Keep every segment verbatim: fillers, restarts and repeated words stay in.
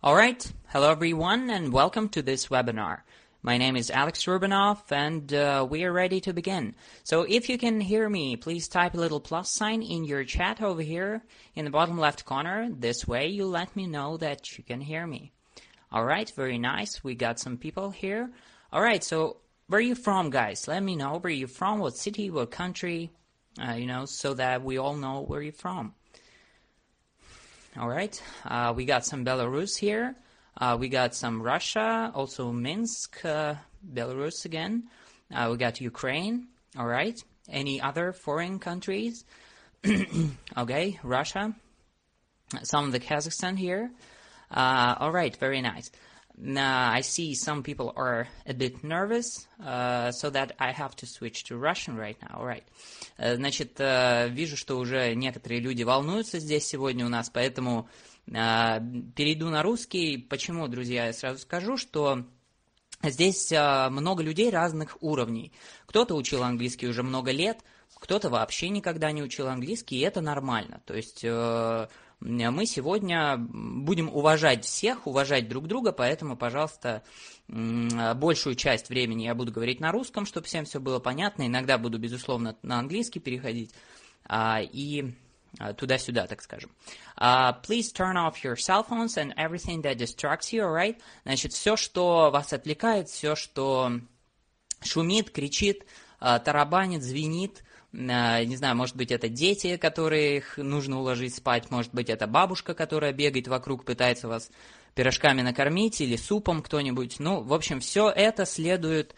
All right, hello everyone and welcome to this webinar. My name is Alex Rubinov and uh, we are ready to begin. So if you can hear me, please type a little plus sign in your chat over here in the bottom left corner. This way you let me know that you can hear me. All right, very nice. We got some people here. All right, so where are you from, guys? Let me know where you're from, what city, what country, uh, you know, so that we all know where you're from. All right, uh, we got some Belarus here. Uh, we got some Russia, also Minsk, uh, Belarus again. Uh, we got Ukraine. All right, any other foreign countries? Okay, Russia. Some of the Kazakhstan here. Uh, all right, very nice. Now, I see some people are a bit nervous, uh, so that I have to switch to Russian right now. All right. Uh, значит, uh, вижу, что уже некоторые люди волнуются здесь сегодня у нас, поэтому uh, перейду на русский. Почему, друзья, я сразу скажу, что здесь uh, много людей разных уровней. Кто-то учил английский уже много лет, кто-то вообще никогда не учил английский, и это нормально. То есть... Uh, мы сегодня будем уважать всех, уважать друг друга, поэтому, пожалуйста, большую часть времени я буду говорить на русском, чтобы всем все было понятно. Иногда буду, безусловно, на английский переходить и туда-сюда, так скажем. Uh, please turn off your cell phones and everything that distracts you, alright? Значит, все, что вас отвлекает, все, что шумит, кричит, тарабанит, звенит, не знаю, может быть, это дети, которых нужно уложить спать, может быть, это бабушка, которая бегает вокруг, пытается вас пирожками накормить или супом кто-нибудь. Ну, в общем, все это следует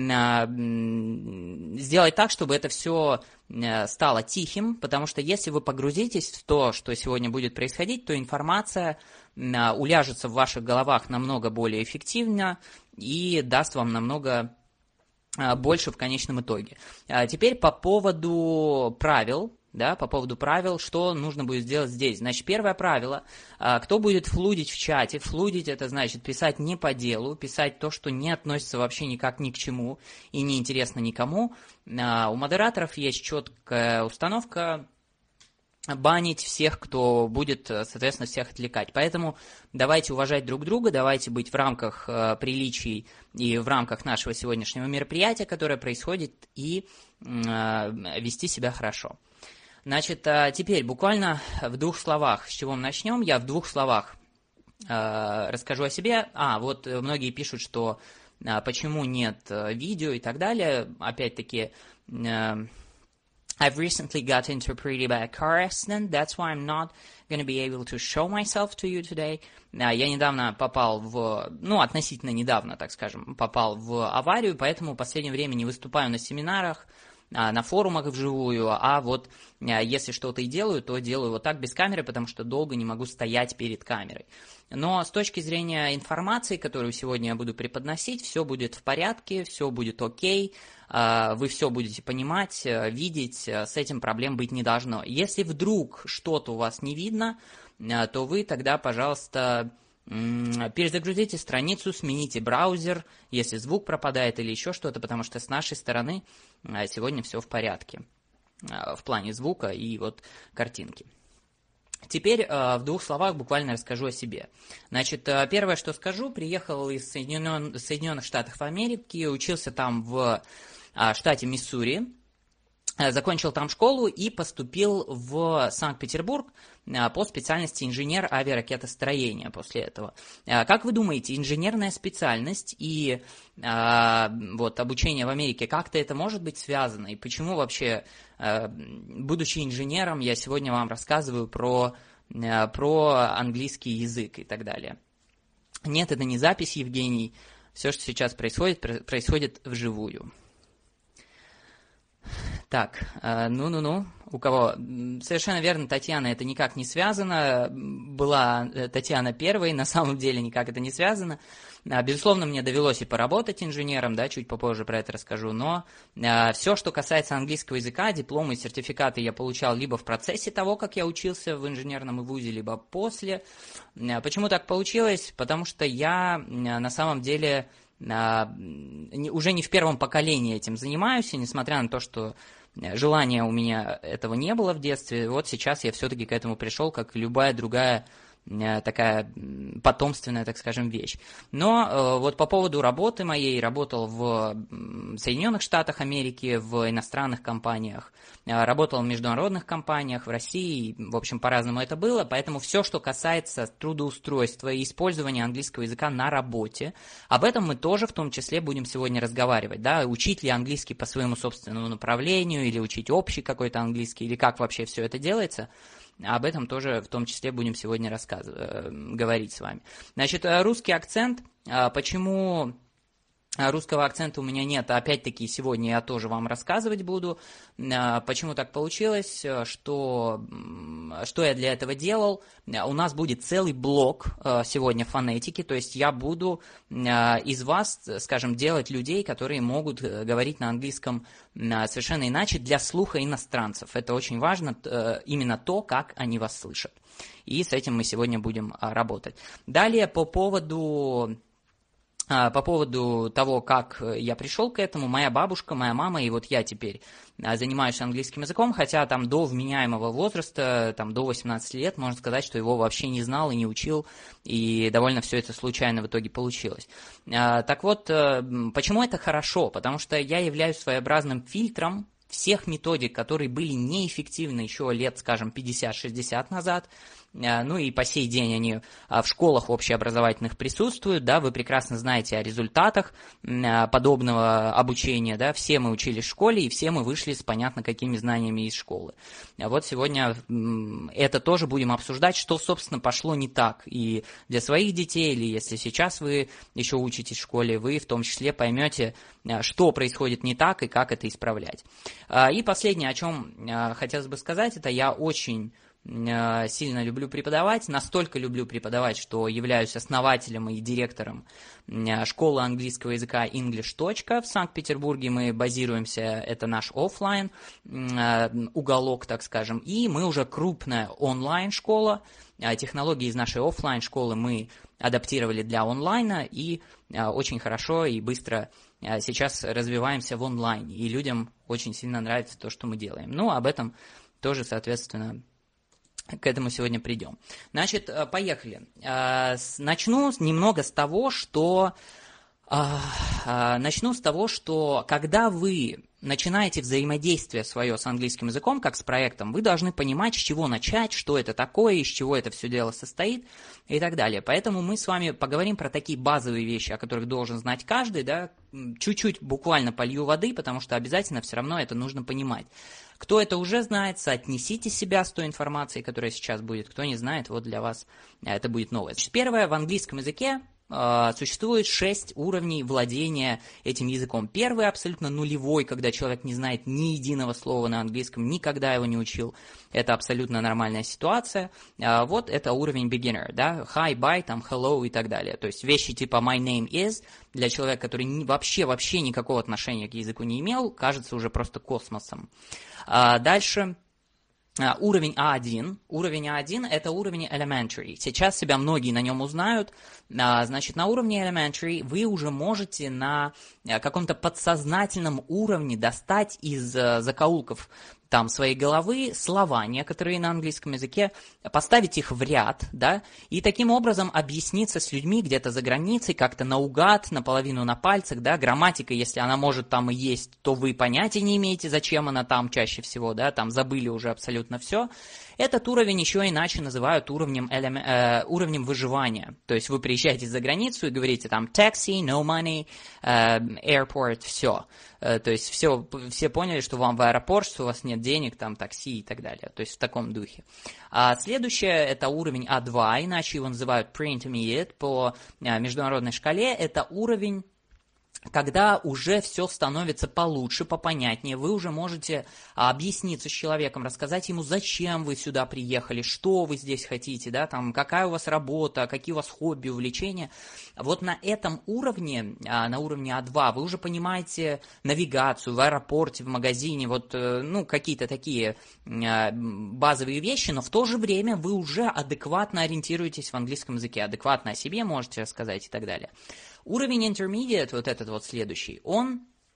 сделать так, чтобы это все стало тихим, потому что если вы погрузитесь в то, что сегодня будет происходить, то информация уляжется в ваших головах намного более эффективно и даст вам намного больше в конечном итоге. А теперь по поводу правил, да, по поводу правил, что нужно будет сделать здесь. Значит, первое правило, кто будет флудить в чате, флудить это значит писать не по делу, писать то, что не относится вообще никак ни к чему и не интересно никому. У модераторов есть четкая установка банить всех, кто будет, соответственно, всех отвлекать. Поэтому давайте уважать друг друга, давайте быть в рамках э, приличий и в рамках нашего сегодняшнего мероприятия, которое происходит, и э, вести себя хорошо. Значит, э, теперь буквально в двух словах, с чего мы начнем, я в двух словах э, расскажу о себе. А, вот многие пишут, что э, почему нет э, видео и так далее. Опять-таки... Э, I've recently got into a pretty bad car accident, that's why I'm not going to be able to show myself to you today. Я недавно попал в, ну, относительно недавно, так скажем, попал в аварию, поэтому в последнее время не выступаю на семинарах, на форумах вживую, а вот если что-то и делаю, то делаю вот так без камеры, потому что долго не могу стоять перед камерой. Но с точки зрения информации, которую сегодня я буду преподносить, все будет в порядке, все будет окей, вы все будете понимать, видеть, с этим проблем быть не должно. Если вдруг что-то у вас не видно, то вы тогда, пожалуйста, перезагрузите страницу, смените браузер, если звук пропадает или еще что-то, потому что с нашей стороны сегодня все в порядке в плане звука и вот картинки. Теперь в двух словах буквально расскажу о себе. Значит, первое, что скажу, приехал из Соединен... Соединенных Штатов Америки, учился там в штате Миссури, закончил там школу и поступил в Санкт-Петербург по специальности инженер авиаракетостроения после этого. Как вы думаете, инженерная специальность и вот, обучение в Америке, как-то это может быть связано? И почему вообще, будучи инженером, я сегодня вам рассказываю про, про английский язык и так далее? Нет, это не запись, Евгений. Все, что сейчас происходит, происходит вживую. Так, ну-ну-ну, у кого? Совершенно верно, Татьяна, это никак не связано. Была Татьяна первой, на самом деле никак это не связано. Безусловно, мне довелось и поработать инженером, да, чуть попозже про это расскажу, но все, что касается английского языка, дипломы и сертификаты я получал либо в процессе того, как я учился в инженерном вузе, либо после. Почему так получилось? Потому что я на самом деле... уже не в первом поколении этим занимаюсь, и несмотря на то, что желания у меня этого не было в детстве, вот сейчас я все-таки к этому пришел, как и любая другая такая потомственная, так скажем, вещь. Но вот по поводу работы моей, работал в Соединенных Штатах Америки, в иностранных компаниях, работал в международных компаниях, в России, в общем, по-разному это было, поэтому все, что касается трудоустройства и использования английского языка на работе, об этом мы тоже в том числе будем сегодня разговаривать, да, учить ли английский по своему собственному направлению, или учить общий какой-то английский, или как вообще все это делается. Об этом тоже в том числе будем сегодня рассказывать, говорить с вами. Значит, русский акцент. Почему русского акцента у меня нет? Опять-таки, сегодня я тоже вам рассказывать буду. Почему так получилось? Что, что я для этого делал? У нас будет целый блок сегодня фонетики, то есть я буду из вас, скажем, делать людей, которые могут говорить на английском совершенно иначе для слуха иностранцев. Это очень важно, именно то, как они вас слышат. И с этим мы сегодня будем работать. Далее по поводу... По поводу того, как я пришел к этому, моя бабушка, моя мама, и вот я теперь занимаюсь английским языком, хотя там до вменяемого возраста, там до восемнадцати лет, можно сказать, что его вообще не знал и не учил, и довольно все это случайно в итоге получилось. Так вот, почему это хорошо? Потому что я являюсь своеобразным фильтром всех методик, которые были неэффективны еще лет, скажем, пятьдесят-шестьдесят назад, ну и по сей день они в школах общеобразовательных присутствуют, да, вы прекрасно знаете о результатах подобного обучения, да, все мы учились в школе и все мы вышли с понятно какими знаниями из школы. А вот сегодня это тоже будем обсуждать, что, собственно, пошло не так и для своих детей, или если сейчас вы еще учитесь в школе, вы в том числе поймете, что происходит не так и как это исправлять. И последнее, о чем хотелось бы сказать, это я очень сильно люблю преподавать, настолько люблю преподавать, что являюсь основателем и директором школы английского языка English. В Санкт-Петербурге мы базируемся, это наш офлайн уголок, так скажем, и мы уже крупная онлайн-школа. Технологии из нашей офлайн школы мы адаптировали для онлайна и очень хорошо и быстро сейчас развиваемся в онлайне, и людям очень сильно нравится то, что мы делаем. Ну, об этом тоже, соответственно, к этому сегодня придем. Значит, поехали. Начну немного с того, что... Начну с того, что когда вы начинаете взаимодействие свое с английским языком, как с проектом, вы должны понимать, с чего начать, что это такое, из чего это все дело состоит и так далее. Поэтому мы с вами поговорим про такие базовые вещи, о которых должен знать каждый, да, чуть-чуть буквально полью воды, потому что обязательно все равно это нужно понимать. Кто это уже знает, соотнесите себя с той информацией, которая сейчас будет. Кто не знает, вот для вас это будет новое. Значит, первое, в английском языке существует шесть уровней владения этим языком. Первый абсолютно нулевой, когда человек не знает ни единого слова на английском, никогда его не учил. Это абсолютно нормальная ситуация. Вот это уровень beginner, да, hi, bye, там, hello и так далее. То есть вещи типа my name is для человека, который вообще-вообще никакого отношения к языку не имел, кажется уже просто космосом. Дальше... Уровень а один. Уровень а один – это уровень elementary. Сейчас себя многие на нем узнают. Значит, на уровне elementary вы уже можете на каком-то подсознательном уровне достать из закоулков там своей головы слова некоторые на английском языке, поставить их в ряд, да, и таким образом объясниться с людьми где-то за границей, как-то наугад, наполовину на пальцах, да, грамматика, если она может там и есть, то вы понятия не имеете, зачем она там чаще всего, да, там забыли уже абсолютно все. Этот уровень еще иначе называют уровнем, элем... э, уровнем выживания. То есть вы приезжаете за границу и говорите там taxi, no money, э, airport, все. Э, то есть все, все поняли, что вам в аэропорт, что у вас нет денег, там такси и так далее. То есть в таком духе. А следующее это уровень а два, иначе его называют pre-intermediate по э, международной шкале. Это уровень, когда уже все становится получше, попонятнее, вы уже можете объясниться с человеком, рассказать ему, зачем вы сюда приехали, что вы здесь хотите, да, там, какая у вас работа, какие у вас хобби, увлечения. Вот на этом уровне, на уровне а два, вы уже понимаете навигацию в аэропорте, в магазине, вот, ну, какие-то такие базовые вещи, но в то же время вы уже адекватно ориентируетесь в английском языке, адекватно о себе можете рассказать и так далее. Уровень intermediate, вот этот вот следующий, он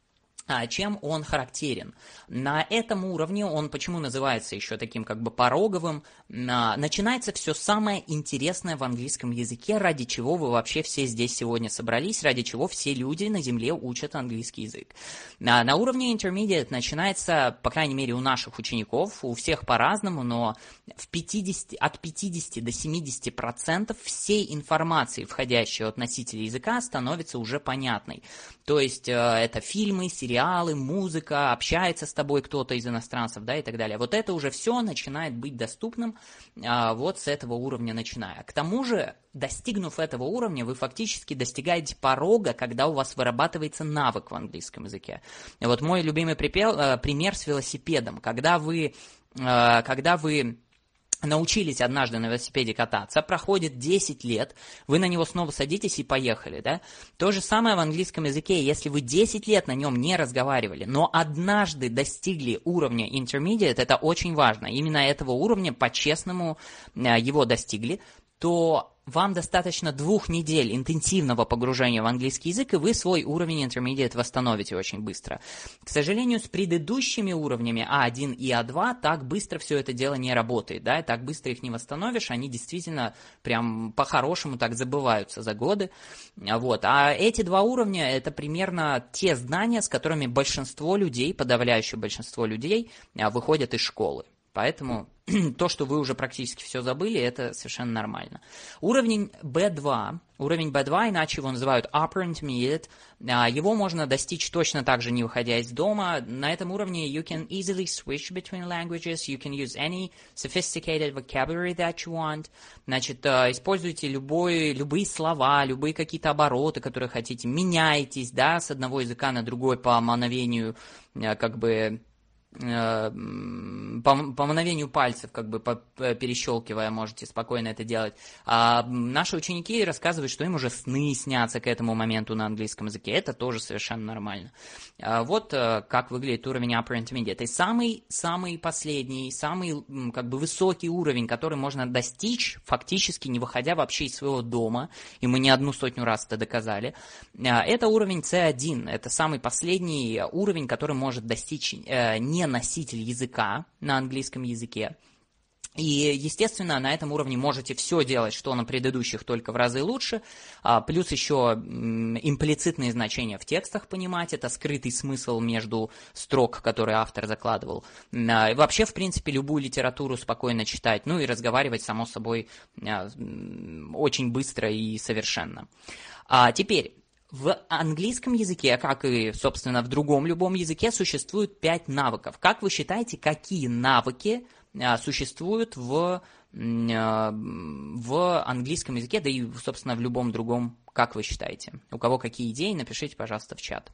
чем он характерен. На этом уровне он почему называется еще таким как бы пороговым? Начинается все самое интересное в английском языке, ради чего вы вообще все здесь сегодня собрались, ради чего все люди на земле учат английский язык. На уровне intermediate начинается, по крайней мере у наших учеников, у всех по-разному, но в пятидесяти, от пятидесяти до семидесяти процентов всей информации, входящей от носителя языка, становится уже понятной. То есть это фильмы, сериалы, сериалы, музыка, общается с тобой кто-то из иностранцев, да, и так далее. Вот это уже все начинает быть доступным а, вот с этого уровня начиная. К тому же, достигнув этого уровня, вы фактически достигаете порога, когда у вас вырабатывается навык в английском языке. И вот мой любимый припел, а, пример с велосипедом. Когда вы, а, когда вы научились однажды на велосипеде кататься, проходит десять лет, вы на него снова садитесь и поехали, да? То же самое в английском языке, если вы десять лет на нем не разговаривали, но однажды достигли уровня intermediate, это очень важно, именно этого уровня по-честному его достигли, то вам достаточно двух недель интенсивного погружения в английский язык, и вы свой уровень intermediate восстановите очень быстро. К сожалению, с предыдущими уровнями а один и а два так быстро все это дело не работает, да, так быстро их не восстановишь, они действительно прям по-хорошему так забываются за годы, вот. А эти два уровня — это примерно те знания, с которыми большинство людей, подавляющее большинство людей выходят из школы. Поэтому то, что вы уже практически все забыли, это совершенно нормально. Уровень би два, уровень би два, иначе его называют upper intermediate, его можно достичь точно так же, не выходя из дома. На этом уровне you can easily switch between languages, you can use any sophisticated vocabulary that you want. Значит, используйте любой, любые слова, любые какие-то обороты, которые хотите, меняйтесь, да, с одного языка на другой по мановению, как бы, По, по мановению пальцев, как бы по, перещелкивая, можете спокойно это делать. А наши ученики рассказывают, что им уже сны снятся к этому моменту на английском языке. Это тоже совершенно нормально. А вот как выглядит уровень upper intermediate. И самый, самый последний, самый как бы высокий уровень, который можно достичь, фактически не выходя вообще из своего дома, и мы не одну сотню раз это доказали, это уровень си один. Это самый последний уровень, который может достичь не носитель языка на английском языке. И, естественно, на этом уровне можете все делать, что на предыдущих, только в разы лучше. А, плюс еще м, имплицитные значения в текстах понимать. Это скрытый смысл между строк, которые автор закладывал. А, и вообще, в принципе, любую литературу спокойно читать. Ну и разговаривать, само собой, а, очень быстро и совершенно. А теперь... В английском языке, как и, собственно, в другом любом языке, существует пять навыков. Как вы считаете, какие навыки а, существуют в, а, в английском языке, да и, собственно, в любом другом, как вы считаете? У кого какие идеи, напишите, пожалуйста, в чат.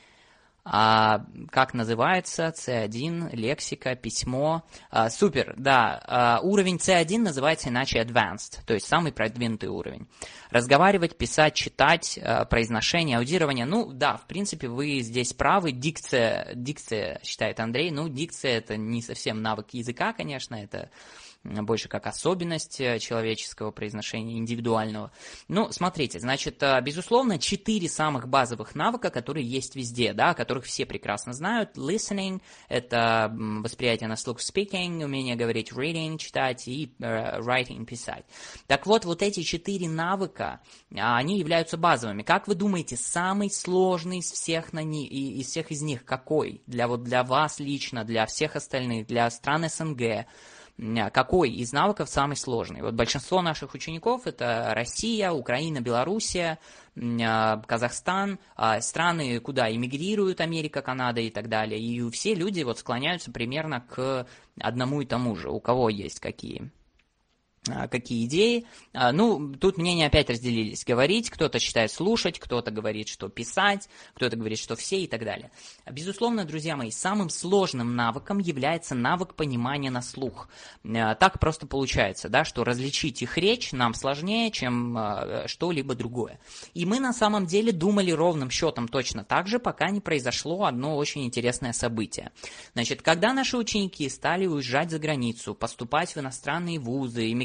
А, как называется? си один, лексика, письмо. А, супер, да. А, уровень си один называется иначе advanced, то есть самый продвинутый уровень. Разговаривать, писать, читать, а, произношение, аудирование. Ну, да, в принципе, вы здесь правы. Дикция, дикция, считает Андрей. Ну, дикция — это не совсем навык языка, конечно, это больше как особенность человеческого произношения, индивидуального. Ну, смотрите, значит, безусловно, четыре самых базовых навыка, которые есть везде, да, о которых все прекрасно знают. Listening — это восприятие на слух, speaking, умение говорить, reading, читать, и uh, writing, писать. Так вот, вот эти четыре навыка, они являются базовыми. Как вы думаете, самый сложный из всех, на ни... из, всех из них какой? Для, вот, для вас лично, для всех остальных, для стран СНГ? Какой из навыков самый сложный? Вот большинство наших учеников — это Россия, Украина, Белоруссия, Казахстан, страны, куда эмигрируют Америка, Канада и так далее. И все люди вот склоняются примерно к одному и тому же. У кого есть какие? Какие идеи? Ну, тут мнения опять разделились. Говорить, кто-то считает слушать, кто-то говорит, что писать, кто-то говорит, что все и так далее. Безусловно, друзья мои, самым сложным навыком является навык понимания на слух. Так просто получается, да, что различить их речь нам сложнее, чем что-либо другое. И мы на самом деле думали ровным счетом точно так же, пока не произошло одно очень интересное событие. Значит, когда наши ученики стали уезжать за границу, поступать в иностранные вузы, эмигрировать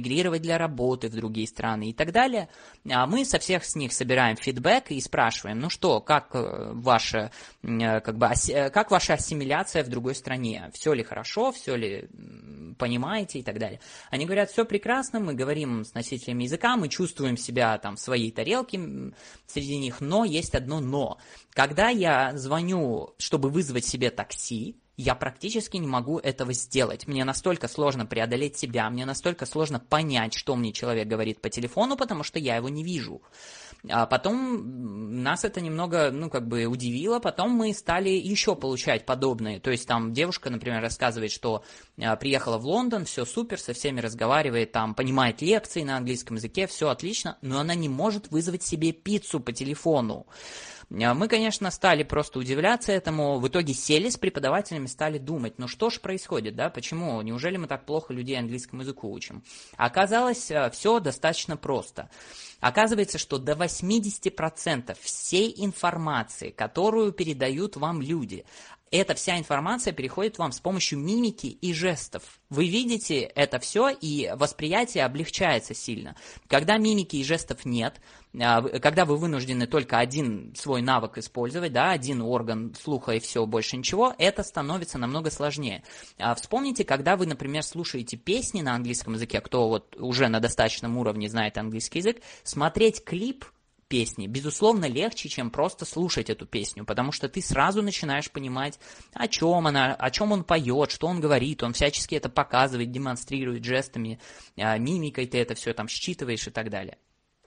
эмигрировать для работы в другие страны и так далее. А мы со всех с них собираем фидбэк и спрашиваем, ну что, как ваша, как бы, как ваша ассимиляция в другой стране? Все ли хорошо, все ли понимаете и так далее. Они говорят, все прекрасно, мы говорим с носителями языка, мы чувствуем себя там в своей тарелке среди них, но есть одно но. Когда я звоню, чтобы вызвать себе такси, я практически не могу этого сделать. Мне настолько сложно преодолеть себя, мне настолько сложно понять, что мне человек говорит по телефону, потому что я его не вижу. А потом нас это немного, ну, как бы удивило, потом мы стали еще получать подобные. То есть там девушка, например, рассказывает, что а, приехала в Лондон, все супер, со всеми разговаривает, там, понимает лекции на английском языке, все отлично, но она не может вызвать себе пиццу по телефону. Мы, конечно, стали просто удивляться этому, в итоге сели с преподавателями, стали думать, ну что ж происходит, да, почему, неужели мы так плохо людей английскому языку учим? Оказалось, все достаточно просто. Оказывается, что до восемьдесят процентов всей информации, которую передают вам люди, эта вся информация переходит вам с помощью мимики и жестов. Вы видите это все, и восприятие облегчается сильно. Когда мимики и жестов нет, когда вы вынуждены только один свой навык использовать, да, один орган слуха и все, больше ничего, это становится намного сложнее. Вспомните, когда вы, например, слушаете песни на английском языке, кто вот уже на достаточном уровне знает английский язык, смотреть клип песни, безусловно, легче, чем просто слушать эту песню, потому что ты сразу начинаешь понимать, о чем она, о чем он поет, что он говорит, он всячески это показывает, демонстрирует жестами, мимикой ты это все там считываешь и так далее.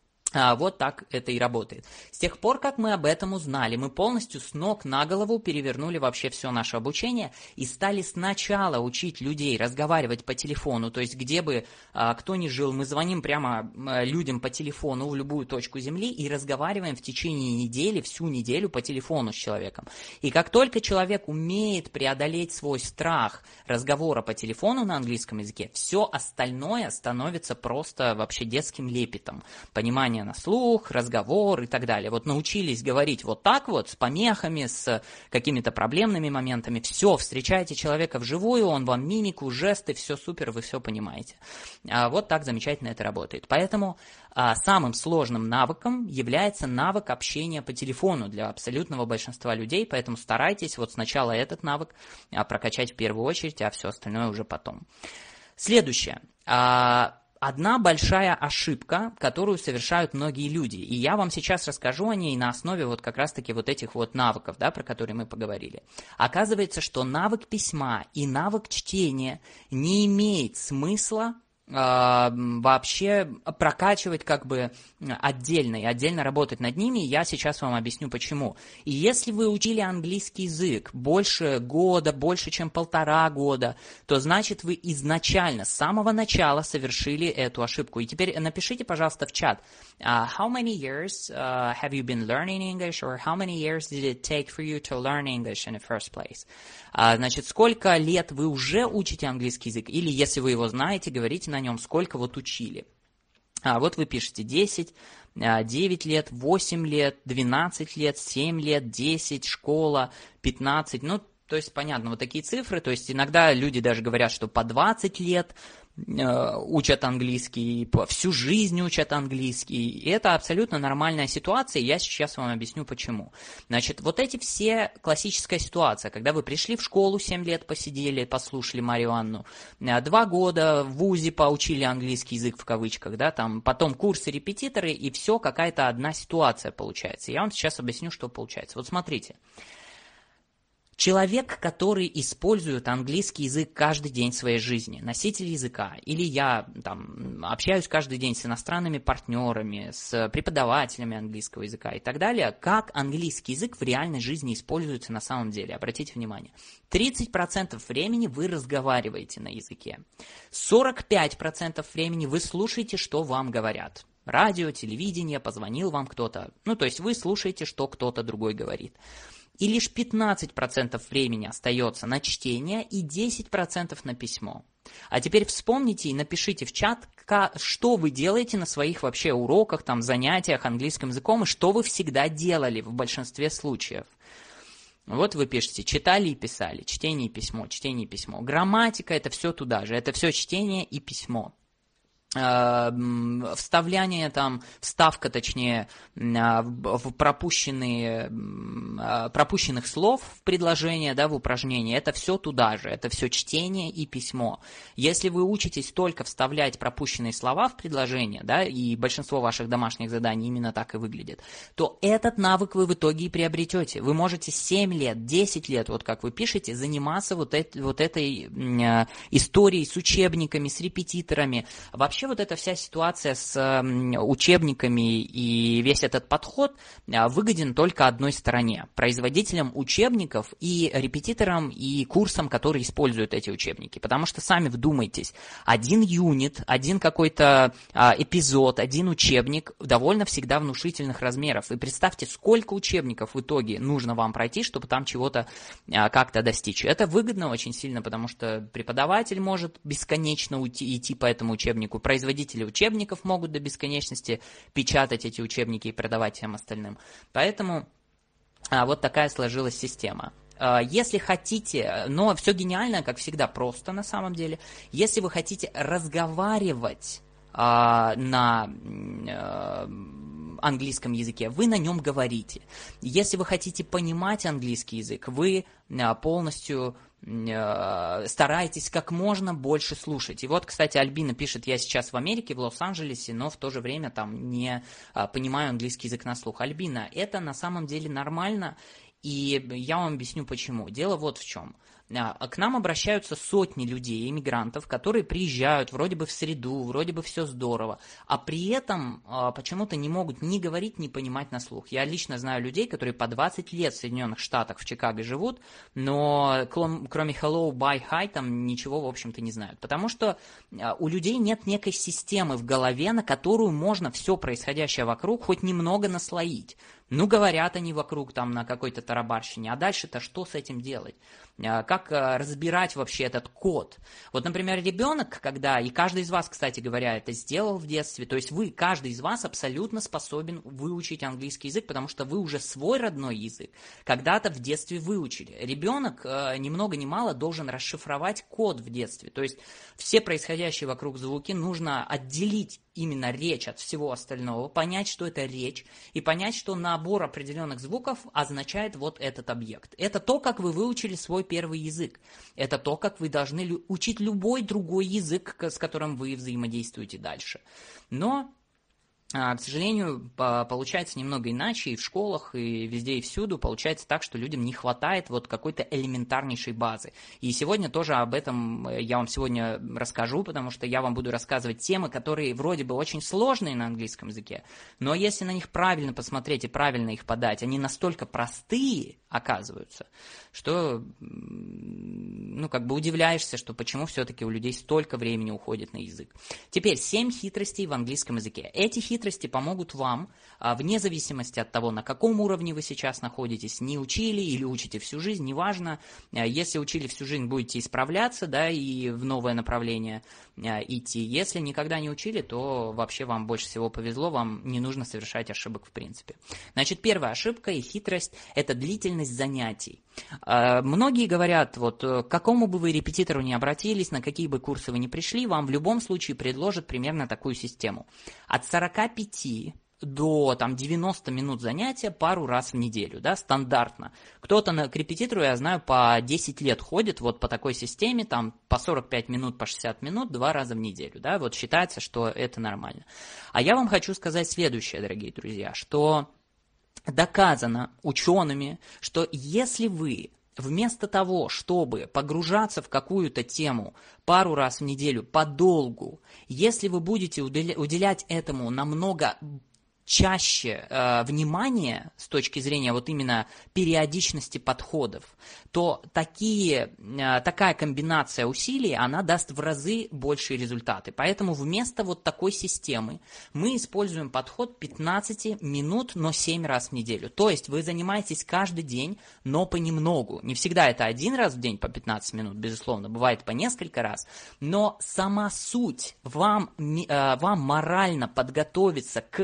А, вот так это и работает. С тех пор, как мы об этом узнали, мы полностью с ног на голову перевернули вообще все наше обучение и стали сначала учить людей разговаривать по телефону, то есть где бы а, кто ни жил, мы звоним прямо а, людям по телефону в любую точку земли и разговариваем в течение недели, всю неделю по телефону с человеком. И как только человек умеет преодолеть свой страх разговора по телефону на английском языке, все остальное становится просто вообще детским лепетом. Понимание на слух, разговор и так далее. Вот научились говорить вот так вот, с помехами, с какими-то проблемными моментами. Все, встречаете человека вживую, он вам мимику, жесты, все супер, вы все понимаете. А вот так замечательно это работает. Поэтому а, самым сложным навыком является навык общения по телефону для абсолютного большинства людей, поэтому старайтесь вот сначала этот навык а, прокачать в первую очередь, а все остальное уже потом. Следующее. А, Одна большая ошибка, которую совершают многие люди, и я вам сейчас расскажу о ней на основе вот как раз-таки вот этих вот навыков, да, про которые мы поговорили. Оказывается, что навык письма и навык чтения не имеет смысла вообще прокачивать как бы отдельно и отдельно работать над ними, я сейчас вам объясню почему. И если вы учили английский язык больше года, больше чем полтора года, то значит вы изначально, с самого начала совершили эту ошибку. И теперь напишите, пожалуйста, в чат, uh, how many years uh, have you been learning English, or how many years did it take for you to learn English in the first place? Uh, значит, сколько лет вы уже учите английский язык, или если вы его знаете, говорите на нем, сколько вот учили. А вот вы пишете десять, девять лет, восемь лет, двенадцать лет, семь лет, десять, школа, пятнадцать, ну, то есть, понятно, вот такие цифры, то есть, иногда люди даже говорят, что по двадцать лет э, учат английский, всю жизнь учат английский, и это абсолютно нормальная ситуация, и я сейчас вам объясню, почему. Значит, вот эти все классическая ситуация, когда вы пришли в школу, семь лет посидели, послушали Марию Анну, два года в вузе поучили английский язык в кавычках, да, там, потом курсы, репетиторы, и все, какая-то одна ситуация получается. Я вам сейчас объясню, что получается. Вот смотрите. Человек, который использует английский язык каждый день своей жизни, носитель языка, или я там, общаюсь каждый день с иностранными партнерами, с преподавателями английского языка и так далее, как английский язык в реальной жизни используется на самом деле. Обратите внимание, тридцать процентов времени вы разговариваете на языке, сорок пять процентов времени вы слушаете, что вам говорят. Радио, телевидение, позвонил вам кто-то, ну то есть вы слушаете, что кто-то другой говорит. И лишь пятнадцать процентов времени остается на чтение и десять процентов на письмо. А теперь вспомните и напишите в чат, что вы делаете на своих вообще уроках, там, занятиях английским языком, и что вы всегда делали в большинстве случаев. Вот вы пишете, читали и писали, чтение и письмо, чтение и письмо. Грамматика – это все туда же, это все чтение и письмо. вставляние там, вставка, точнее, в пропущенные, пропущенных слов в предложение, да, в упражнение, это все туда же, это все чтение и письмо. Если вы учитесь только вставлять пропущенные слова в предложение, да, и большинство ваших домашних заданий именно так и выглядит, то этот навык вы в итоге и приобретете. Вы можете семь лет, десять лет, вот как вы пишете, заниматься вот, это, вот этой историей с учебниками, с репетиторами. Вообще вот эта вся ситуация с учебниками и весь этот подход выгоден только одной стороне – производителям учебников и репетиторам и курсам, которые используют эти учебники. Потому что сами вдумайтесь, один юнит, один какой-то эпизод, один учебник довольно всегда внушительных размеров. И представьте, сколько учебников в итоге нужно вам пройти, чтобы там чего-то как-то достичь. Это выгодно очень сильно, потому что преподаватель может бесконечно уйти, идти по этому учебнику, производители учебников могут до бесконечности печатать эти учебники и продавать всем остальным. Поэтому а, вот такая сложилась система. А, если хотите, но все гениально, как всегда, просто на самом деле. Если вы хотите разговаривать а, на а, английском языке, вы на нем говорите. Если вы хотите понимать английский язык, вы а, полностью старайтесь как можно больше слушать. И вот, кстати, Альбина пишет: я сейчас в Америке, в Лос-Анджелесе, но в то же время там не а, понимаю английский язык на слух. Альбина, это на самом деле нормально, и я вам объясню почему. Дело вот в чем. К нам обращаются сотни людей, иммигрантов, которые приезжают вроде бы в среду, вроде бы все здорово, а при этом а, почему-то не могут ни говорить, ни понимать на слух. Я лично знаю людей, которые по двадцать лет в Соединенных Штатах, в Чикаго живут, но кроме hello, bye, hi там ничего, в общем-то, не знают. Потому что а, у людей нет некой системы в голове, на которую можно все происходящее вокруг хоть немного наслоить. Ну, говорят они вокруг там на какой-то тарабарщине, а дальше-то что с этим делать? Как разбирать вообще этот код? Вот, например, ребенок, когда, и каждый из вас, кстати говоря, это сделал в детстве, то есть вы, каждый из вас абсолютно способен выучить английский язык, потому что вы уже свой родной язык когда-то в детстве выучили. Ребенок ни много ни мало должен расшифровать код в детстве, то есть все происходящие вокруг звуки нужно отделить именно речь от всего остального, понять, что это речь, и понять, что набор определенных звуков означает вот этот объект. Это то, как вы выучили свой первый язык. Это то, как вы должны учить любой другой язык, с которым вы взаимодействуете дальше. Но, к сожалению, получается немного иначе, и в школах, и везде, и всюду получается так, что людям не хватает вот какой-то элементарнейшей базы. И сегодня тоже об этом я вам сегодня расскажу, потому что я вам буду рассказывать темы, которые вроде бы очень сложные на английском языке, но если на них правильно посмотреть и правильно их подать, они настолько простые оказываются, что, ну, как бы удивляешься, что почему все-таки у людей столько времени уходит на язык. Теперь семь хитростей в английском языке. Эти хитрости помогут вам, вне зависимости от того, на каком уровне вы сейчас находитесь, не учили или учите всю жизнь, неважно. Если учили всю жизнь, будете исправляться, да, и в новое направление идти. Если никогда не учили, то вообще вам больше всего повезло, вам не нужно совершать ошибок в принципе. Значит, первая ошибка и хитрость – это длительность занятий. Многие говорят, вот к какому бы вы репетитору ни обратились, на какие бы курсы вы ни пришли, вам в любом случае предложат примерно такую систему. От сорока пяти до там, девяноста минут занятия пару раз в неделю, да, стандартно. Кто-то на, к репетитору, я знаю, по десять лет ходит вот по такой системе, там по сорок пять минут, по шестьдесят минут, два раза в неделю, да, вот считается, что это нормально. А я вам хочу сказать следующее, дорогие друзья, что доказано учеными, что если вы вместо того, чтобы погружаться в какую-то тему пару раз в неделю подолгу, если вы будете уделять этому намного чаще э, внимание с точки зрения вот именно периодичности подходов, то такие, э, такая комбинация усилий, она даст в разы большие результаты. Поэтому вместо вот такой системы мы используем подход пятнадцать минут, но семь раз в неделю. То есть вы занимаетесь каждый день, но понемногу. Не всегда это один раз в день по пятнадцать минут, безусловно, бывает по несколько раз. Но сама суть, вам, э, вам морально подготовиться к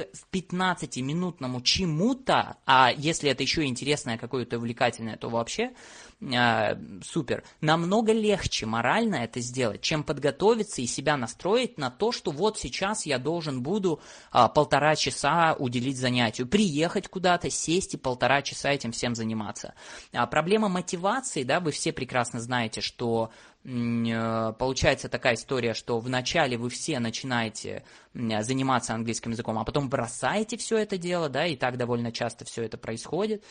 пятнадцатиминутному чему-то, а если это еще интересное, какое-то увлекательное, то вообще э, супер, намного легче морально это сделать, чем подготовиться и себя настроить на то, что вот сейчас я должен буду э, полтора часа уделить занятию, приехать куда-то, сесть и полтора часа этим всем заниматься. А проблема мотивации, да, вы все прекрасно знаете, что получается такая история, что вначале вы все начинаете заниматься английским языком, а потом бросаете все это дело, да, и так довольно часто все это происходит.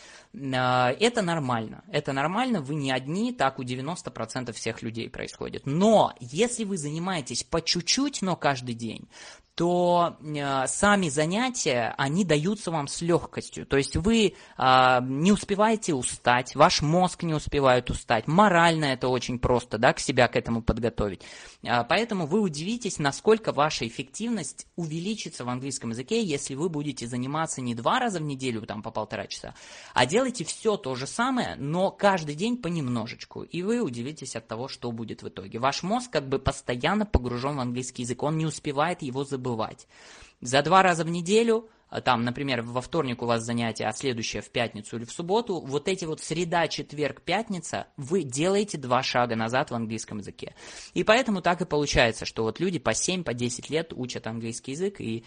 Это нормально, это нормально, вы не одни, так у девяноста процентов всех людей происходит. Но если вы занимаетесь по чуть-чуть, но каждый день, то э, сами занятия, они даются вам с легкостью. То есть вы э, не успеваете устать, ваш мозг не успевает устать. Морально это очень просто, да, к себя к этому подготовить. Э, поэтому вы удивитесь, насколько ваша эффективность увеличится в английском языке, если вы будете заниматься не два раза в неделю, там, по полтора часа, а делайте все то же самое, но каждый день понемножечку. И вы удивитесь от того, что будет в итоге. Ваш мозг как бы постоянно погружен в английский язык, он не успевает его забывать. За два раза в неделю, там, например, во вторник у вас занятие, а следующее в пятницу или в субботу, вот эти вот среда, четверг, пятница, вы делаете два шага назад в английском языке. И поэтому так и получается, что вот люди по семь, по десять лет учат английский язык, и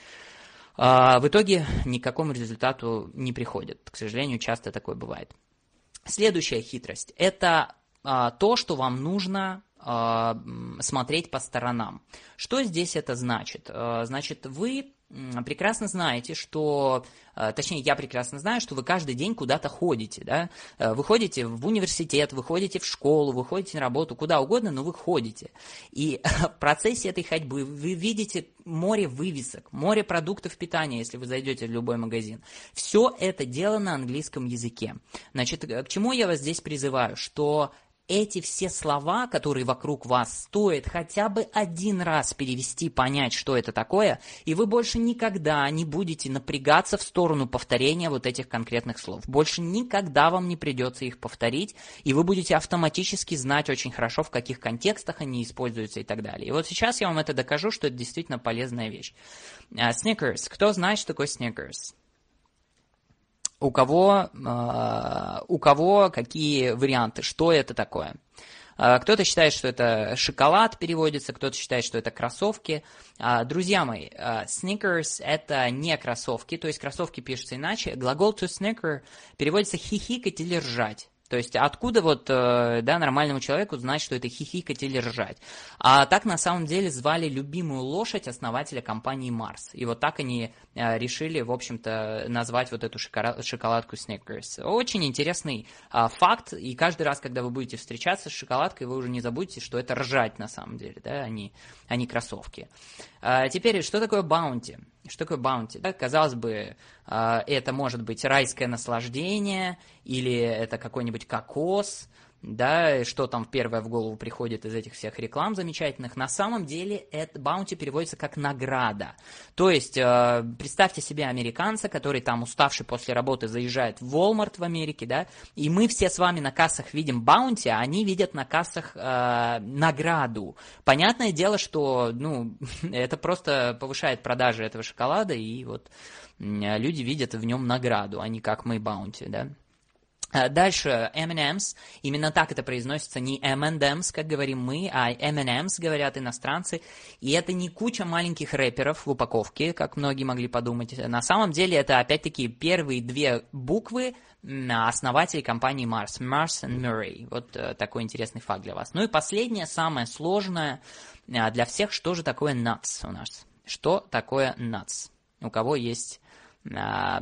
э, в итоге ни к какому результату не приходят. К сожалению, часто такое бывает. Следующая хитрость – это э, то, что вам нужно смотреть по сторонам. Что здесь это значит? Значит, вы прекрасно знаете, что, точнее, я прекрасно знаю, что вы каждый день куда-то ходите, да? Вы ходите в университет, вы ходите в школу, вы ходите на работу, куда угодно, но вы ходите. И в процессе этой ходьбы вы видите море вывесок, море продуктов питания, если вы зайдете в любой магазин. Все это дело на английском языке. Значит, к чему я вас здесь призываю? Что эти все слова, которые вокруг вас, стоит хотя бы один раз перевести, понять, что это такое, и вы больше никогда не будете напрягаться в сторону повторения вот этих конкретных слов. Больше никогда вам не придется их повторить, и вы будете автоматически знать очень хорошо, в каких контекстах они используются и так далее. И вот сейчас я вам это докажу, что это действительно полезная вещь. Snickers. Кто знает, что такое Snickers? У кого, э, у кого какие варианты, что это такое? Э, кто-то считает, что это шоколад переводится, кто-то считает, что это кроссовки. Э, друзья мои, э, Snickers это не кроссовки, то есть кроссовки пишутся иначе. Глагол to snicker переводится хихикать или ржать. То есть откуда вот, да, нормальному человеку знать, что это хихикать или ржать. А так на самом деле звали любимую лошадь основателя компании Mars. И вот так они решили, в общем-то, назвать вот эту шоколадку Snickers. Очень интересный а, факт. И каждый раз, когда вы будете встречаться с шоколадкой, вы уже не забудете, что это ржать на самом деле, да, а не, а не кроссовки. А, теперь, что такое баунти? Что такое баунти? Да, казалось бы, это может быть райское наслаждение, или это какой-нибудь кокос, да, что там первое в голову приходит из этих всех реклам замечательных. На самом деле, это баунти переводится как награда. То есть, э, представьте себе американца, который там, уставший после работы, заезжает в Walmart в Америке, да, и мы все с вами на кассах видим баунти, а они видят на кассах э, награду. Понятное дело, что, ну, это просто повышает продажи этого шоколада, и вот э, люди видят в нем награду, а не как мы баунти, да. Дальше эм энд эмс, именно так это произносится, не эм энд эмс, как говорим мы, а эм энд эмс говорят иностранцы, и это не куча маленьких рэперов в упаковке, как многие могли подумать. На самом деле это опять-таки первые две буквы основателей компании Mars, Mars and Murray. Вот такой интересный факт для вас. Ну и последнее, самое сложное для всех, что же такое nuts у нас? Что такое nuts? У кого есть на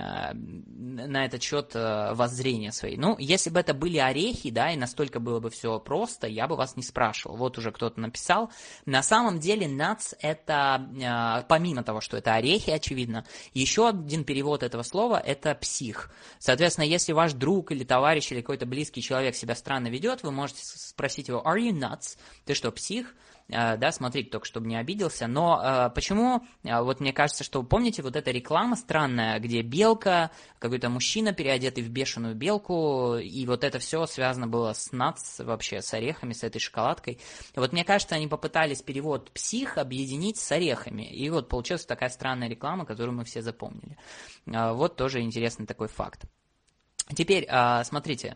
этот счет воззрения свои. Ну, если бы это были орехи, да, и настолько было бы все просто, я бы вас не спрашивал. Вот уже кто-то написал. На самом деле, nuts это, помимо того, что это орехи, очевидно, еще один перевод этого слова – это псих. Соответственно, если ваш друг или товарищ или какой-то близкий человек себя странно ведет, вы можете спросить его: are you nuts? Ты что, псих? да, смотри, только чтобы не обиделся, но почему, вот мне кажется, что, помните, вот эта реклама странная, где белка, какой-то мужчина, переодетый в бешеную белку, и вот это все связано было с нац, вообще, с орехами, с этой шоколадкой. Вот мне кажется, они попытались перевод «псих» объединить с орехами, и вот получилась такая странная реклама, которую мы все запомнили. Вот тоже интересный такой факт. Теперь, смотрите,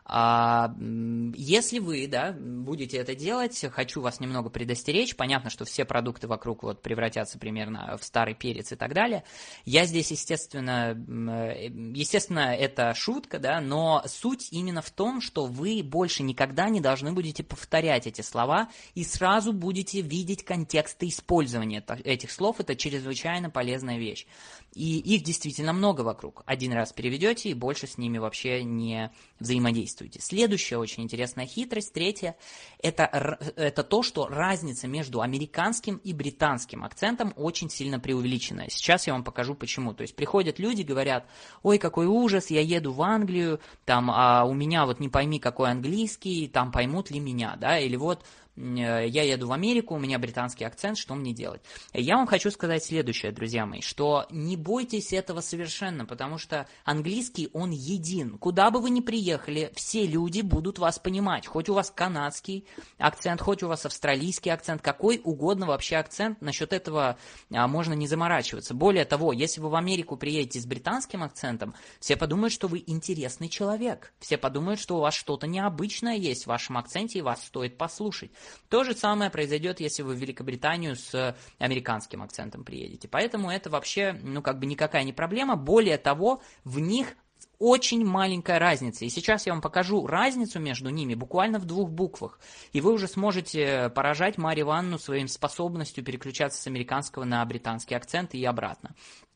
если вы, да, будете это делать, хочу вас немного предостеречь, понятно, что все продукты вокруг вот превратятся примерно в старый перец и так далее. Я здесь, естественно, естественно, это шутка, да, но суть именно в том, что вы больше никогда не должны будете повторять эти слова и сразу будете видеть контексты использования этих слов. Это чрезвычайно полезная вещь. И их действительно много вокруг. Один раз переведете и больше с ними вообще не взаимодействуете. Следующая очень интересная хитрость, третья, это, это то, что разница между американским и британским акцентом очень сильно преувеличенная. Сейчас я вам покажу почему. То есть приходят люди, говорят: ой, какой ужас, я еду в Англию, там, а у меня вот не пойми какой английский, там поймут ли меня, да, или вот я еду в Америку, у меня британский акцент, что мне делать? Я вам хочу сказать следующее, друзья мои, что не бойтесь этого совершенно, потому что английский, он един. Куда бы вы ни приехали, все люди будут вас понимать. Хоть у вас канадский акцент, хоть у вас австралийский акцент, какой угодно вообще акцент, насчет этого а, можно не заморачиваться. Более того, если вы в Америку приедете с британским акцентом, все подумают, что вы интересный человек. Все подумают, что у вас что-то необычное есть в вашем акценте, и вас стоит послушать. То же самое произойдет, если вы в Великобританию с американским акцентом приедете. Поэтому это вообще, ну, как бы никакая не проблема. Более того, в них очень маленькая разница. И сейчас я вам покажу разницу между ними буквально в двух буквах. И вы уже сможете поражать Марию Ивановну своей способностью переключаться с американского на британский акцент и обратно.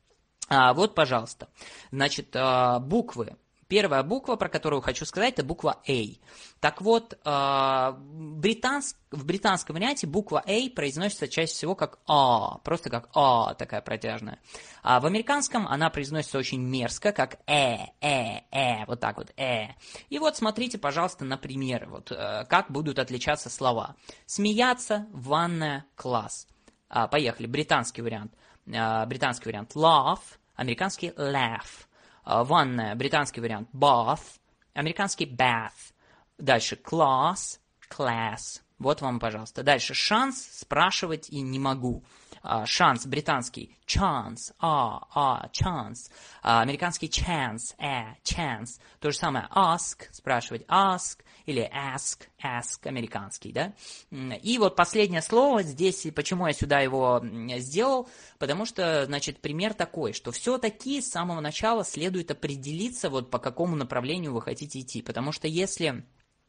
А, вот, пожалуйста. Значит, буквы. Первая буква, про которую хочу сказать, это буква A. Так вот, британск, в британском варианте буква A произносится чаще всего как А, просто как А, такая протяжная. А в американском она произносится очень мерзко, как Э, Э, Э, вот так вот, Э. И вот смотрите, пожалуйста, на примеры, вот, как будут отличаться слова. Смеяться, ванная, класс. Поехали, британский вариант. Британский вариант laugh, американский laugh. Ванная, британский вариант bath, американский bath. Дальше class, class. Вот вам, пожалуйста. Дальше шанс, спрашивать и не могу. Шанс, британский chance, а, а, chance. Американский chance, э, chance. То же самое ask, спрашивать ask, или ask, ask, американский, да. И вот последнее слово здесь, почему я сюда его сделал, потому что, значит, пример такой, что все-таки с самого начала следует определиться, вот по какому направлению вы хотите идти, потому что если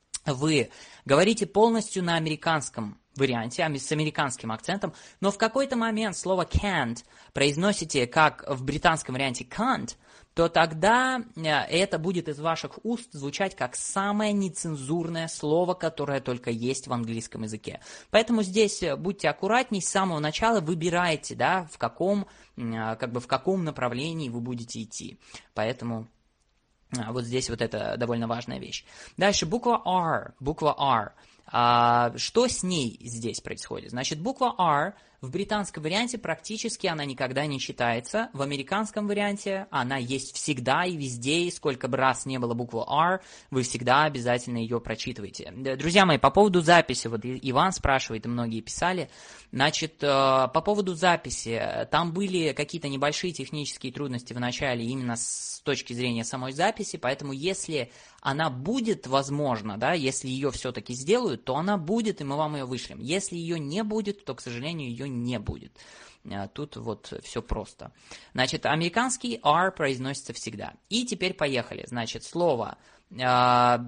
вы говорите полностью на американском варианте, с американским акцентом, но в какой-то момент слово can't произносите как в британском варианте can't, то тогда это будет из ваших уст звучать как самое нецензурное слово, которое только есть в английском языке. Поэтому здесь будьте аккуратней, с самого начала выбирайте, да, в каком, как бы в каком направлении вы будете идти. Поэтому вот здесь вот это довольно важная вещь. Дальше буква R, буква R. А, что с ней здесь происходит? Значит, буква R в британском варианте практически она никогда не читается. В американском варианте она есть всегда и везде, и сколько бы раз не было буквы R, вы всегда обязательно ее прочитываете. Друзья мои, по поводу записи, вот Иван спрашивает, и многие писали, значит, по поводу записи, там были какие-то небольшие технические трудности в начале именно с точки зрения самой записи, поэтому если она будет возможна, да, если ее все-таки сделают, то она будет, и мы вам ее вышлем. Если ее не будет, то, к сожалению, ее не будет. Тут вот все просто. Значит, американский R произносится всегда. И теперь поехали. Значит, слово э,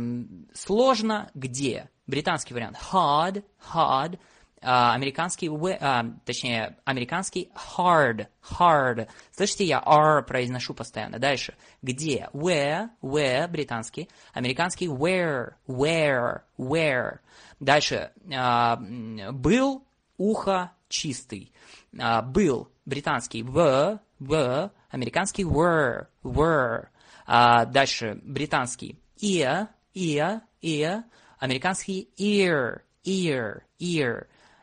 сложно где? Британский вариант hard, hard. Uh, американский, uh, точнее, американский hard, hard. Слышите, я R произношу постоянно. Дальше. Где? Where, where, британский. Американский where, where, where. Дальше. Uh, был, ухо, чистый. Uh, был, британский в, в. Американский were, were. Uh, дальше. Британский ear, ear, ear. Американский ear, ear, ear.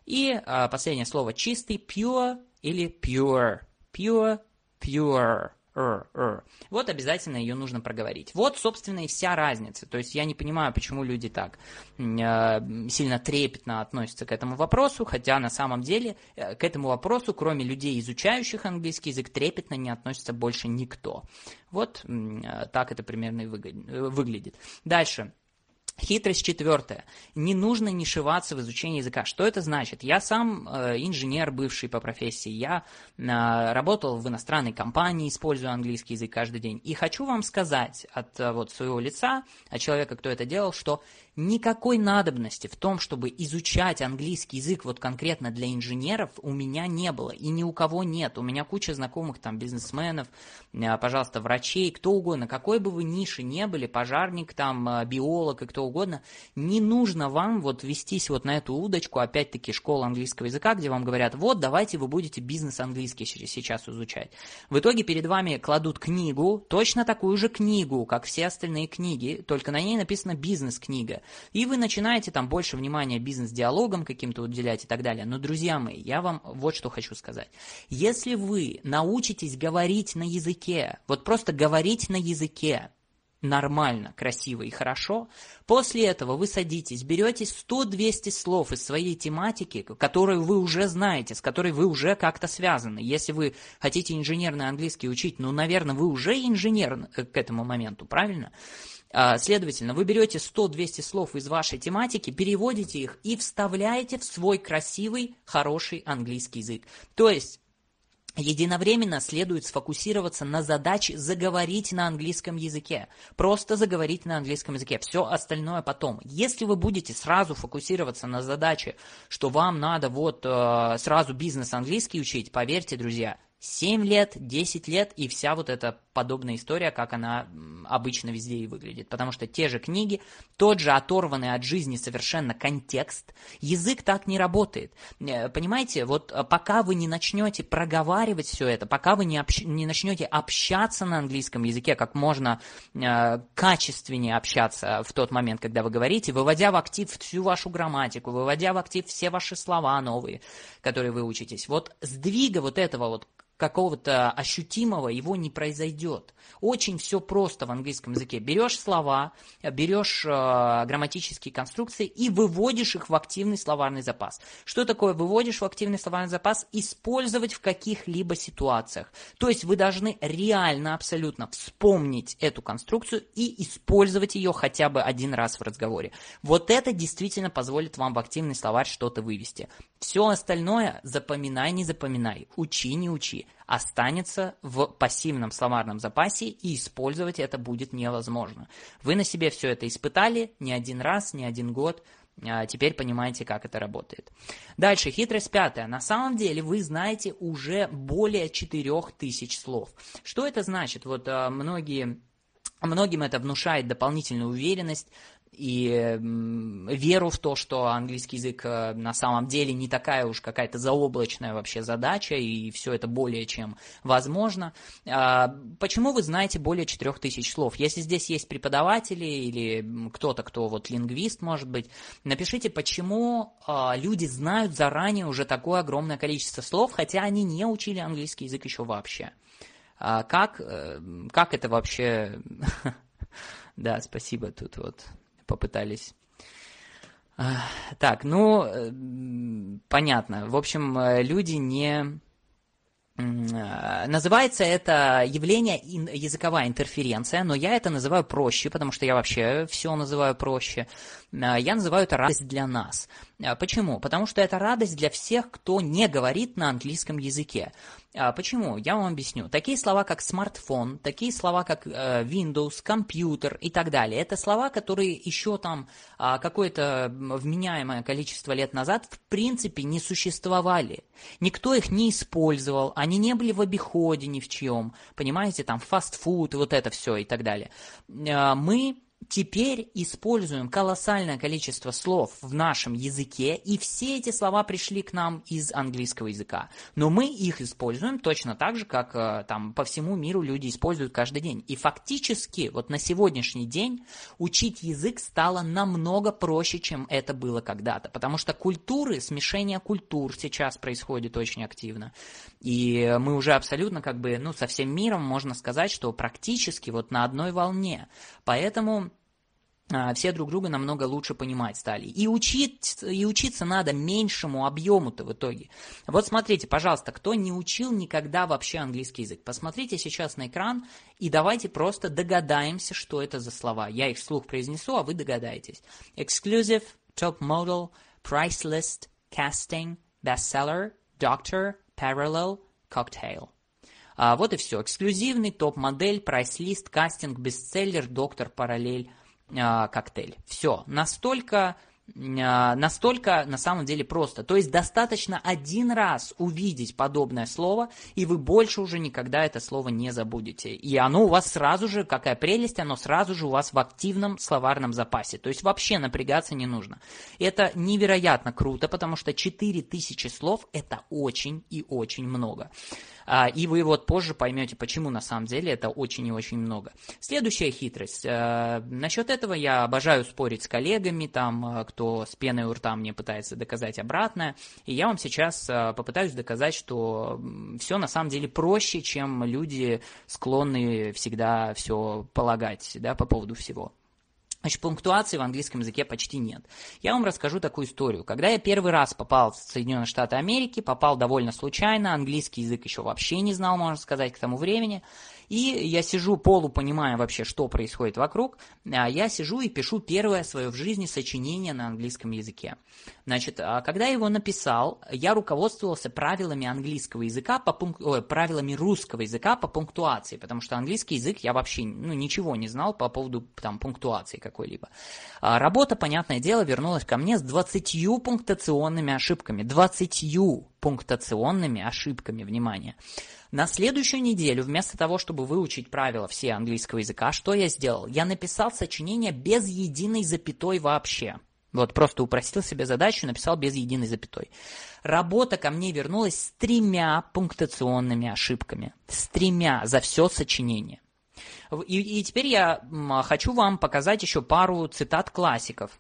И а, последнее слово чистый, pure или pure. Pure, pure. R, R. Вот обязательно ее нужно проговорить. Вот, собственно, и вся разница. То есть я не понимаю, почему люди так э, сильно трепетно относятся к этому вопросу, хотя на самом деле э, к этому вопросу, кроме людей, изучающих английский язык, трепетно не относится больше никто. Вот э, так это примерно и выглядит. Дальше. Хитрость четвертая. Не нужно нишеваться в изучении языка. Что это значит? Я сам э, инженер, бывший по профессии. Я э, работал в иностранной компании, используя английский язык каждый день. И хочу вам сказать от э, вот, своего лица, от человека, кто это делал, что никакой надобности в том, чтобы изучать английский язык вот конкретно для инженеров, у меня не было. И ни у кого нет. У меня куча знакомых там бизнесменов, э, пожалуйста, врачей, кто угодно. Какой бы вы ниши не были, пожарник, там, э, биолог и кто угодно, не нужно вам вот вестись вот на эту удочку, опять-таки, школа английского языка, где вам говорят, вот, давайте вы будете бизнес английский сейчас изучать. В итоге перед вами кладут книгу, точно такую же книгу, как все остальные книги, только на ней написано бизнес-книга. И вы начинаете там больше внимания бизнес-диалогам каким-то уделять и так далее. Но, друзья мои, я вам вот что хочу сказать. Если вы научитесь говорить на языке, вот просто говорить на языке, нормально, красиво и хорошо. После этого вы садитесь, берете сто-двести слов из своей тематики, которую вы уже знаете, с которой вы уже как-то связаны. Если вы хотите инженерный английский учить, ну, наверное, вы уже инженер к этому моменту, правильно? Следовательно, вы берете сто-двести слов из вашей тематики, переводите их и вставляете в свой красивый, хороший английский язык. То есть единовременно следует сфокусироваться на задаче заговорить на английском языке. Просто заговорить на английском языке. Все остальное потом. Если вы будете сразу фокусироваться на задаче, что вам надо вот э, сразу бизнес английский учить, поверьте, друзья, семь лет, десять лет и вся вот эта подобная история, как она обычно везде и выглядит. Потому что те же книги, тот же оторванный от жизни совершенно контекст, язык так не работает. Понимаете, вот пока вы не начнете проговаривать все это, пока вы не, общ... не начнете общаться на английском языке, как можно э, качественнее общаться в тот момент, когда вы говорите, выводя в актив всю вашу грамматику, выводя в актив все ваши слова новые, которые вы учитесь, вот сдвига вот этого вот какого-то ощутимого его не произойдет. Очень все просто в английском языке. Берешь слова, берешь э, грамматические конструкции и выводишь их в активный словарный запас. Что такое выводишь в активный словарный запас? Использовать в каких-либо ситуациях. То есть вы должны реально, абсолютно вспомнить эту конструкцию и использовать ее хотя бы один раз в разговоре. Вот это действительно позволит вам в активный словарь что-то вывести. Все остальное запоминай, не запоминай, учи, не учи, останется в пассивном словарном запасе, и использовать это будет невозможно. Вы на себе все это испытали не один раз, не один год, а теперь понимаете, как это работает. Дальше, хитрость пятая. На самом деле вы знаете уже более четырех тысяч слов. Что это значит? Вот многие, многим это внушает дополнительную уверенность и веру в то, что английский язык на самом деле не такая уж какая-то заоблачная вообще задача, и все это более чем возможно. Почему вы знаете более четырех тысяч слов? Если здесь есть преподаватели или кто-то, кто вот лингвист, может быть, напишите, почему люди знают заранее уже такое огромное количество слов, хотя они не учили английский язык еще вообще. Как, как это вообще... Да, спасибо, тут вот... попытались. Так, ну, понятно. В общем, люди не... Называется это явление языковая интерференция, но я это называю проще, потому что я вообще все называю проще. Я называю это радость для нас. Почему? Потому что это радость для всех, кто не говорит на английском языке. Почему? Я вам объясню. Такие слова, как смартфон, такие слова, как Windows, компьютер и так далее, это слова, которые еще там какое-то вменяемое количество лет назад в принципе не существовали. Никто их не использовал, они не были в обиходе ни в чьем. Понимаете, там фастфуд, вот это все и так далее. Мы... теперь используем колоссальное количество слов в нашем языке, и все эти слова пришли к нам из английского языка. Но мы их используем точно так же, как там по всему миру люди используют каждый день. И фактически вот на сегодняшний день учить язык стало намного проще, чем это было когда-то. Потому что культуры, смешение культур сейчас происходит очень активно. И мы уже абсолютно как бы, ну, со всем миром можно сказать, что практически вот на одной волне. Поэтому все друг друга намного лучше понимать стали. И, учить, и учиться надо меньшему объему-то в итоге. Вот смотрите, пожалуйста, кто не учил никогда вообще английский язык, посмотрите сейчас на экран и давайте просто догадаемся, что это за слова. Я их вслух произнесу, а вы догадаетесь. Exclusive, top model, price list, casting, bestseller, doctor, parallel, cocktail. А, вот и все. Эксклюзивный, топ-модель, прайс-лист, кастинг, бестселлер, доктор, параллель, коктейль. Все. Настолько, настолько на самом деле просто. То есть достаточно один раз увидеть подобное слово, и вы больше уже никогда это слово не забудете. И оно у вас сразу же, какая прелесть, оно сразу же у вас в активном словарном запасе. То есть вообще напрягаться не нужно. Это невероятно круто, потому что четыре тысячи слов – это очень и очень много. И вы вот позже поймете, почему на самом деле это очень и очень много. Следующая хитрость. Насчет этого я обожаю спорить с коллегами, там, кто с пеной у рта мне пытается доказать обратное. И я вам сейчас попытаюсь доказать, что все на самом деле проще, чем люди склонны всегда все полагать, да, по поводу всего. Значит, пунктуации в английском языке почти нет. Я вам расскажу такую историю. Когда я первый раз попал в Соединенные Штаты Америки, попал довольно случайно, английский язык еще вообще не знал, можно сказать, к тому времени, и я сижу, полупонимая вообще, что происходит вокруг, я сижу и пишу первое свое в жизни сочинение на английском языке. Значит, когда я его написал, я руководствовался правилами английского языка, по пунк... Ой, правилами русского языка по пунктуации, потому что английский язык я вообще ну, ничего не знал по поводу там, пунктуации какой-либо. Работа, понятное дело, вернулась ко мне с двадцатью пунктуационными ошибками. двадцатью пунктуационными ошибками, внимание. На следующую неделю, вместо того, чтобы выучить правила все английского языка, что я сделал? Я написал сочинение без единой запятой вообще. Вот просто упростил себе задачу, написал без единой запятой. Работа ко мне вернулась с тремя пунктуационными ошибками. С тремя за все сочинение. И, и теперь я хочу вам показать еще пару цитат классиков.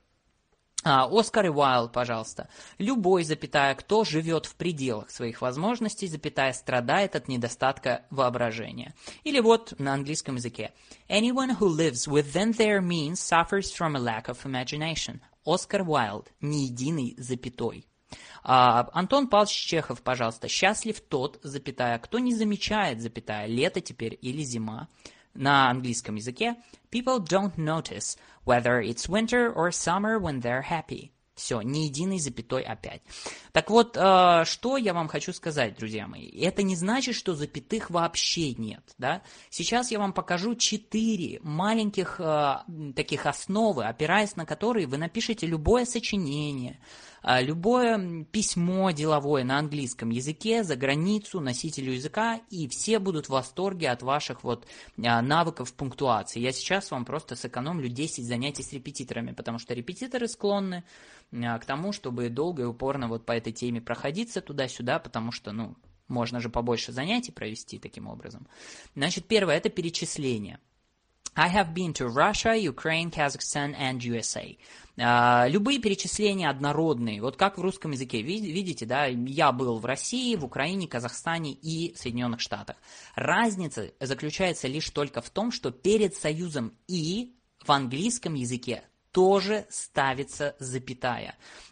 Оскар Уайлд, пожалуйста. Любой, запятая, кто живет в пределах своих возможностей, запятая, страдает от недостатка воображения. Или вот на английском языке. Anyone who lives within their means suffers from a lack of imagination. Оскар Уайлд. Ни единой запятой. А, Антон Павлович Чехов, пожалуйста. Счастлив тот, запятая, кто не замечает, запятая, лето теперь или зима. На английском языке people don't notice whether it's winter or summer when they're happy. Все, ни единой запятой опять. Так вот, э, что я вам хочу сказать, друзья мои. Это не значит, что запятых вообще нет. Да? Сейчас я вам покажу четыре маленьких э, таких основы, опираясь на которые вы напишите любое сочинение, э, любое письмо деловое на английском языке, за границу, носителю языка, и все будут в восторге от ваших вот э, навыков пунктуации. Я сейчас вам просто сэкономлю десять занятий с репетиторами, потому что репетиторы склонны к тому, чтобы долго и упорно вот по этой теме проходиться туда-сюда, потому что, ну, можно же побольше занятий провести таким образом. Значит, первое – это перечисление. I have been to Russia, Ukraine, Kazakhstan and ю эс эй. Uh, любые перечисления однородные. Вот как в русском языке. Видите, да, я был в России, в Украине, Казахстане и Соединенных Штатах. Разница заключается лишь только в том, что перед союзом «и» в английском языке тоже ставится запятая.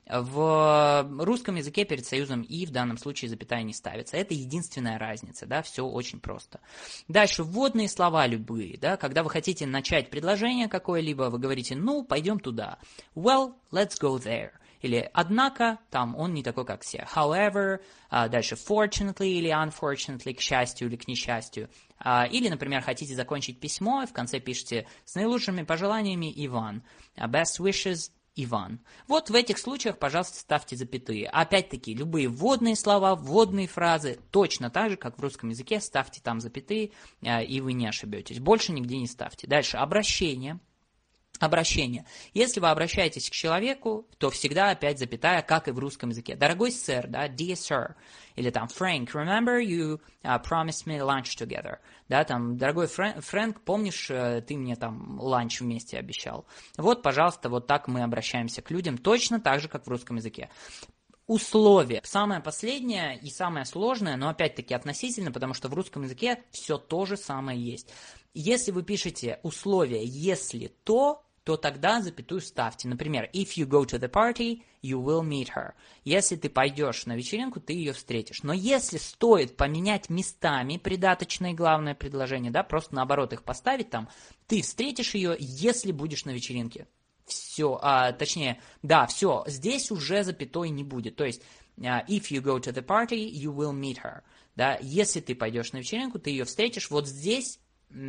В русском языке перед союзом «и» в данном случае запятая не ставится. Это единственная разница, да, все очень просто. Дальше, вводные слова любые, да, когда вы хотите начать предложение какое-либо, вы говорите, ну, пойдем туда. Well, let's go there. Или однако, там он не такой, как все. However, а дальше fortunately или unfortunately, к счастью или к несчастью. А, или, например, хотите закончить письмо, и в конце пишете с наилучшими пожеланиями Иван. Best wishes, Иван. Вот в этих случаях, пожалуйста, ставьте запятые. Опять-таки, любые вводные слова, вводные фразы, точно так же, как в русском языке, ставьте там запятые, и вы не ошибетесь. Больше нигде не ставьте. Дальше, обращение. Обращение. Если вы обращаетесь к человеку, то всегда опять запятая, как и в русском языке. Дорогой сэр, да, dear sir, или там Frank, remember you uh, promised me lunch together, да, там, дорогой Фрэн, Фрэнк, помнишь, ты мне там ланч вместе обещал. Вот, пожалуйста, вот так мы обращаемся к людям, точно так же, как в русском языке. Условие. Самое последнее и самое сложное, но опять-таки относительно, потому что в русском языке все то же самое есть. Если вы пишете условие «если то», то тогда запятую ставьте. Например, if you go to the party, you will meet her. Если ты пойдешь на вечеринку, ты ее встретишь. Но если стоит поменять местами придаточное и главное предложение, да, просто наоборот их поставить там, ты встретишь ее, если будешь на вечеринке. Все, а, точнее, да, все, здесь уже запятой не будет. То есть, if you go to the party, you will meet her. Да, если ты пойдешь на вечеринку, ты ее встретишь. Вот здесь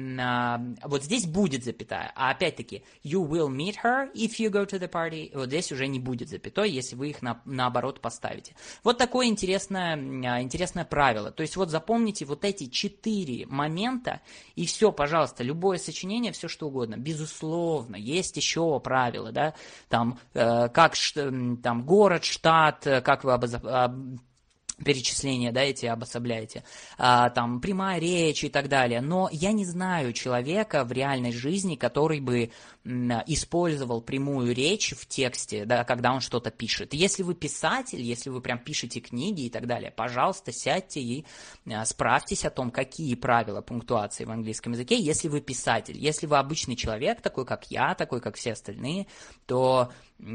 вот здесь будет запятая, а опять-таки you will meet her if you go to the party, вот здесь уже не будет запятой, если вы их на, наоборот поставите. Вот такое интересное, интересное правило. То есть вот запомните вот эти четыре момента, и все, пожалуйста, любое сочинение, все что угодно. Безусловно, есть еще правила, да, там, э, как там, город, штат, как вы обоз... перечисления, да, эти обособляете, а, там, прямая речь и так далее. Но я не знаю человека в реальной жизни, который бы м, использовал прямую речь в тексте, да, когда он что-то пишет. Если вы писатель, если вы прям пишете книги и так далее, пожалуйста, сядьте и а, справьтесь о том, какие правила пунктуации в английском языке. Если вы писатель, если вы обычный человек, такой как я, такой как все остальные, то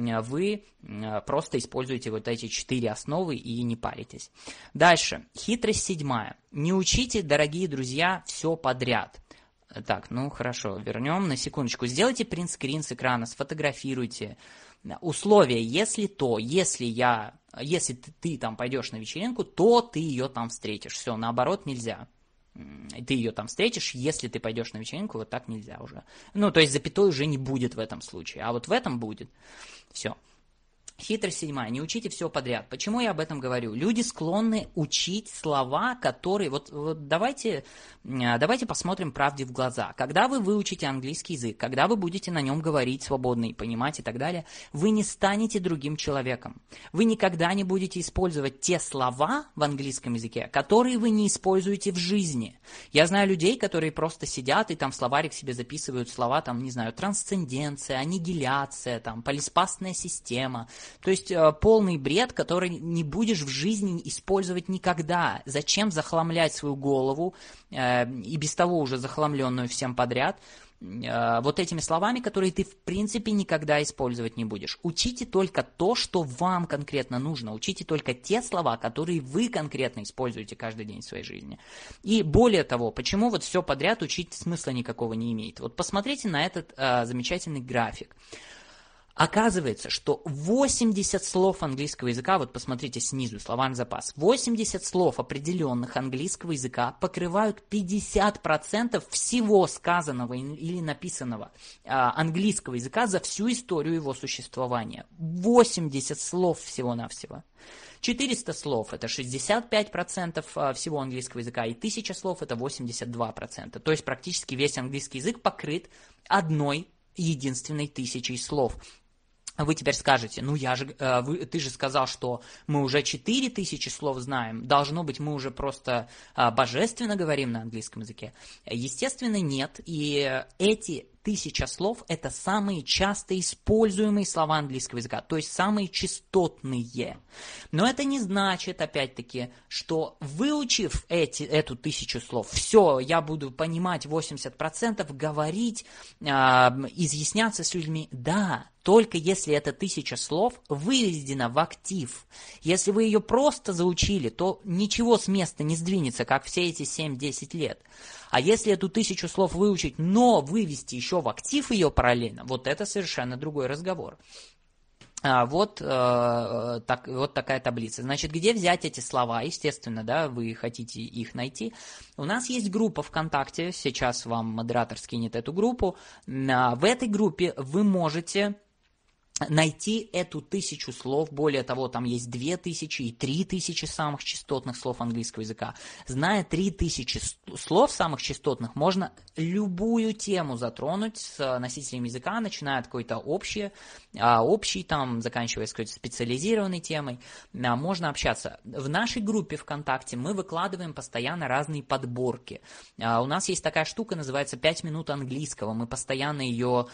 вы просто используете вот эти четыре основы и не паритесь. Дальше. Хитрость седьмая. Не учите, дорогие друзья, все подряд. Так, ну хорошо, вернем на секундочку. Сделайте принтскрин с экрана, сфотографируйте. Условие, если то, если я, если ты, ты там пойдешь на вечеринку, то ты ее там встретишь. Все, наоборот нельзя. Ты ее там встретишь, если ты пойдешь на вечеринку, вот так нельзя уже. Ну, то есть запятой уже не будет в этом случае, а вот в этом будет. Все. Хитрость седьмая. Не учите все подряд. Почему я об этом говорю? Люди склонны учить слова, которые... Вот, вот давайте, давайте посмотрим правде в глаза. Когда вы выучите английский язык, когда вы будете на нем говорить свободно и понимать и так далее, вы не станете другим человеком. Вы никогда не будете использовать те слова в английском языке, которые вы не используете в жизни. Я знаю людей, которые просто сидят и там в словарик себе записывают слова, там, не знаю, трансценденция, аннигиляция, там, полиспастная система. То есть э, полный бред, который не будешь в жизни использовать никогда. Зачем захламлять свою голову, э, и без того уже захламленную всем подряд, э, вот этими словами, которые ты в принципе никогда использовать не будешь. Учите только то, что вам конкретно нужно. Учите только те слова, которые вы конкретно используете каждый день в своей жизни. И более того, почему вот все подряд учить смысла никакого не имеет? Вот посмотрите на этот э, замечательный график. Оказывается, что восемьдесят слов английского языка, вот посмотрите снизу, словарный запас, восемьдесят слов определенных английского языка покрывают пятьдесят процентов всего сказанного или написанного а, английского языка за всю историю его существования. восемьдесят слов всего-навсего. четыреста слов – это шестьдесят пять процентов всего английского языка, и тысяча слов – это восемьдесят два процента. То есть практически весь английский язык покрыт одной единственной тысячей слов. Вы теперь скажете, ну я же, э, вы, ты же сказал, что мы уже четыре тысячи слов знаем, должно быть, мы уже просто э, божественно говорим на английском языке. Естественно, нет, и эти тысяча слов – это самые часто используемые слова английского языка, то есть самые частотные. Но это не значит, опять-таки, что выучив эти, эту тысячу слов, все, я буду понимать восемьдесят процентов, говорить, э, изъясняться с людьми. Да, только если эта тысяча слов выведена в актив. Если вы ее просто заучили, то ничего с места не сдвинется, как все эти семь-десять лет. А если эту тысячу слов выучить, но вывести еще в актив ее параллельно, вот это совершенно другой разговор. А, вот, э, так, вот такая таблица. Значит, где взять эти слова? Естественно, да, вы хотите их найти. У нас есть группа ВКонтакте, сейчас вам модератор скинет эту группу. В этой группе вы можете найти эту тысячу слов, более того, там есть две тысячи и три тысячи самых частотных слов английского языка. Зная три тысячи слов самых частотных, можно любую тему затронуть с носителем языка, начиная от какой-то общей, общей там, заканчивая с какой-то специализированной темой. Можно общаться. В нашей группе ВКонтакте мы выкладываем постоянно разные подборки. У нас есть такая штука, называется «пять минут английского». Мы постоянно ее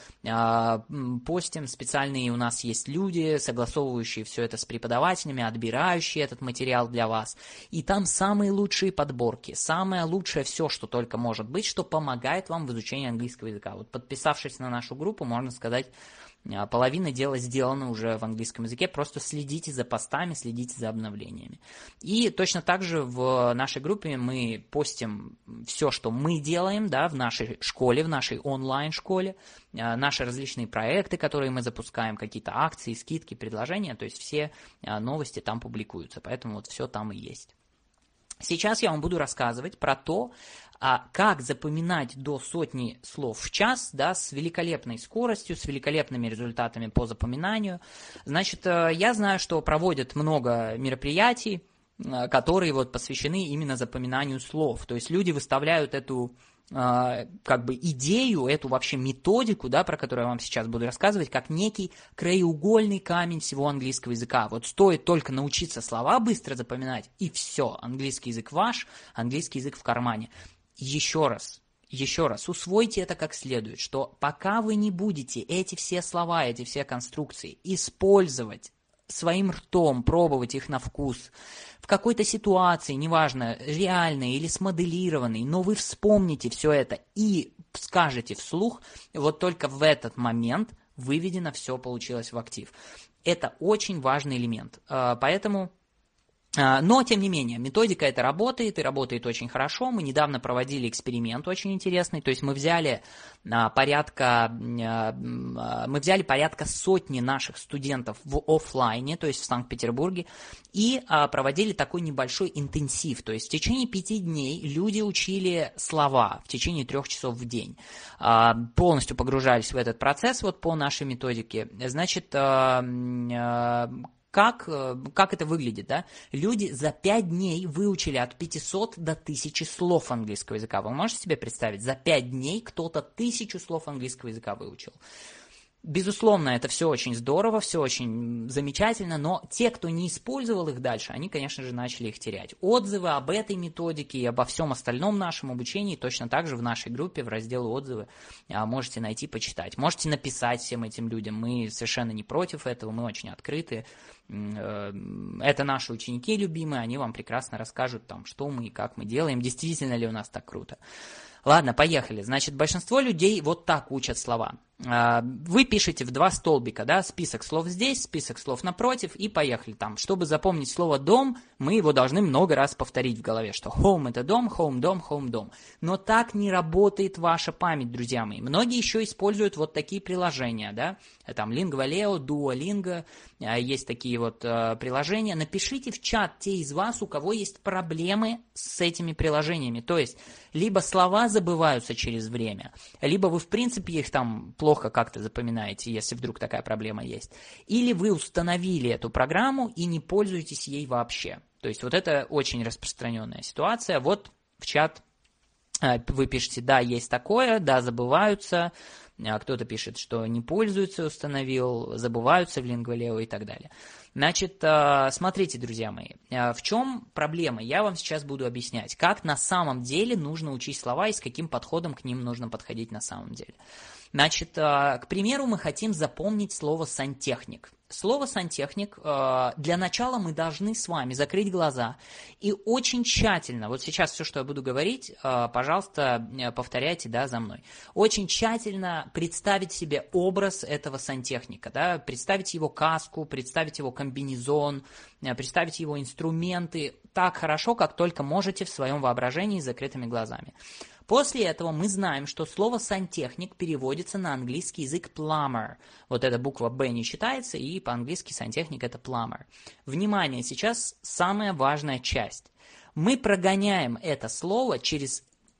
постим, специальные у нас есть люди, согласовывающие все это с преподавателями, отбирающие этот материал для вас. И там самые лучшие подборки, самое лучшее все, что только может быть, что помогает вам в изучении английского языка. Вот подписавшись на нашу группу, можно сказать, половина дела сделана уже в английском языке, просто следите за постами, следите за обновлениями. И точно так же в нашей группе мы постим все, что мы делаем, да, в нашей школе, в нашей онлайн-школе, наши различные проекты, которые мы запускаем, какие-то акции, скидки, предложения, то есть все новости там публикуются, поэтому вот все там и есть. Сейчас я вам буду рассказывать про то, а как запоминать до сотни слов в час, да, с великолепной скоростью, с великолепными результатами по запоминанию. Значит, я знаю, что проводят много мероприятий, которые вот посвящены именно запоминанию слов. То есть люди выставляют эту как бы идею, эту вообще методику, да, про которую я вам сейчас буду рассказывать, как некий краеугольный камень всего английского языка. Вот стоит только научиться слова быстро запоминать, и все, английский язык ваш, английский язык в кармане. Еще раз, еще раз, усвойте это как следует, что пока вы не будете эти все слова, эти все конструкции использовать своим ртом, пробовать их на вкус, в какой-то ситуации, неважно, реальной или смоделированной, но вы вспомните все это и скажете вслух, вот только в этот момент выведено все получилось в актив. Это очень важный элемент, поэтому... Но, тем не менее, методика эта работает, и работает очень хорошо. Мы недавно проводили эксперимент очень интересный, то есть мы взяли а, порядка, а, мы взяли порядка сотни наших студентов в офлайне, то есть в Санкт-Петербурге, и а, проводили такой небольшой интенсив, то есть в течение пяти дней люди учили слова в течение трех часов в день, а, полностью погружались в этот процесс вот по нашей методике. Значит, а, а, Как, как это выглядит, да? Люди за пять дней выучили от пятисот до тысячи слов английского языка. Вы можете себе представить? За пять дней кто-то тысячу слов английского языка выучил. Безусловно, это все очень здорово, все очень замечательно, но те, кто не использовал их дальше, они, конечно же, начали их терять. Отзывы об этой методике и обо всем остальном нашем обучении точно так же в нашей группе в разделе «Отзывы» можете найти, почитать. Можете написать всем этим людям, мы совершенно не против этого, мы очень открыты. Это наши ученики любимые, они вам прекрасно расскажут, там, что мы и как мы делаем, действительно ли у нас так круто. Ладно, поехали. Значит, большинство людей вот так учат слова. Вы пишете в два столбика, да, список слов здесь, список слов напротив, и поехали там. Чтобы запомнить слово «дом», мы его должны много раз повторить в голове, что home – это дом, home – дом, home – дом. Но так не работает ваша память, друзья мои. Многие еще используют вот такие приложения, да, там Lingua.leo, Duolingo, есть такие вот приложения. Напишите в чат те из вас, у кого есть проблемы с этими приложениями, то есть либо слова забываются через время, либо вы в принципе их там плохо как-то запоминаете, если вдруг такая проблема есть, или вы установили эту программу и не пользуетесь ей вообще. То есть вот это очень распространенная ситуация. Вот в чат вы пишете: да, есть такое, да, забываются, кто-то пишет, что не пользуется, установил, забываются в Lingua.leo и так далее. Значит, смотрите, друзья мои, в чем проблема? Я вам сейчас буду объяснять, как на самом деле нужно учить слова и с каким подходом к ним нужно подходить на самом деле. Значит, к примеру, мы хотим запомнить слово «сантехник». Слово «сантехник» для начала мы должны с вами закрыть глаза и очень тщательно, вот сейчас все, что я буду говорить, пожалуйста, повторяйте, да, за мной, очень тщательно представить себе образ этого сантехника, да, представить его каску, представить его комбинезон, представить его инструменты так хорошо, как только можете в своем воображении с закрытыми глазами. После этого мы знаем, что слово «сантехник» переводится на английский язык plumber. Вот эта буква «Б» не читается, и по-английски сантехник – это plumber. Внимание, сейчас самая важная часть. Мы прогоняем это слово через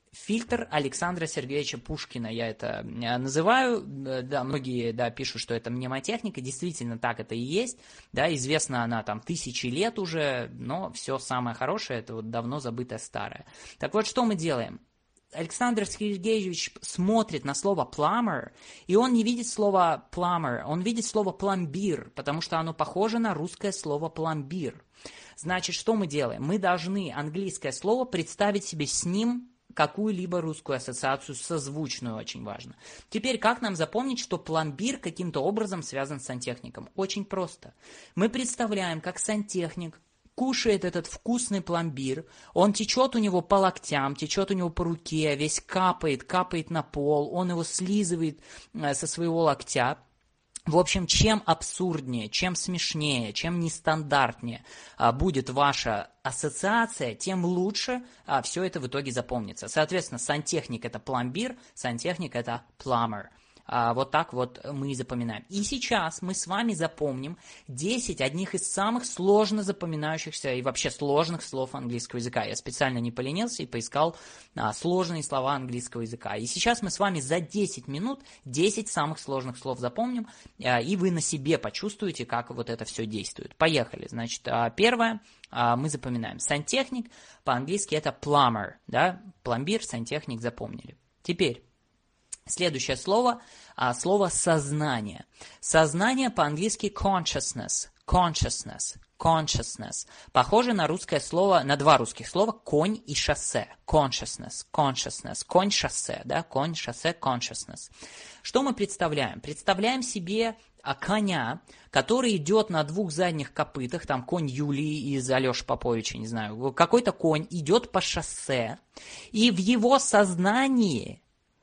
Фильтр Александра Сергеевича Пушкина, я это называю, да, многие, да, пишут, что это мнемотехника, действительно так это и есть, да, известна она там тысячи лет уже, но все самое хорошее, это вот давно забытое старое. Так вот, что мы делаем? Александр Сергеевич смотрит на слово plumber, и он не видит слово plumber, он видит слово пломбир, потому что оно похоже на русское слово пломбир. Значит, что мы делаем? Мы должны английское слово представить себе с ним какую-либо русскую ассоциацию, созвучную, очень важно. Теперь, как нам запомнить, что пломбир каким-то образом связан с сантехником? Очень просто. Мы представляем, как сантехник кушает этот вкусный пломбир, он течет у него по локтям, течет у него по руке, весь капает, капает на пол, он его слизывает со своего локтя. В общем, чем абсурднее, чем смешнее, чем нестандартнее а, будет ваша ассоциация, тем лучше а, все это в итоге запомнится. Соответственно, сантехник – это пломбир, сантехник – это plumber. А, вот так вот мы и запоминаем. И сейчас мы с вами запомним десять одних из самых сложно запоминающихся и вообще сложных слов английского языка. Я специально не поленился и поискал а, сложные слова английского языка. И сейчас мы с вами за десять минут десять самых сложных слов запомним, а, и вы на себе почувствуете, как вот это все действует. Поехали. Значит, а, первое а, мы запоминаем. Сантехник по-английски это plumber, да? Пломбир, сантехник запомнили. Теперь следующее слово, а, слово «сознание». Сознание по-английски consciousness, consciousness, consciousness. Похоже на русское слово, на два русских слова «конь» и «шоссе». Consciousness, consciousness. Конь, шоссе, да? Конь, шоссе, consciousness. Что мы представляем? Представляем себе а, коня, который идет на двух задних копытах, там конь Юлии из Алеши Поповича, не знаю, какой-то конь идет по шоссе, и в его сознании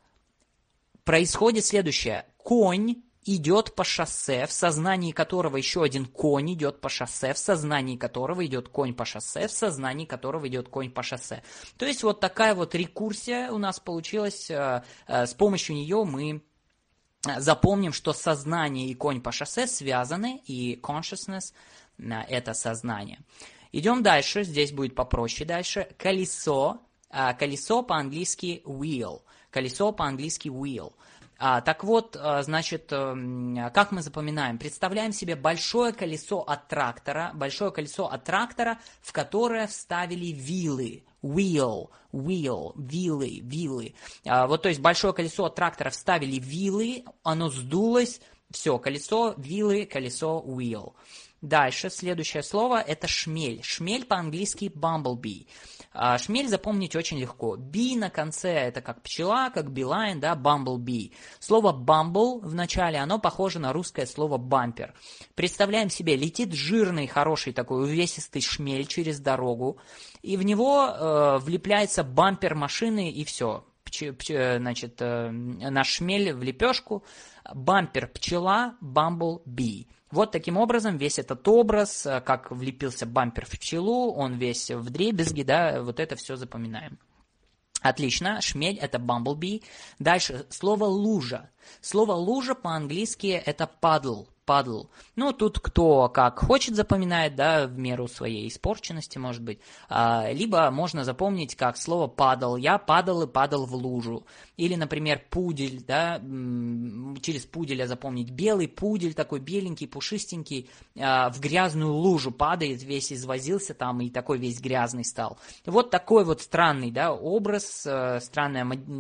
происходит следующее. Конь идет по шоссе, в сознании которого еще один конь идет по шоссе, в сознании которого идет конь по шоссе, в сознании которого идет конь по шоссе. То есть вот такая вот рекурсия у нас получилась. С помощью нее мы запомним, что сознание и конь по шоссе связаны, и consciousness – это сознание. Идем дальше, здесь будет попроще дальше. Колесо. Колесо по-английски wheel. Колесо по-английски wheel. А, так вот, значит, как мы запоминаем? Представляем себе большое колесо от трактора, большое колесо от трактора, в которое вставили вилы. Wheel, wheel, вилы, вилы. А, вот, то есть, большое колесо от трактора вставили вилы, оно сдулось, все, колесо, вилы, колесо, wheel. Дальше, следующее слово – это шмель. Шмель по-английски bumblebee. А, шмель запомнить очень легко. Bee на конце – это как пчела, как beeline, да, bumblebee. Слово bumble в начале, оно похоже на русское слово бампер. Представляем себе, летит жирный, хороший такой увесистый шмель через дорогу, и в него э, влепляется бампер машины, и все. Пч, пч, значит, э, наш шмель в лепешку, бампер пчела, bumblebee. Вот таким образом весь этот образ, как влепился бампер в пчелу, он весь вдребезги, да, вот это все запоминаем. Отлично, шмель – это bumblebee. Дальше слово «лужа». Слово «лужа» по-английски – это puddle. Puddle. Ну, тут кто как хочет запоминает, да, в меру своей испорченности, может быть. А, либо можно запомнить как слово «падал». Я падал и падал в лужу. Или, например, пудель, да, через пуделя запомнить. Белый пудель, такой беленький, пушистенький, а, в грязную лужу падает, весь извозился там и такой весь грязный стал. Вот такой вот странный, да, образ, а, странное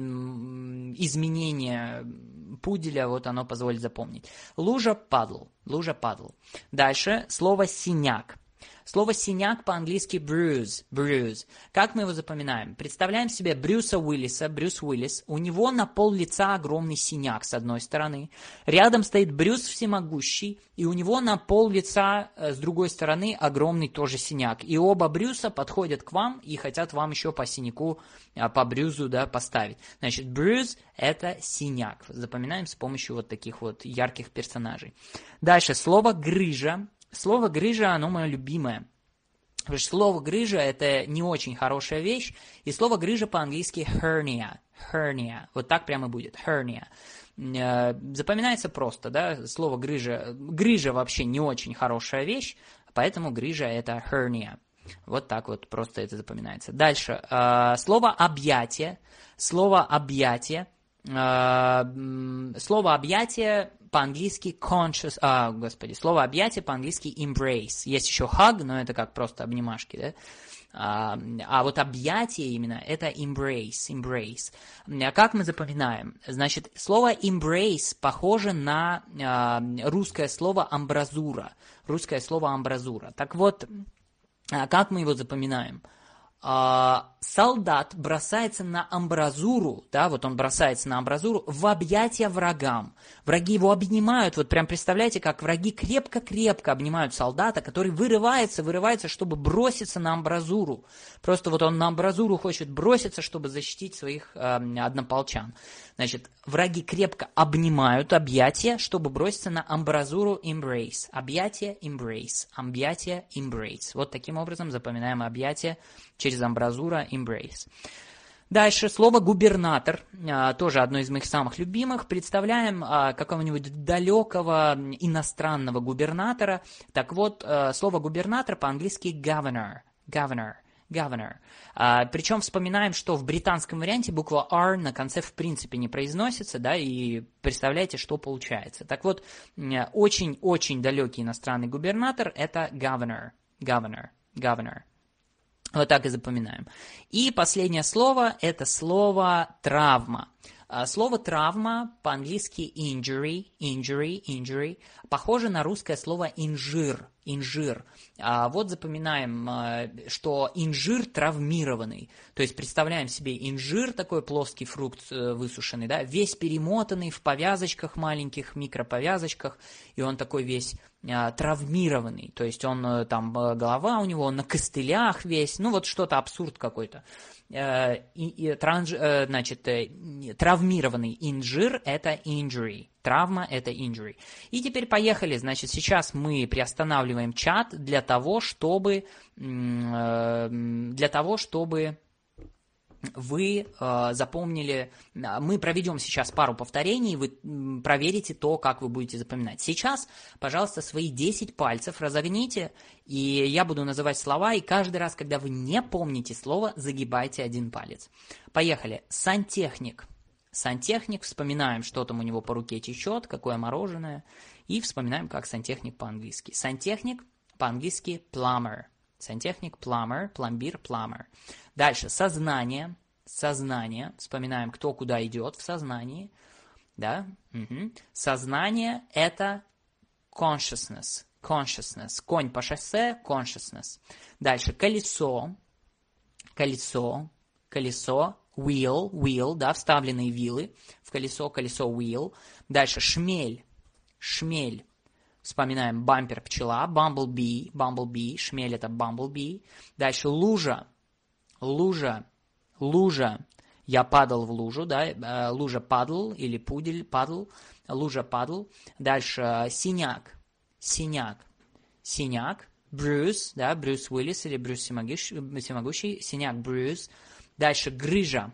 изменение пуделя, вот оно позволит запомнить. Лужа, падал. Лужа, падал. Дальше слово «синяк». Слово «синяк» по-английски bruise, bruise. Как мы его запоминаем? Представляем себе Брюса Уиллиса, Брюс Уиллис. У него на пол лица огромный синяк с одной стороны. Рядом стоит Брюс Всемогущий, и у него на пол лица с другой стороны огромный тоже синяк. И оба Брюса подходят к вам и хотят вам еще по синяку, по Брюсу, да, поставить. Значит, bruise – это синяк. Запоминаем с помощью вот таких вот ярких персонажей. Дальше слово «грыжа». Слово «грыжа», оно мое любимое. Потому что слово «грыжа» – это не очень хорошая вещь. И слово «грыжа» по-английски hernia. Hernia. Вот так прямо будет. Hernia. Запоминается просто, да, слово «грыжа». Грыжа вообще не очень хорошая вещь, поэтому грыжа – это hernia. Вот так вот просто это запоминается. Дальше. Слово «объятие». Слово «объятие». Слово «объятие» по-английски conscious... А, господи. Слово «объятие» по-английски embrace. Есть еще hug, но это как просто обнимашки, да? А, а вот объятие именно это embrace, embrace. А как мы запоминаем? Значит, слово embrace похоже на а, русское слово амбразура. Русское слово амбразура. Так вот, а как мы его запоминаем? А, солдат бросается на амбразуру, да, вот он бросается на амбразуру в объятия врагам. Враги его обнимают, вот прям представляете, как враги крепко-крепко обнимают солдата, который вырывается, вырывается, чтобы броситься на амбразуру. Просто вот он на амбразуру хочет броситься, чтобы защитить своих э, однополчан. Значит, враги крепко обнимают объятия, чтобы броситься на амбразуру embrace. Объятие embrace. Объятие embrace. Вот таким образом запоминаем объятие через амбразура embrace. Дальше слово губернатор, тоже одно из моих самых любимых. Представляем какого-нибудь далекого иностранного губернатора. Так вот, слово губернатор по-английски governor. Governor. Governor. А, причем вспоминаем, что в британском варианте буква R на конце в принципе не произносится, да, и представляете, что получается. Так вот, очень-очень далекий иностранный губернатор – это governor. Governor. Governor. Вот так и запоминаем. И последнее слово – это слово травма. Слово «травма» по-английски injury, injury, injury, похоже на русское слово «инжир», инжир. А вот запоминаем, что инжир травмированный. То есть представляем себе инжир, такой плоский фрукт высушенный, да, весь перемотанный в повязочках маленьких, микроповязочках, и он такой весь а, травмированный. То есть он там, голова у него на костылях весь, ну вот что-то абсурд какой-то. И, и, транж, значит, травмированный инжир – это injury, травма – это injury. И теперь поехали, значит, сейчас мы приостанавливаем чат для того, чтобы, для того, чтобы вы э, запомнили, мы проведем сейчас пару повторений, вы проверите то, как вы будете запоминать. Сейчас, пожалуйста, свои десять пальцев разогните, и я буду называть слова, и каждый раз, когда вы не помните слово, загибайте один палец. Поехали. Сантехник. Сантехник, вспоминаем, что там у него по руке течет, какое мороженое, и вспоминаем, как сантехник по-английски. Сантехник по-английски plumber. Сантехник, plumber, пломбир, plumber. Дальше, сознание, сознание, вспоминаем, кто куда идет в сознании, да, угу. Сознание – это consciousness, consciousness, конь по шоссе, consciousness. Дальше, колесо, колесо, колесо, wheel, wheel, да, вставленные вилы в колесо, колесо, wheel. Дальше, шмель, шмель. Вспоминаем бампер пчела, bumblebee, bumblebee, шмель это bumblebee. Дальше лужа, лужа, лужа. Я падал в лужу, да, лужа падал или пудель падал, лужа падал. Дальше синяк, синяк, синяк, Брюс, да, Брюс Уиллис или Брюс Всемогущий, всемогущий, синяк, Брюс. Дальше грыжа,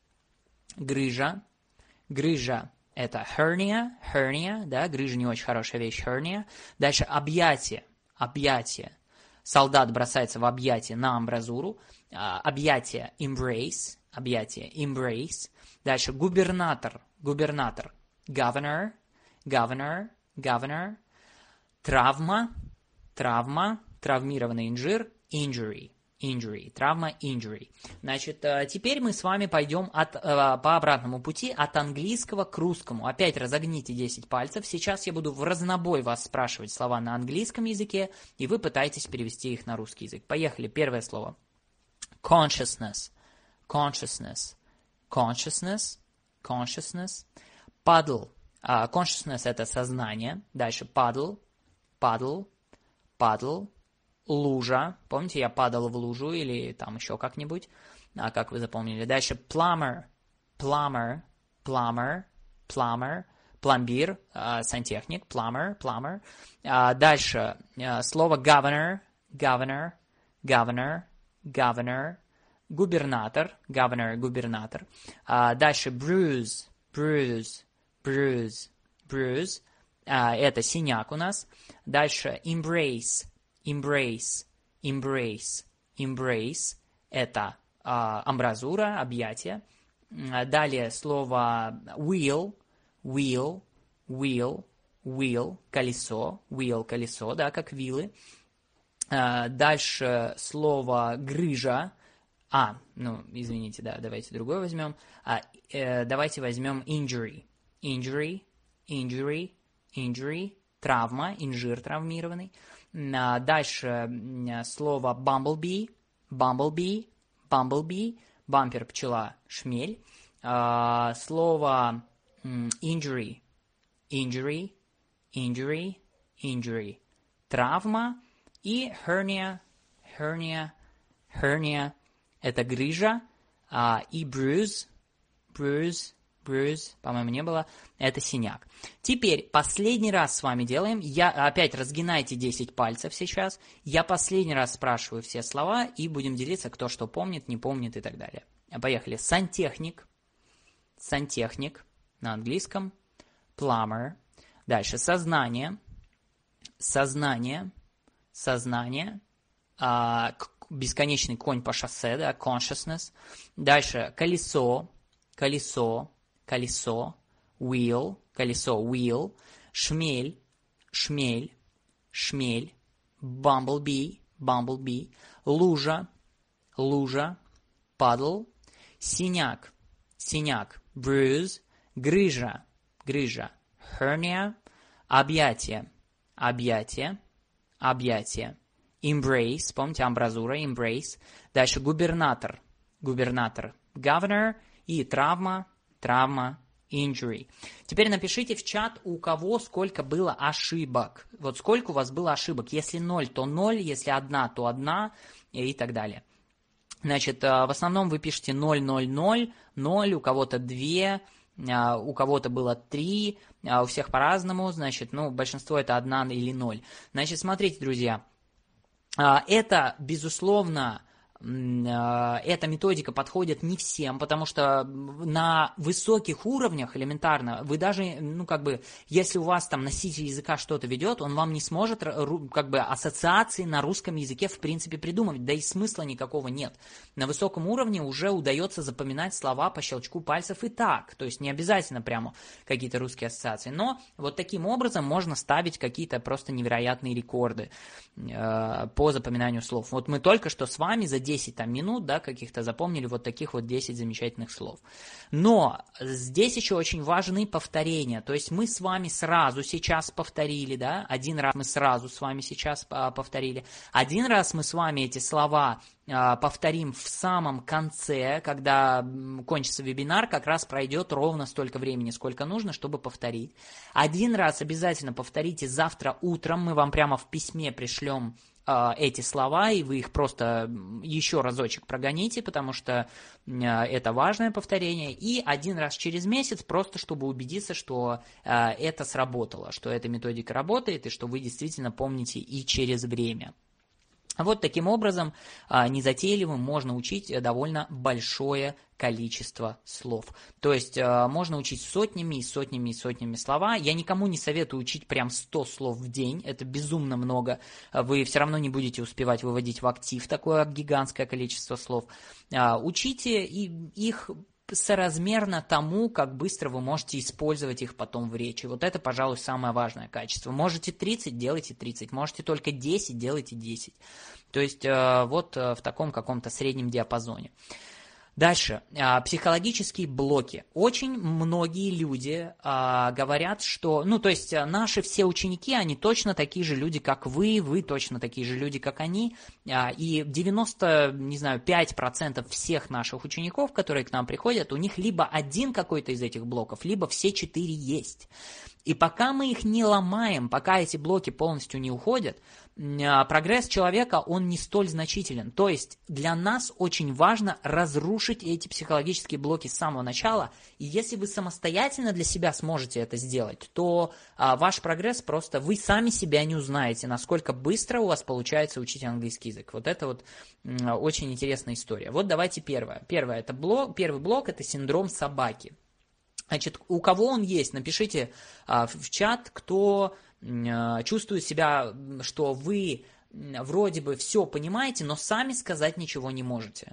грыжа, грыжа. Это hernia, hernia, да, грыжа не очень хорошая вещь, hernia. Дальше объятие, объятие. Солдат бросается в объятие на амбразуру. Объятие embrace, объятие embrace. Дальше губернатор, губернатор, governor, governor, governor. Травма, травма, травмированный инжир, injury. Injury, травма, injury. Значит, теперь мы с вами пойдем от, по обратному пути от английского к русскому. Опять разогните десять пальцев. Сейчас я буду в разнобой вас спрашивать слова на английском языке, и вы пытаетесь перевести их на русский язык. Поехали. Первое слово. Consciousness, consciousness, consciousness, consciousness. Puddle. Uh, consciousness – это сознание. Дальше puddle, puddle, puddle. Лужа. Помните, я падал в лужу или там еще как-нибудь, а, как вы запомнили. Дальше plumber, plumber, plumber, plumber, пломбир, а, сантехник, plumber, plumber. А, дальше а, слово governor, governor, governor, governor, губернатор, governor, губернатор. А, дальше bruise, bruise, bruise, bruise. А, это синяк у нас. Дальше embrace, embrace, embrace, embrace – это а, амбразура, объятие. Далее слово wheel, wheel, wheel, wheel, колесо, wheel, колесо, да, как вилы. А, дальше слово грыжа. А, ну, извините, да, давайте другое возьмем. А, э, давайте возьмем injury, injury, injury, injury, травма, инжир травмированный. А, дальше слово bumblebee, bumblebee, bumblebee, бампер, пчела, шмель. А, слово injury, injury, injury, injury, травма. И hernia, hernia, hernia, это грыжа. А, и bruise, bruise, bruise, по-моему, не было, это синяк. Теперь последний раз с вами делаем. Я опять разгинайте десять пальцев сейчас. Я последний раз спрашиваю все слова и будем делиться, кто что помнит, не помнит и так далее. Поехали. Сантехник, сантехник на английском. Plumber. Дальше сознание, сознание, сознание. А, бесконечный конь по шоссе, да, consciousness. Дальше колесо, колесо, колесо, wheel, колесо, wheel, шмель, шмель, шмель, bumblebee, bumblebee, лужа, лужа, puddle, синяк, синяк, bruise, грыжа, грыжа, hernia, объятие, объятие, объятие, embrace, помните, амбразура, embrace, дальше губернатор, губернатор, governor, и травма, травма, injury. Теперь напишите в чат, у кого сколько было ошибок. Вот сколько у вас было ошибок. Если ноль, то ноль, если одна, то одна и так далее. Значит, в основном вы пишете ноль, ноль, ноль, ноль, у кого-то два, у кого-то было три, у всех по-разному. Значит, ну, большинство это одна или ноль. Значит, смотрите, друзья, это, безусловно, эта методика подходит не всем, потому что на высоких уровнях элементарно вы даже, ну как бы, если у вас там носитель языка что-то ведет, он вам не сможет как бы ассоциации на русском языке в принципе придумывать, да и смысла никакого нет. На высоком уровне уже удается запоминать слова по щелчку пальцев и так, то есть не обязательно прямо какие-то русские ассоциации, но вот таким образом можно ставить какие-то просто невероятные рекорды э, по запоминанию слов. Вот мы только что с вами за десять там, минут, да, каких-то запомнили вот таких вот десять замечательных слов. Но здесь еще очень важны повторения. То есть мы с вами сразу сейчас повторили, да, один раз мы сразу с вами сейчас повторили. Один раз мы с вами эти слова повторим в самом конце, когда кончится вебинар, как раз пройдет ровно столько времени, сколько нужно, чтобы повторить. Один раз обязательно повторите завтра утром, мы вам прямо в письме пришлем эти слова, и вы их просто еще разочек прогоните, потому что это важное повторение, и один раз через месяц, просто чтобы убедиться, что это сработало, что эта методика работает, и что вы действительно помните и через время. Вот таким образом незатейливым можно учить довольно большое количество слов. То есть можно учить сотнями и сотнями и сотнями слова. Я никому не советую учить прям сто слов в день, это безумно много. Вы все равно не будете успевать выводить в актив такое гигантское количество слов. Учите их соразмерно тому, как быстро вы можете использовать их потом в речи. Вот это, пожалуй, самое важное качество. Можете тридцать, делайте тридцать. Можете только десять, делайте десять. То есть вот в таком каком-то среднем диапазоне. Дальше. Психологические блоки. Очень многие люди а, говорят, что... Ну, то есть наши все ученики, они точно такие же люди, как вы, вы точно такие же люди, как они. А, и девяносто, не знаю, пять процентов всех наших учеников, которые к нам приходят, у них либо один какой-то из этих блоков, либо все четыре есть. И пока мы их не ломаем, пока эти блоки полностью не уходят, прогресс человека, он не столь значителен. То есть для нас очень важно разрушить эти психологические блоки с самого начала. И если вы самостоятельно для себя сможете это сделать, то а, ваш прогресс просто, вы сами себя не узнаете, насколько быстро у вас получается учить английский язык. Вот это вот м, очень интересная история. Вот давайте первое. Первое, это блок, первый блок – это синдром собаки. Значит, у кого он есть, напишите а, в чат, кто а, чувствует себя, что вы вроде бы все понимаете, но сами сказать ничего не можете.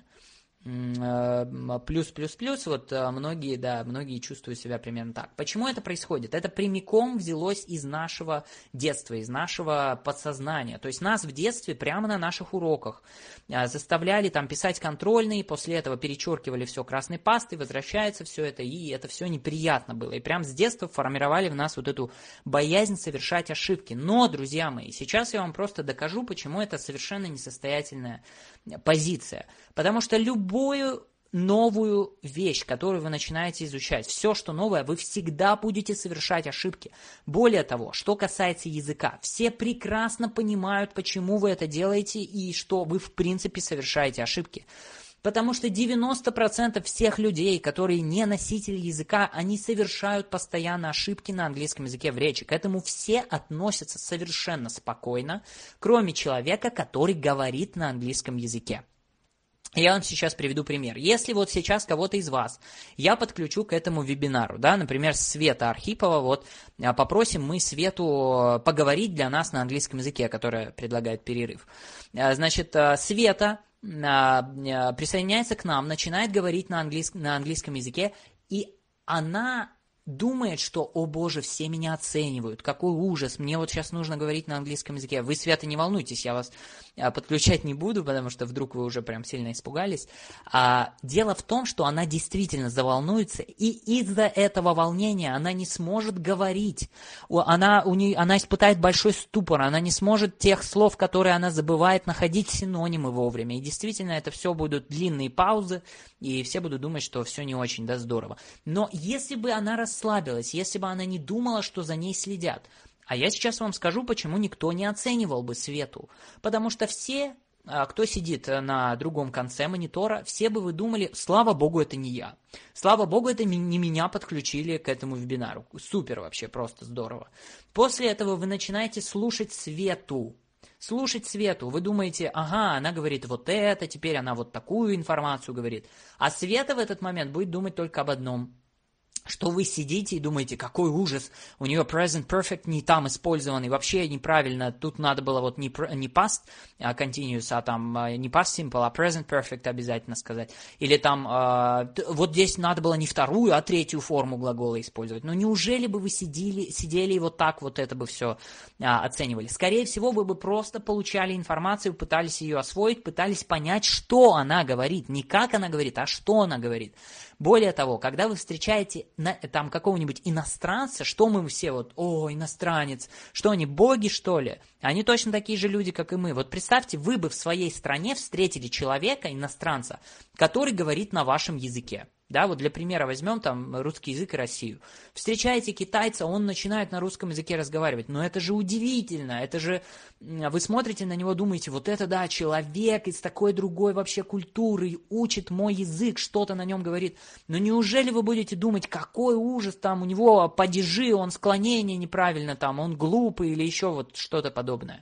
Плюс, плюс, плюс, вот многие, да, многие чувствуют себя примерно так. Почему это происходит? Это прямиком взялось из нашего детства, из нашего подсознания. То есть нас в детстве прямо на наших уроках заставляли там писать контрольные, после этого перечеркивали все красной пастой, возвращается все это, и это все неприятно было. И прям с детства формировали в нас вот эту боязнь совершать ошибки. Но, друзья мои, сейчас я вам просто докажу, почему это совершенно несостоятельная позиция. Потому что любую новую вещь, которую вы начинаете изучать, все, что новое, вы всегда будете совершать ошибки. Более того, что касается языка, все прекрасно понимают, почему вы это делаете и что вы в принципе совершаете ошибки. Потому что девяносто процентов всех людей, которые не носители языка, они совершают постоянно ошибки на английском языке в речи. К этому все относятся совершенно спокойно, кроме человека, который говорит на английском языке. Я вам сейчас приведу пример. Если вот сейчас кого-то из вас я подключу к этому вебинару, да, например, Света Архипова, вот попросим мы Свету поговорить для нас на английском языке, которая предлагает перерыв. Значит, Света присоединяется к нам, начинает говорить на английском, на английском языке, и она думает, что, о боже, все меня оценивают, какой ужас, мне вот сейчас нужно говорить на английском языке. Вы, Света, не волнуйтесь, я вас подключать не буду, потому что вдруг вы уже прям сильно испугались. А, дело в том, что она действительно заволнуется, и из-за этого волнения она не сможет говорить. Она, у нее, она испытает большой ступор, она не сможет тех слов, которые она забывает, находить синонимы вовремя. И действительно, это все будут длинные паузы, и все будут думать, что все не очень, да, здорово. Но если бы она расслабилась, если бы она не думала, что за ней следят, а я сейчас вам скажу, почему никто не оценивал бы Свету. Потому что все, кто сидит на другом конце монитора, все бы вы думали, слава богу, это не я. Слава богу, это не меня подключили к этому вебинару. Супер вообще, просто здорово. После этого вы начинаете слушать Свету. Слушать Свету. Вы думаете, ага, она говорит вот это, теперь она вот такую информацию говорит. А Света в этот момент будет думать только об одном. Что вы сидите и думаете, какой ужас, у нее present perfect не там использован, и вообще неправильно, тут надо было вот не, не past continuous, а там не past simple, а present perfect обязательно сказать. Или там э, вот здесь надо было не вторую, а третью форму глагола использовать. Но неужели бы вы сидели, сидели и вот так вот это бы все э, оценивали? Скорее всего, вы бы просто получали информацию, пытались ее освоить, пытались понять, что она говорит, не как она говорит, а что она говорит. Более того, когда вы встречаете на, там какого-нибудь иностранца, что мы все вот, о, иностранец, что они, боги, что ли? Они точно такие же люди, как и мы. Вот представьте, вы бы в своей стране встретили человека, иностранца, который говорит на вашем языке. Да, вот для примера возьмем там русский язык и Россию. Встречаете китайца, он начинает на русском языке разговаривать. Но это же удивительно, это же... Вы смотрите на него, думаете, вот это да, человек из такой другой вообще культуры, учит мой язык, что-то на нем говорит. Но неужели вы будете думать, какой ужас, там у него падежи, он склонение неправильно, там он глупый или еще вот что-то подобное.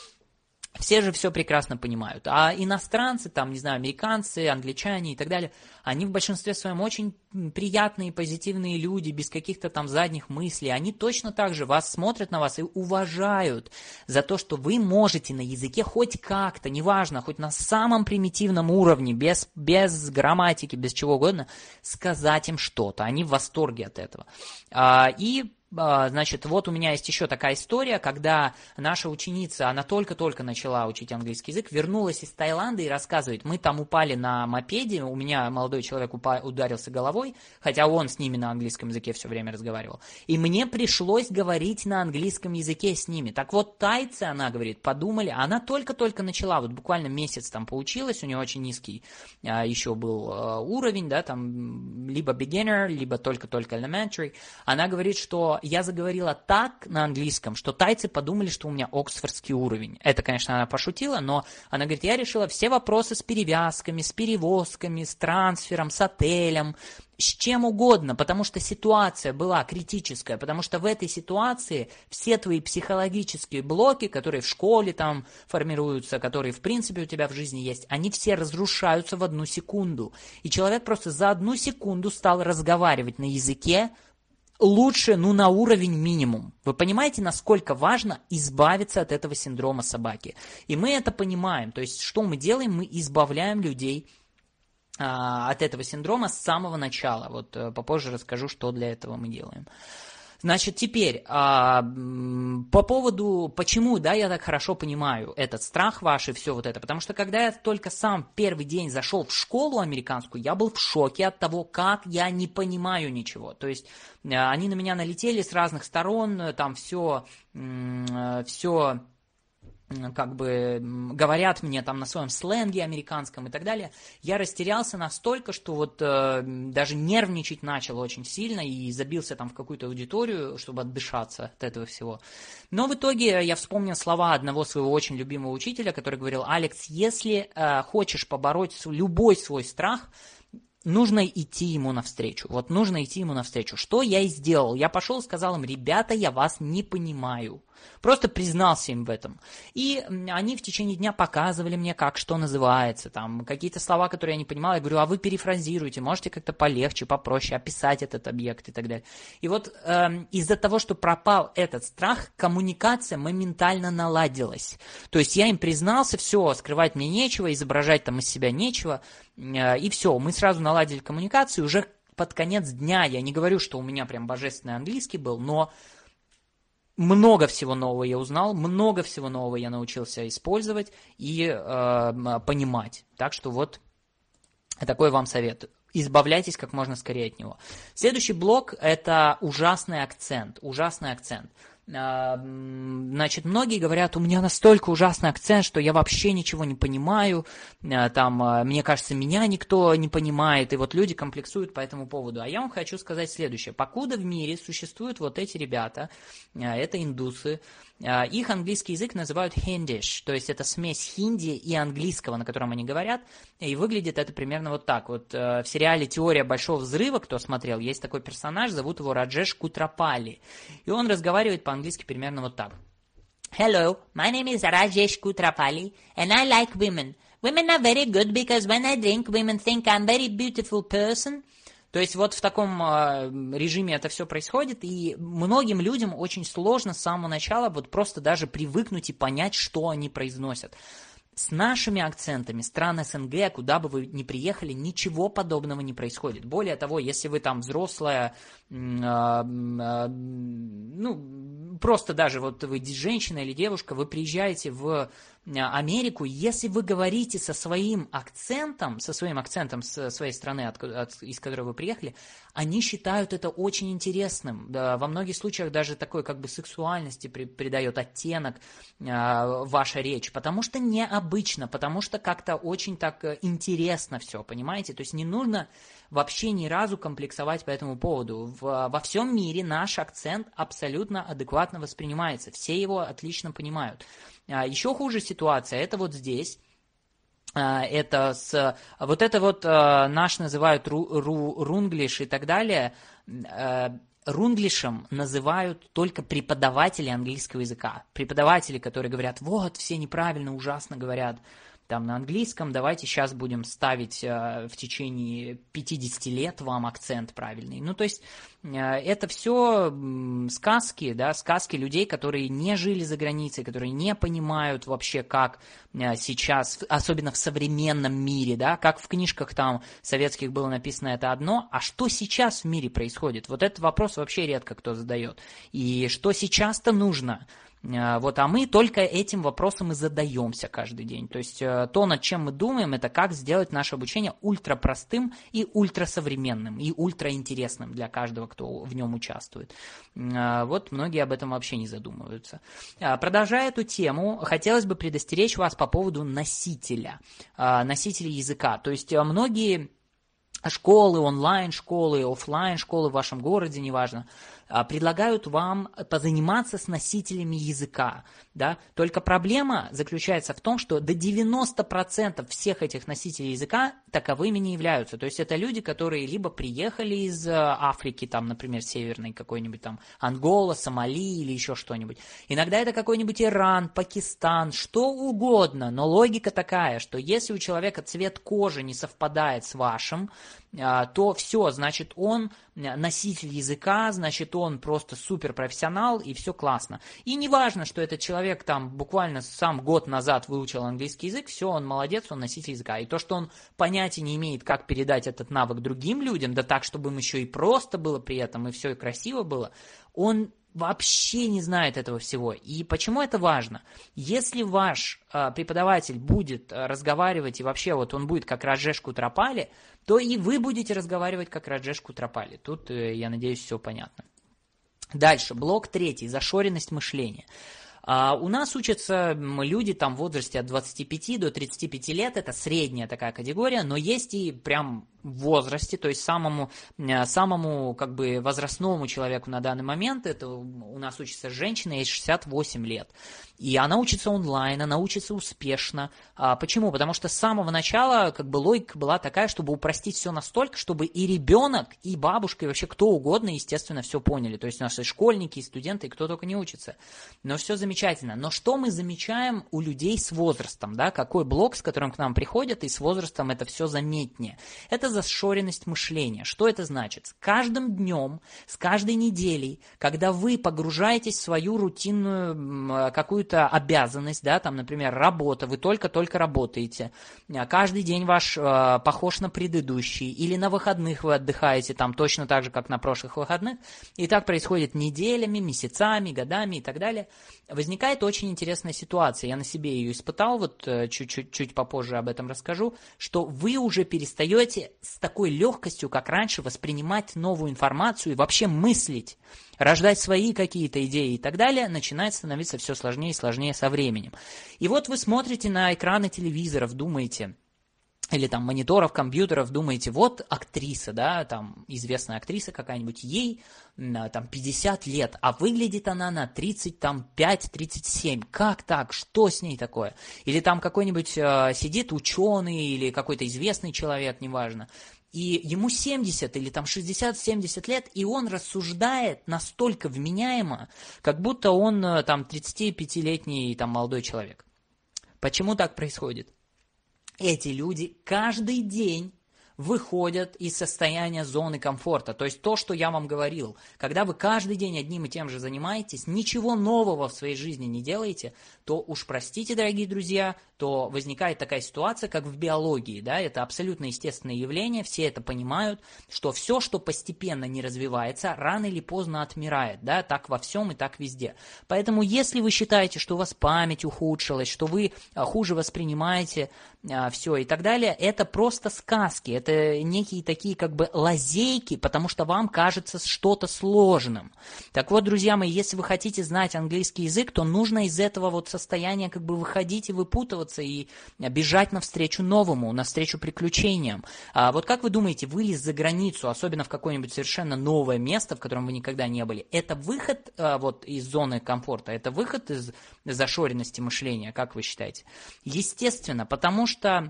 Все же все прекрасно понимают. А иностранцы, там, не знаю, американцы, англичане и так далее, они в большинстве своем очень приятные, позитивные люди, без каких-то там задних мыслей. Они точно так же вас смотрят на вас и уважают за то, что вы можете на языке хоть как-то, неважно, хоть на самом примитивном уровне, без, без грамматики, без чего угодно, сказать им что-то. Они в восторге от этого. И... Значит, вот у меня есть еще такая история, когда наша ученица, она только-только начала учить английский язык, вернулась из Таиланда и рассказывает, мы там упали на мопеде, у меня молодой человек упа- ударился головой, хотя он с ними на английском языке все время разговаривал, и мне пришлось говорить на английском языке с ними. Так вот, тайцы, она говорит, подумали, она только-только начала, вот буквально месяц там поучилась, у нее очень низкий а, еще был а, уровень, да, там либо beginner, либо только-только elementary, она говорит, что я заговорила так на английском, что тайцы подумали, что у меня оксфордский уровень. Это, конечно, она пошутила, но она говорит, я решила все вопросы с перевязками, с перевозками, с трансфером, с отелем, с чем угодно, потому что ситуация была критическая, потому что в этой ситуации все твои психологические блоки, которые в школе там формируются, которые в принципе у тебя в жизни есть, они все разрушаются в одну секунду. И человек просто за одну секунду стал разговаривать на языке, лучше, ну, на уровень минимум. Вы понимаете, насколько важно избавиться от этого синдрома собаки? И мы это понимаем. То есть, что мы делаем? Мы избавляем людей а, от этого синдрома с самого начала. Вот а, попозже расскажу, что для этого мы делаем. Значит, теперь, а, по поводу, почему, да, я так хорошо понимаю этот страх ваш и все вот это, потому что когда я только сам первый день зашел в школу американскую, я был в шоке от того, как я не понимаю ничего, то есть они на меня налетели с разных сторон, там все, все... как бы говорят мне там на своем сленге американском и так далее, я растерялся настолько, что вот э, даже нервничать начал очень сильно и забился там в какую-то аудиторию, чтобы отдышаться от этого всего. Но в итоге я вспомнил слова одного своего очень любимого учителя, который говорил: Алекс, если э, хочешь побороть любой свой страх, нужно идти ему навстречу. Вот нужно идти ему навстречу. Что я и сделал. Я пошел и сказал им: ребята, я вас не понимаю. Просто признался им в этом. И они в течение дня показывали мне, как что называется. Там какие-то слова, которые я не понимал. Я говорю: а вы перефразируйте, можете как-то полегче, попроще описать этот объект и так далее. И вот э, из-за того, что пропал этот страх, коммуникация моментально наладилась. То есть я им признался, все, скрывать мне нечего, изображать там из себя нечего. Э, и все, мы сразу наладили коммуникацию. Уже под конец дня, я не говорю, что у меня прям божественный английский был, но много всего нового я узнал, много всего нового я научился использовать и э, понимать. Так что вот такой вам совет. Избавляйтесь как можно скорее от него. Следующий блок – это ужасный акцент. Ужасный акцент. Значит, многие говорят: у меня настолько ужасный акцент, что я вообще ничего не понимаю, там, мне кажется, меня никто не понимает, и вот люди комплексуют по этому поводу. А я вам хочу сказать следующее. Покуда в мире существуют вот эти ребята, это индусы, их английский язык называют хиндиш, то есть это смесь хинди и английского, на котором они говорят, и выглядит это примерно вот так. Вот в сериале «Теория большого взрыва», кто смотрел, есть такой персонаж, зовут его Раджеш Кутрапали, и он разговаривает по-английски примерно вот так. Hello, my name is Rajesh Kutrapali, and I like women. Women are very good because when I drink, women think I'm a very beautiful person. То есть вот в таком э, режиме это все происходит, и многим людям очень сложно с самого начала вот просто даже привыкнуть и понять, что они произносят. С нашими акцентами стран СНГ, куда бы вы ни приехали, ничего подобного не происходит. Более того, если вы там взрослая, э, э, ну, просто даже вот вы женщина или девушка, вы приезжаете в Америку, если вы говорите со своим акцентом, со своим акцентом с своей страны, от, от, из которой вы приехали, они считают это очень интересным. Да, во многих случаях даже такой как бы сексуальности при, придает оттенок э, ваша речь, потому что необычно, потому что как-то очень так интересно все, понимаете? То есть не нужно вообще ни разу комплексовать по этому поводу. В, во всем мире наш акцент абсолютно адекватно воспринимается, все его отлично понимают. Еще хуже ситуация, это вот здесь, это с, вот это вот наш называют ру, ру, рунглиш и так далее, рунглишем называют только преподаватели английского языка, преподаватели, которые говорят: вот, все неправильно, ужасно говорят там на английском, давайте сейчас будем ставить э, в течение пятьдесят лет вам акцент правильный. Ну, то есть э, это все э, сказки, да, сказки людей, которые не жили за границей, которые не понимают вообще, как э, сейчас, особенно в современном мире, да, как в книжках там советских было написано это одно, а что сейчас в мире происходит? Вот этот вопрос вообще редко кто задает. И что сейчас-то нужно? Вот, а мы только этим вопросом и задаемся каждый день. То есть то, над чем мы думаем, это как сделать наше обучение ультрапростым и ультрасовременным, и ультраинтересным для каждого, кто в нем участвует. Вот многие об этом вообще не задумываются. Продолжая эту тему, хотелось бы предостеречь вас по поводу носителя, носителя языка. То есть многие школы, онлайн-школы, офлайн-школы в вашем городе, неважно, предлагают вам позаниматься с носителями языка, да, только проблема заключается в том, что до девяноста процентов всех этих носителей языка таковыми не являются, то есть это люди, которые либо приехали из Африки, там, например, северной какой-нибудь там Ангола, Сомали или еще что-нибудь, иногда это какой-нибудь Иран, Пакистан, что угодно, но логика такая, что если у человека цвет кожи не совпадает с вашим, то все, значит, он носитель языка, значит, он просто суперпрофессионал, и все классно. И не важно, что этот человек там буквально сам год назад выучил английский язык, все, он молодец, он носитель языка. И то, что он понятия не имеет, как передать этот навык другим людям, да так, чтобы им еще и просто было при этом, и все и красиво было, он вообще не знает этого всего. И почему это важно? Если ваш э, преподаватель будет э, разговаривать, и вообще вот он будет как Раджеш Кутрапали, то и вы будете разговаривать как Раджеш Кутрапали. Тут, э, я надеюсь, все понятно. Дальше, блок третий, зашоренность мышления. Uh, у нас учатся люди там в возрасте от двадцати пяти до тридцати пяти лет, это средняя такая категория, но есть и прям в возрасте, то есть самому, самому как бы возрастному человеку на данный момент, это у нас учится женщина, ей шестьдесят восемь лет. И она учится онлайн, она учится успешно. А почему? Потому что с самого начала как бы логика была такая, чтобы упростить все настолько, чтобы и ребенок, и бабушка, и вообще кто угодно, естественно, все поняли. То есть у нас и школьники, и студенты, и кто только не учится. Но все замечательно. Но что мы замечаем у людей с возрастом? Да? Какой блок, с которым к нам приходят, и с возрастом это все заметнее? Это зашоренность мышления. Что это значит? С каждым днем, с каждой неделей, когда вы погружаетесь в свою рутинную какую-то обязанность, да, там, например, работа, вы только-только работаете, каждый день ваш э, похож на предыдущий, или на выходных вы отдыхаете там точно так же, как на прошлых выходных, и так происходит неделями, месяцами, годами и так далее, возникает очень интересная ситуация, я на себе ее испытал, вот чуть-чуть чуть попозже об этом расскажу, что вы уже перестаете с такой легкостью, как раньше, воспринимать новую информацию и вообще мыслить, рождать свои какие-то идеи и так далее, начинает становиться все сложнее и сложнее со временем. И вот вы смотрите на экраны телевизоров, думаете, или там мониторов, компьютеров, думаете, вот актриса, да, там известная актриса какая-нибудь, ей там пятьдесят лет, а выглядит она на тридцать пять - тридцать семь. Как так? Что с ней такое? Или там какой-нибудь э, сидит ученый или какой-то известный человек, неважно, и ему семьдесят или там шестьдесят-семьдесят лет, и он рассуждает настолько вменяемо, как будто он там тридцатипятилетний там молодой человек. Почему так происходит? Эти люди каждый день выходят из состояния зоны комфорта. То есть то, что я вам говорил, когда вы каждый день одним и тем же занимаетесь, ничего нового в своей жизни не делаете, то уж простите, дорогие друзья, то возникает такая ситуация, как в биологии, да, это абсолютно естественное явление, все это понимают, что все, что постепенно не развивается, рано или поздно отмирает, да, так во всем и так везде. Поэтому если вы считаете, что у вас память ухудшилась, что вы хуже воспринимаете а, все и так далее, это просто сказки, это некие такие как бы лазейки, потому что вам кажется что-то сложным. Так вот, друзья мои, если вы хотите знать английский язык, то нужно из этого вот состояния как бы выходить и выпутываться, и бежать навстречу новому, навстречу приключениям. А вот как вы думаете, вылез за границу, особенно в какое-нибудь совершенно новое место, в котором вы никогда не были, это выход а, вот из зоны комфорта, это выход из зашоренности мышления, как вы считаете? Естественно, потому что,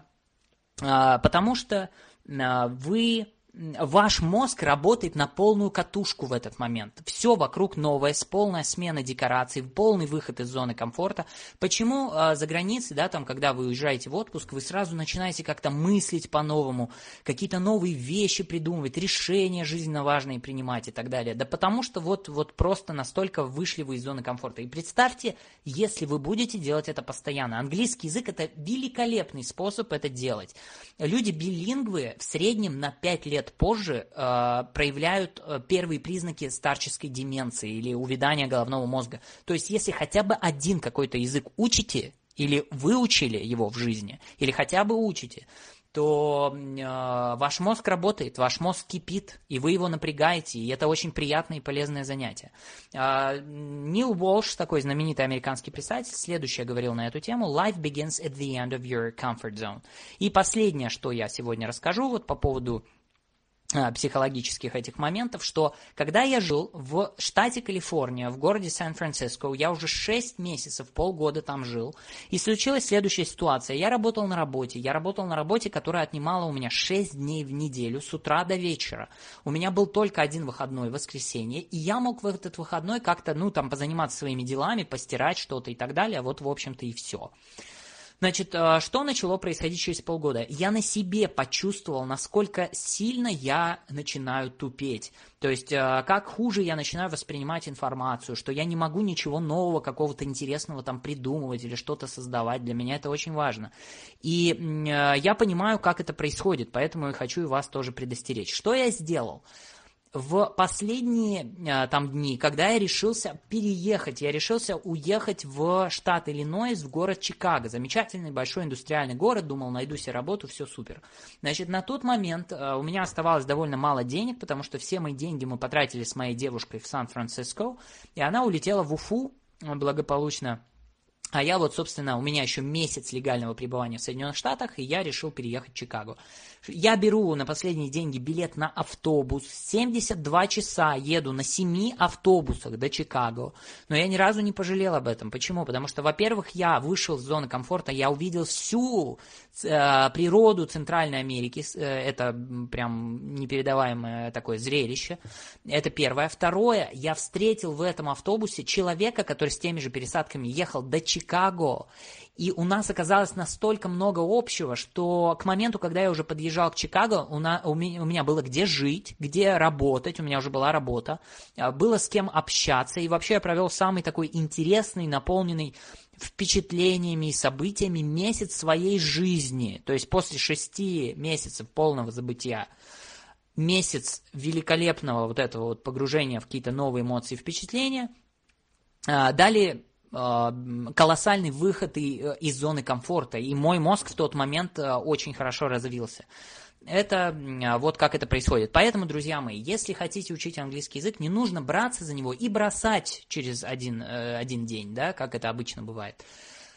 а, потому что а, вы... Ваш мозг работает на полную катушку в этот момент. Все вокруг новое, полная смена декораций, полный выход из зоны комфорта. Почему э, за границей, да, там, когда вы уезжаете в отпуск, вы сразу начинаете как-то мыслить по-новому, какие-то новые вещи придумывать, решения жизненно важные принимать и так далее? Да потому что вот, вот просто настолько вышли вы из зоны комфорта. И представьте, если вы будете делать это постоянно. Английский язык – это великолепный способ это делать. Люди билингвы в среднем на пять лет позже э, проявляют э, первые признаки старческой деменции или увядания головного мозга. То есть, если хотя бы один какой-то язык учите, или выучили его в жизни, или хотя бы учите, то э, ваш мозг работает, ваш мозг кипит, и вы его напрягаете, и это очень приятное и полезное занятие. Э, Нил Уолш, такой знаменитый американский писатель, следующее говорил на эту тему: «Life begins at the end of your comfort zone». И последнее, что я сегодня расскажу вот по поводу психологических этих моментов, что когда я жил в штате Калифорния, в городе Сан-Франциско, я уже шесть месяцев, полгода там жил, и случилась следующая ситуация. Я работал на работе, я работал на работе, которая отнимала у меня шесть дней в неделю, с утра до вечера. У меня был только один выходной, воскресенье, и я мог в этот выходной как-то, ну, там, позаниматься своими делами, постирать что-то и так далее, вот, в общем-то, и все. Значит, что начало происходить через полгода? Я на себе почувствовал, насколько сильно я начинаю тупеть. То есть, как хуже я начинаю воспринимать информацию, что я не могу ничего нового, какого-то интересного там придумывать или что-то создавать. Для меня это очень важно. И я понимаю, как это происходит, поэтому я хочу и вас тоже предостеречь. Что я сделал? В последние там дни, когда я решился переехать, я решился уехать в штат Иллинойс, в город Чикаго. Замечательный большой индустриальный город, думал, найду себе работу, все супер. Значит, на тот момент у меня оставалось довольно мало денег, потому что все мои деньги мы потратили с моей девушкой в Сан-Франциско, и она улетела в Уфу благополучно. А я вот, собственно, у меня еще месяц легального пребывания в Соединенных Штатах, и я решил переехать в Чикаго. Я беру на последние деньги билет на автобус, семьдесят два часа еду на семи автобусах до Чикаго, но я ни разу не пожалел об этом. Почему? Потому что, во-первых, я вышел из зоны комфорта, я увидел всю э, природу Центральной Америки, это прям непередаваемое такое зрелище, это первое. Второе, я встретил в этом автобусе человека, который с теми же пересадками ехал до Чикаго. И у нас оказалось настолько много общего, что к моменту, когда я уже подъезжал к Чикаго, у, на, у, меня, у меня было где жить, где работать, у меня уже была работа, было с кем общаться, и вообще я провел самый такой интересный, наполненный впечатлениями и событиями месяц своей жизни. То есть после шести месяцев полного забытия, месяц великолепного вот этого вот погружения в какие-то новые эмоции и впечатления, далее колоссальный выход из зоны комфорта, и мой мозг в тот момент очень хорошо развился. Это вот как это происходит. Поэтому, друзья мои, если хотите учить английский язык, не нужно браться за него и бросать через один, один день, да, как это обычно бывает.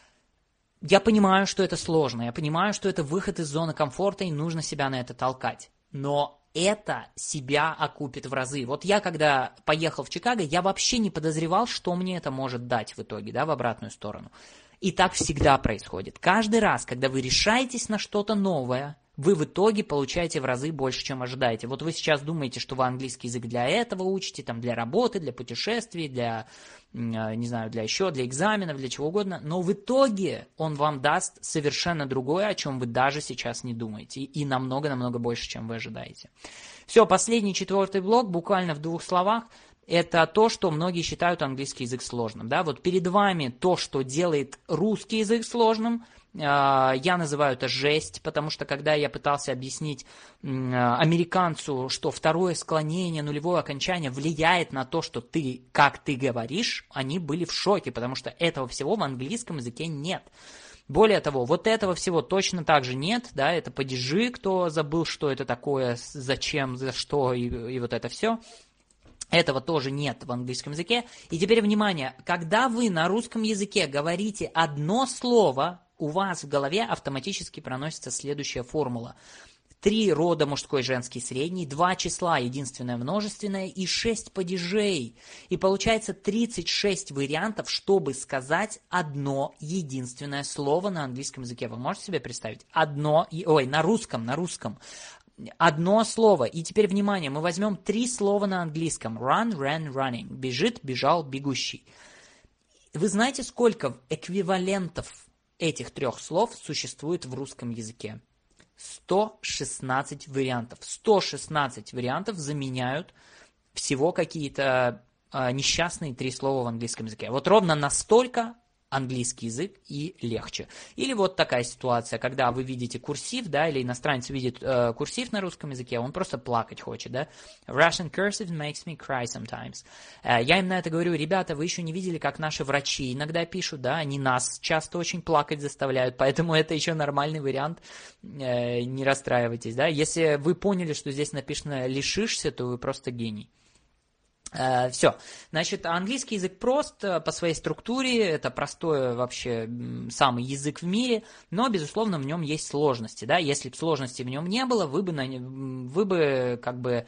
Я понимаю, что это сложно, я понимаю, что это выход из зоны комфорта, и нужно себя на это толкать. Но это себя окупит в разы. Вот я, когда поехал в Чикаго, я вообще не подозревал, что мне это может дать в итоге, да, в обратную сторону. И так всегда происходит. Каждый раз, когда вы решаетесь на что-то новое, вы в итоге получаете в разы больше, чем ожидаете. Вот вы сейчас думаете, что вы английский язык для этого учите, там, для работы, для путешествий, для, не знаю, для еще, для экзаменов, для чего угодно, но в итоге он вам даст совершенно другое, о чем вы даже сейчас не думаете, и намного-намного больше, чем вы ожидаете. Все, последний, четвертый блок, буквально в двух словах. Это то, что многие считают английский язык сложным. Да? Вот перед вами то, что делает русский язык сложным. Я называю это жесть, потому что когда я пытался объяснить американцу, что второе склонение, нулевое окончание влияет на то, что ты, как ты говоришь, они были в шоке, потому что этого всего в английском языке нет. Более того, вот этого всего точно так же нет, да, это падежи, кто забыл, что это такое, зачем, за что и, и вот это все. Этого тоже нет в английском языке. И теперь, внимание, когда вы на русском языке говорите одно слово, у вас в голове автоматически проносится следующая формула. Три рода мужской, женский, средний, два числа, единственное, множественное и шесть падежей. И получается тридцать шесть вариантов, чтобы сказать одно единственное слово на английском языке. Вы можете себе представить? Одно, ой, на русском, на русском. Одно слово. И теперь, внимание, мы возьмем три слова на английском. Run, ran, running. Бежит, бежал, бегущий. Вы знаете, сколько эквивалентов этих трех слов существует в русском языке? сто шестнадцать вариантов. сто шестнадцать вариантов заменяют всего какие-то э, несчастные три слова в английском языке. Вот ровно настолько английский язык и легче. Или вот такая ситуация, когда вы видите курсив, да, или иностранец видит э, курсив на русском языке, он просто плакать хочет, да. Russian cursive makes me cry sometimes. Э, я им на это говорю: ребята, вы еще не видели, как наши врачи иногда пишут, да, они нас часто очень плакать заставляют, поэтому это еще нормальный вариант, э, не расстраивайтесь, да. Если вы поняли, что здесь написано «лишишься», то вы просто гений. Uh, все. Значит, английский язык прост по своей структуре, это простой вообще самый язык в мире, но, безусловно, в нем есть сложности, да, если бы сложностей в нем не было, вы бы, на, вы бы как бы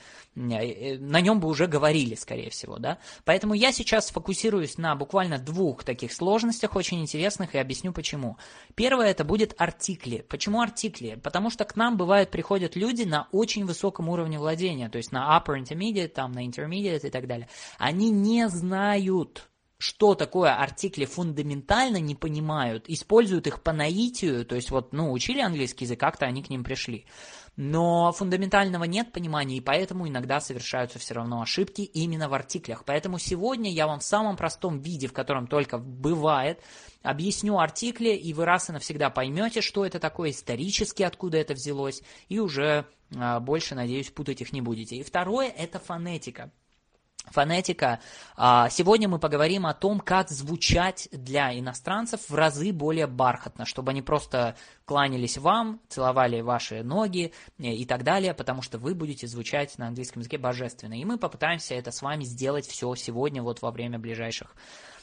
на нем бы уже говорили, скорее всего, да, поэтому я сейчас сфокусируюсь на буквально двух таких сложностях, очень интересных, и объясню почему. Первое, это будет артикли. Почему артикли? Потому что к нам, бывает, приходят люди на очень высоком уровне владения, то есть на upper intermediate, там, на intermediate и так далее. Они не знают что такое артикли фундаментально, не понимают, используют их по наитию, то есть вот, ну, учили английский язык, как-то они к ним пришли. Но фундаментального нет понимания, и поэтому иногда совершаются все равно ошибки именно в артиклях. Поэтому сегодня я вам в самом простом виде, в котором только бывает, объясню артикли, и вы раз и навсегда поймете, что это такое исторически, откуда это взялось, и уже а, больше, надеюсь, путать их не будете. И второе – это фонетика. Фонетика. Сегодня мы поговорим о том, как звучать для иностранцев в разы более бархатно, чтобы они просто кланялись вам, целовали ваши ноги и так далее, потому что вы будете звучать на английском языке божественно. И мы попытаемся это с вами сделать все сегодня, вот во время ближайших,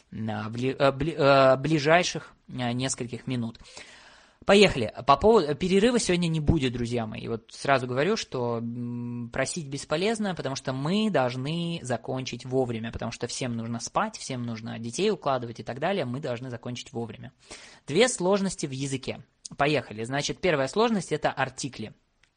ближайших нескольких минут. Поехали. По поводу перерыва сегодня не будет, друзья мои. Вот сразу говорю, что просить бесполезно, потому что мы должны закончить вовремя, потому что всем нужно спать, всем нужно детей укладывать и так далее. Мы должны закончить вовремя. Две сложности в языке. Поехали. Значит, первая сложность – это артикли.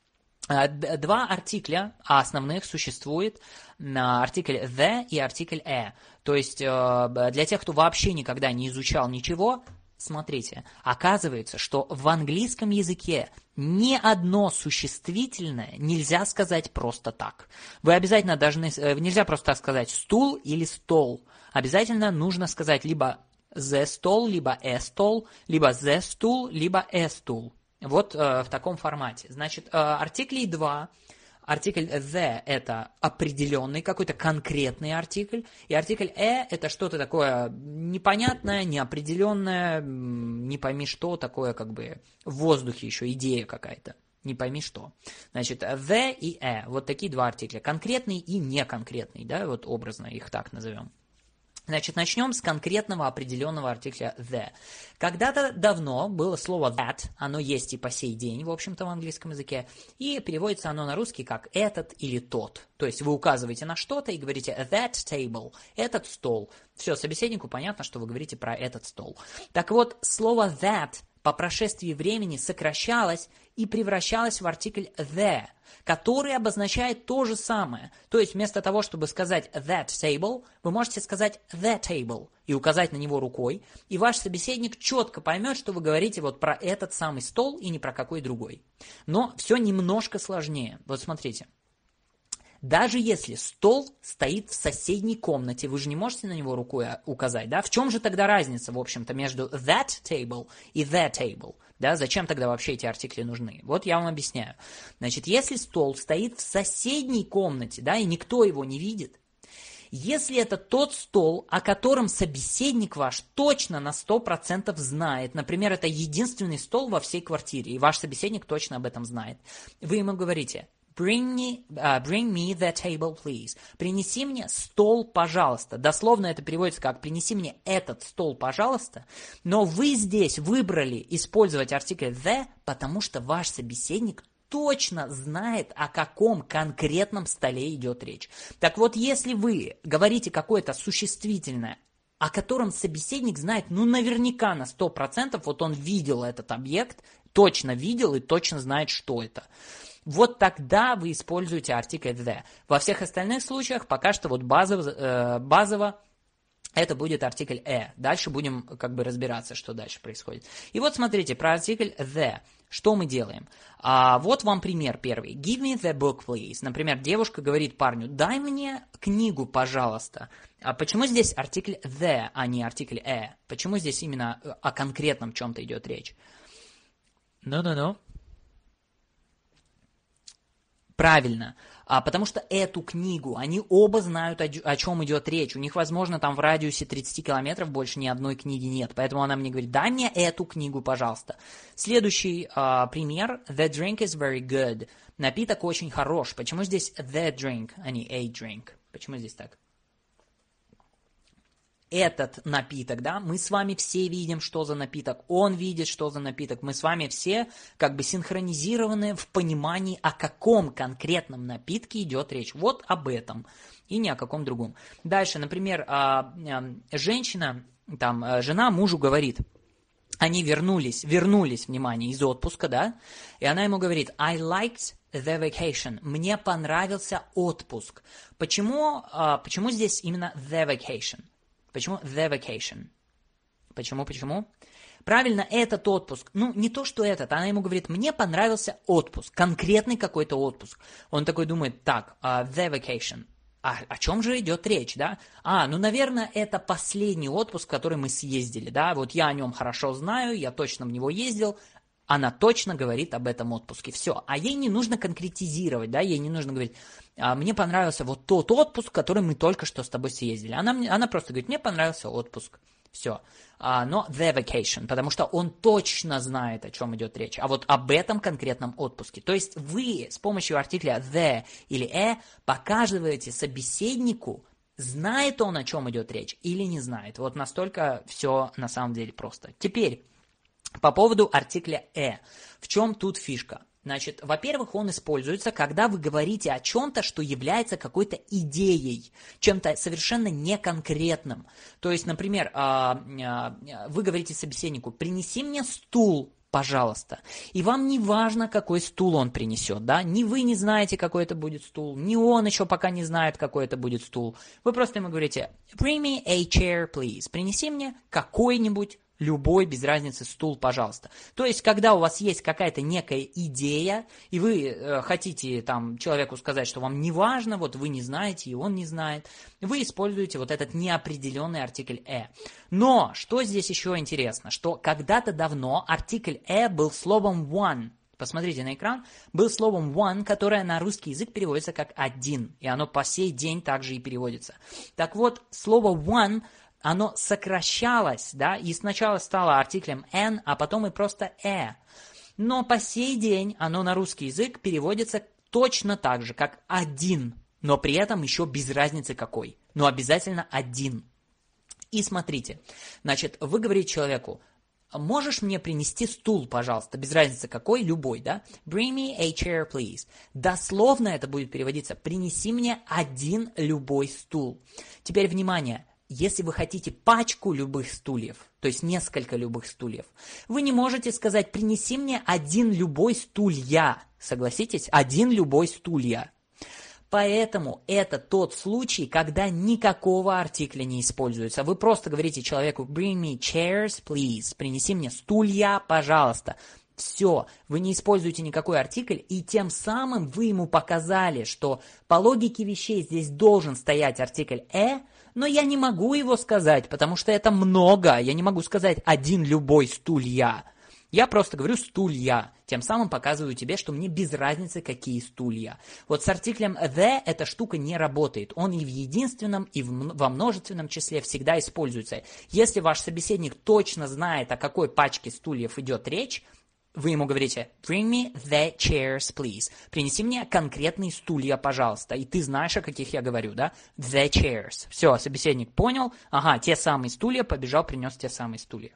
Два артикля основных существует, артикль the и артикль a. То есть для тех, кто вообще никогда не изучал ничего, смотрите, оказывается, что в английском языке ни одно существительное нельзя сказать просто так. Вы обязательно должны, нельзя просто так сказать стул или стол. Обязательно нужно сказать либо the стол, либо a стол, либо the стул, либо a стул. Вот э, в таком формате. Значит, э, артиклей два. Артикль the – это определенный, какой-то конкретный артикль, и артикль a – это что-то такое непонятное, неопределенное, не пойми что, такое как бы в воздухе еще идея какая-то, не пойми что. Значит, the и a – вот такие два артикля, конкретный и неконкретный, да, вот образно их так назовем. Значит, начнем с конкретного определенного артикля the. Когда-то давно было слово that, оно есть и по сей день, в общем-то, в английском языке, и переводится оно на русский как этот или тот. То есть вы указываете на что-то и говорите that table, этот стол. Все, собеседнику понятно, что вы говорите про этот стол. Так вот, слово that по прошествии времени сокращалось и превращалось в артикль the, который обозначает то же самое. То есть вместо того, чтобы сказать that table, вы можете сказать the table и указать на него рукой, и ваш собеседник четко поймет, что вы говорите вот про этот самый стол и не про какой другой. Но все немножко сложнее. Вот смотрите. Даже если стол стоит в соседней комнате, вы же не можете на него рукой указать, да? В чем же тогда разница, в общем-то, между that table и the table? Да, зачем тогда вообще эти артикли нужны? Вот я вам объясняю. Значит, если стол стоит в соседней комнате, да, и никто его не видит, если это тот стол, о котором собеседник ваш точно на сто процентов знает, например, это единственный стол во всей квартире, и ваш собеседник точно об этом знает, вы ему говорите Bring me, uh, bring me the table, please. Принеси мне стол, пожалуйста. Дословно это переводится как «принеси мне этот стол, пожалуйста». Но вы здесь выбрали использовать артикль the, потому что ваш собеседник точно знает, о каком конкретном столе идет речь. Так вот, если вы говорите какое-то существительное, о котором собеседник знает, ну, наверняка на сто процентов, вот он видел этот объект, точно видел и точно знает, что это. Вот тогда вы используете артикль the. Во всех остальных случаях пока что вот базово, э, базово это будет артикль a. Дальше будем как бы разбираться, что дальше происходит. И вот смотрите, про артикль the. Что мы делаем? А, вот вам пример первый. Give me the book, please. Например, девушка говорит парню, дай мне книгу, пожалуйста. А почему здесь артикль the, а не артикль a? Почему здесь именно о конкретном чем-то идет речь? No-no-no. Правильно, а, потому что эту книгу, они оба знают, о, о чем идет речь. У них, возможно, там в радиусе тридцать километров больше ни одной книги нет. Поэтому она мне говорит, дай мне эту книгу, пожалуйста. Следующий а, пример. The drink is very good. Напиток очень хорош. Почему здесь the drink, а не a drink? Почему здесь так? Этот напиток, да, мы с вами все видим, что за напиток, он видит, что за напиток, мы с вами все как бы синхронизированы в понимании, о каком конкретном напитке идет речь. Вот об этом и ни о каком другом. Дальше, например, женщина, там, жена мужу говорит, они вернулись, вернулись, внимание, из отпуска, да, и она ему говорит, I liked the vacation, мне понравился отпуск. Почему, почему здесь именно the vacation? Почему the vacation? Почему, почему? Правильно, этот отпуск. Ну, не то, что этот. Она ему говорит, мне понравился отпуск. Конкретный какой-то отпуск. Он такой думает, так, uh, the vacation. А о чем же идет речь, да? А, ну, наверное, это последний отпуск, в который мы съездили, да? Вот я о нем хорошо знаю, я точно в него ездил. Она точно говорит об этом отпуске. Все. А ей не нужно конкретизировать, да? Ей не нужно говорить, а, мне понравился вот тот отпуск, в который мы только что с тобой съездили. Она, она просто говорит, мне понравился отпуск. Все. А, но the vacation, потому что он точно знает, о чем идет речь. А вот об этом конкретном отпуске. То есть вы с помощью артикля the или a показываете собеседнику, знает он, о чем идет речь или не знает. Вот настолько все на самом деле просто. Теперь по поводу артикля a. В чем тут фишка? Значит, во-первых, он используется, когда вы говорите о чем-то, что является какой-то идеей, чем-то совершенно неконкретным. То есть, например, вы говорите собеседнику, принеси мне стул, пожалуйста. И вам не важно, какой стул он принесет, да? Ни вы не знаете, какой это будет стул, ни он еще пока не знает, какой это будет стул. Вы просто ему говорите, bring me a chair, please. Принеси мне какой-нибудь любой, без разницы, стул, пожалуйста. То есть, когда у вас есть какая-то некая идея, и вы э, хотите там человеку сказать, что вам не важно, вот вы не знаете, и он не знает, вы используете вот этот неопределенный артикль «э». Но, что здесь еще интересно, что когда-то давно артикль «э» был словом one. Посмотрите на экран. Был словом one, которое на русский язык переводится как один, и оно по сей день также и переводится. Так вот, слово one оно сокращалось, да, и сначала стало артиклем «n», а потом и просто «э». Но по сей день оно на русский язык переводится точно так же, как «один», но при этом еще без разницы какой, но обязательно «один». И смотрите, значит, вы говорите человеку, можешь мне принести стул, пожалуйста, без разницы какой, любой, да? Bring me a chair, please. Дословно это будет переводиться, принеси мне один любой стул. Теперь, внимание. Если вы хотите пачку любых стульев, то есть несколько любых стульев, вы не можете сказать, принеси мне один любой стулья. Согласитесь? Один любой стулья. Поэтому это тот случай, когда никакого артикля не используется. Вы просто говорите человеку, bring me chairs, please. Принеси мне стулья, пожалуйста. Все, вы не используете никакой артикль, и тем самым вы ему показали, что по логике вещей здесь должен стоять артикль «э», но я не могу его сказать, потому что это много. Я не могу сказать один любой стулья. Я просто говорю стулья. Тем самым показываю тебе, что мне без разницы, какие стулья. Вот с артиклем the эта штука не работает. Он и в единственном, и в, во множественном числе всегда используется. Если ваш собеседник точно знает, о какой пачке стульев идет речь, вы ему говорите, bring me the chairs, please. Принеси мне конкретные стулья, пожалуйста. И ты знаешь, о каких я говорю, да? The chairs. Все, собеседник понял. Ага, те самые стулья, побежал, принес те самые стулья.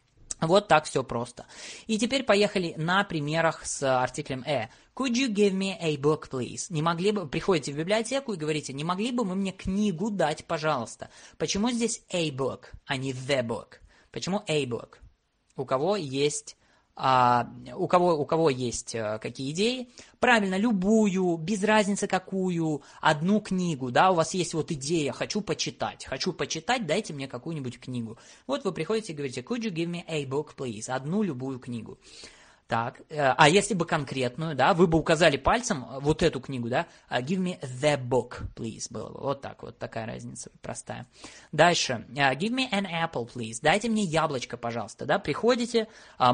Вот так все просто. И теперь поехали на примерах с артиклем «э». Could you give me a book, please? Не могли бы... Приходите в библиотеку и говорите, не могли бы вы мне книгу дать, пожалуйста? Почему здесь a book, а не the book? Почему a book? У кого есть... А, у кого, у кого есть а, какие идеи? Правильно, любую, без разницы какую, одну книгу, да, у вас есть вот идея, хочу почитать, хочу почитать, дайте мне какую-нибудь книгу. Вот вы приходите и говорите, could you give me a book, please? Одну любую книгу. Так, а если бы конкретную, да, вы бы указали пальцем вот эту книгу, да, give me the book, please, было бы. Вот так, вот такая разница простая. Дальше, give me an apple, please, дайте мне яблочко, пожалуйста, да, приходите,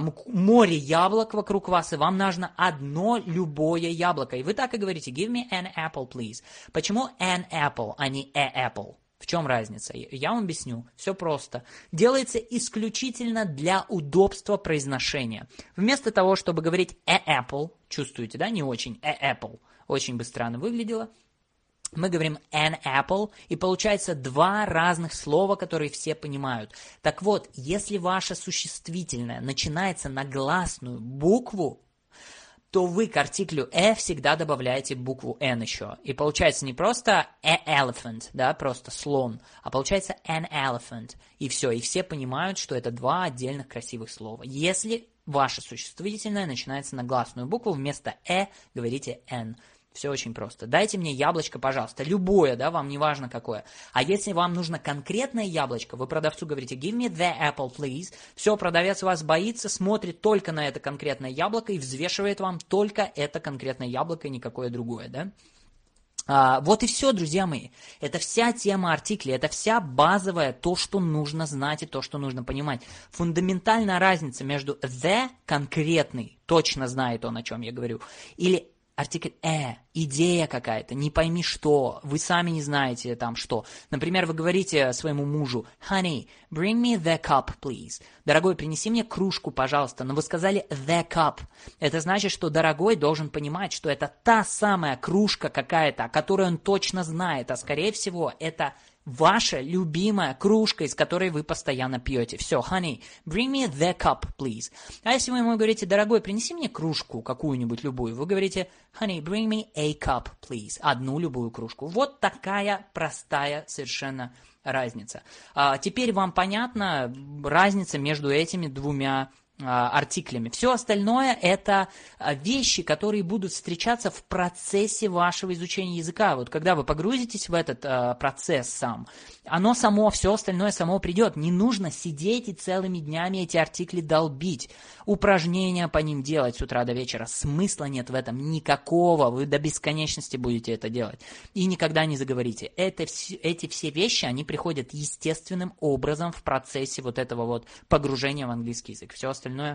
море яблок вокруг вас, и вам нужно одно любое яблоко, и вы так и говорите, give me an apple, please. Почему an apple, а не a apple? В чем разница? Я вам объясню. Все просто. Делается исключительно для удобства произношения. Вместо того, чтобы говорить a apple, чувствуете, да, не очень, a apple, очень бы странно выглядело, мы говорим an apple, и получается два разных слова, которые все понимают. Так вот, если ваше существительное начинается на гласную букву, то вы к артиклю «э» всегда добавляете букву «н» еще. И получается не просто «a elephant», да, просто слон, а получается «an elephant». И все, и все понимают, что это два отдельных красивых слова. Если ваше существительное начинается на гласную букву, вместо «э» говорите «н». Все очень просто. Дайте мне яблочко, пожалуйста. Любое, да, вам не важно какое. А если вам нужно конкретное яблочко, вы продавцу говорите give me the apple, please. Все, продавец вас боится, смотрит только на это конкретное яблоко и взвешивает вам только это конкретное яблоко и никакое другое, да. А, вот и все, друзья мои. Это вся тема артиклей, это вся базовая, то, что нужно знать и то, что нужно понимать. Фундаментальная разница между the, конкретный, точно знает он, о чем я говорю, или артикль «э», идея какая-то, не пойми что, вы сами не знаете там что. Например, вы говорите своему мужу «Honey, bring me the cup, please». Дорогой, принеси мне кружку, пожалуйста. Но вы сказали «the cup». Это значит, что дорогой должен понимать, что это та самая кружка какая-то, о которой он точно знает, а скорее всего это ваша любимая кружка, из которой вы постоянно пьете. Все, honey, bring me the cup, please. А если вы ему говорите, дорогой, принеси мне кружку какую-нибудь любую, вы говорите, honey, bring me a cup, please. Одну любую кружку. Вот такая простая совершенно разница. А, теперь вам понятна разница между этими двумя артиклями. Все остальное это вещи, которые будут встречаться в процессе вашего изучения языка. Вот когда вы погрузитесь в этот э, процесс сам, оно само, все остальное само придет. Не нужно сидеть и целыми днями эти артикли долбить, упражнения по ним делать с утра до вечера. Смысла нет в этом никакого. Вы до бесконечности будете это делать. И никогда не заговорите. Это, эти все вещи, они приходят естественным образом в процессе вот этого вот погружения в английский язык. Все остальное Остальное,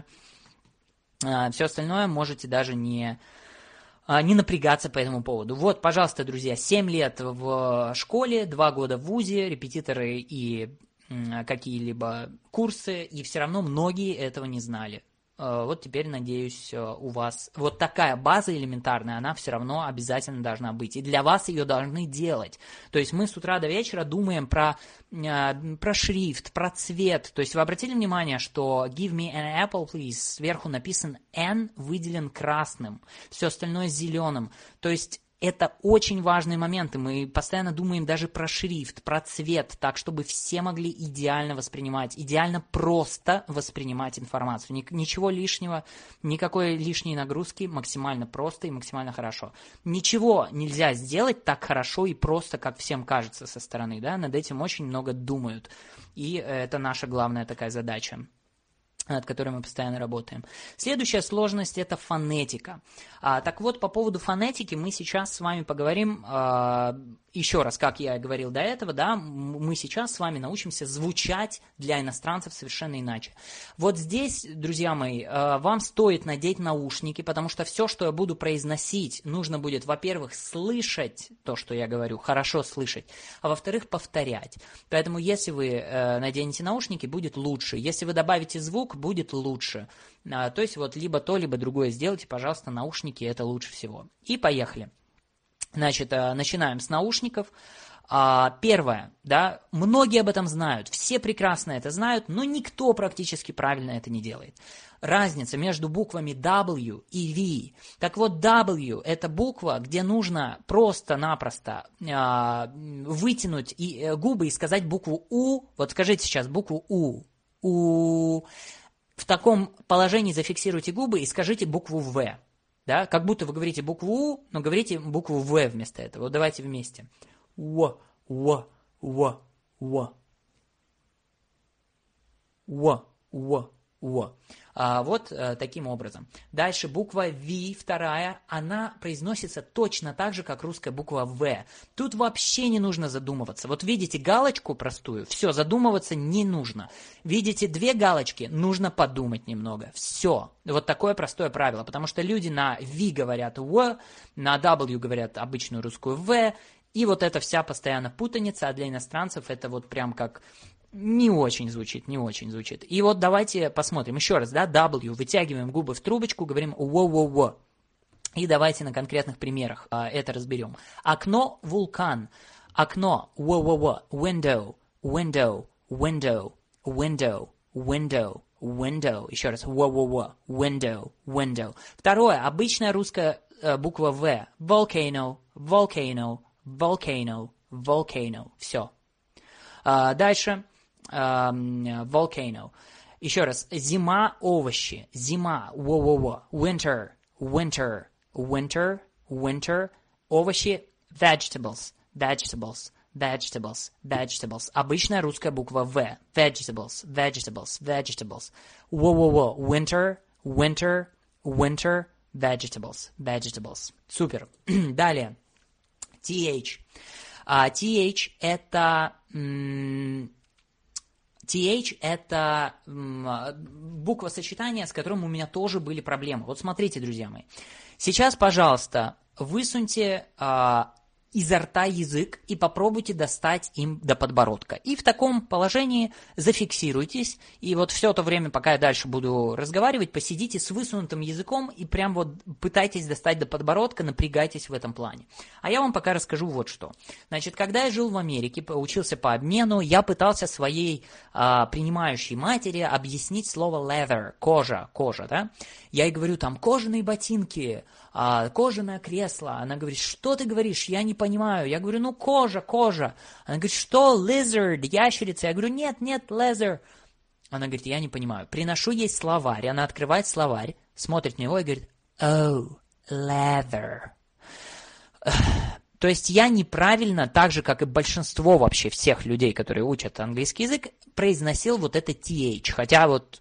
все остальное можете даже не, не напрягаться по этому поводу. Вот, пожалуйста, друзья, семь лет в школе, два года в вузе, репетиторы и какие-либо курсы, и все равно многие этого не знали. Вот теперь, надеюсь, у вас вот такая база элементарная, она все равно обязательно должна быть. И для вас ее должны делать. То есть мы с утра до вечера думаем про, про шрифт, про цвет. То есть вы обратили внимание, что give me an apple, please, сверху написан N, выделен красным, все остальное зеленым. То есть это очень важные моменты. Мы постоянно думаем даже про шрифт, про цвет, так, чтобы все могли идеально воспринимать, идеально просто воспринимать информацию. Ничего лишнего, никакой лишней нагрузки, максимально просто и максимально хорошо. Ничего нельзя сделать так хорошо и просто, как всем кажется со стороны. Да? Над этим очень много думают. И это наша главная такая задача, над которой мы постоянно работаем. Следующая сложность – это фонетика. А, так вот, по поводу фонетики мы сейчас с вами поговорим, а, еще раз, как я говорил до этого, да, мы сейчас с вами научимся звучать для иностранцев совершенно иначе. Вот здесь, друзья мои, а, вам стоит надеть наушники, потому что все, что я буду произносить, нужно будет, во-первых, слышать то, что я говорю, хорошо слышать, а во-вторых, повторять. Поэтому, если вы а, наденете наушники, будет лучше. Если вы добавите звук, будет лучше. А, то есть вот либо то, либо другое сделайте, пожалуйста, наушники, это лучше всего. И поехали. Значит, а, начинаем с наушников. А, первое, да, многие об этом знают, все прекрасно это знают, но никто практически правильно это не делает. Разница между буквами W и V. Так вот, W – это буква, где нужно просто-напросто а, вытянуть и, э, губы и сказать букву У. Вот скажите сейчас букву У. У. В таком положении зафиксируйте губы и скажите букву В. Да? Как будто вы говорите букву У, но говорите букву В вместо этого. Вот давайте вместе. В, В, В, В. В, В, В. А, вот а, таким образом. Дальше буква V, вторая, она произносится точно так же, как русская буква В. Тут вообще не нужно задумываться. Вот видите галочку простую, все, задумываться не нужно. Видите две галочки, нужно подумать немного. Все. Вот такое простое правило, потому что люди на V говорят В, на W говорят обычную русскую В, и вот эта вся постоянно путаница, а для иностранцев это вот прям как... Не очень звучит, не очень звучит. И вот давайте посмотрим еще раз, да, W, вытягиваем губы в трубочку, говорим во-во-во. И давайте на конкретных примерах а, это разберем. Окно, вулкан. Окно, во-во-во. Window, window, window, window, window, window. Еще раз, во-во-во. Window, window. Второе, обычная русская а, буква В. Volcano, volcano, volcano, volcano. Все. А, дальше. Um, volcano. Еще раз. Зима, овощи. Зима. Во-во-во. Winter. Winter. Winter. Winter. Овощи – vegetables, vegetables, vegetables, vegetables. Обычная русская буква В. Vegetables, vegetables, vegetables. Во-во-во. Winter, winter, winter, vegetables, vegetables. Супер. Далее. th. Uh, th это... М- th это м, буквосочетание, с которым у меня тоже были проблемы. Вот смотрите, друзья мои. Сейчас, пожалуйста, высуньте а, изо рта язык и попробуйте достать им до подбородка. И в таком положении зафиксируйтесь. И вот все то время, пока я дальше буду разговаривать, посидите с высунутым языком и прям вот пытайтесь достать до подбородка, напрягайтесь в этом плане. А я вам пока расскажу вот что. Значит, когда я жил в Америке, учился по обмену, я пытался своей а, принимающей матери объяснить слово leather, кожа, кожа, да? Я ей говорю, там, кожаные ботинки, а, кожаное кресло. Она говорит, что ты говоришь, я не понимаю. Я говорю, ну, кожа, кожа. Она говорит, что, lizard, ящерица? Я говорю, нет, нет, leather. Она говорит, я не понимаю. Приношу ей словарь, она открывает словарь, смотрит на него и говорит, oh, leather. То есть я неправильно, так же, как и большинство вообще всех людей, которые учат английский язык, произносил вот это th. Хотя вот...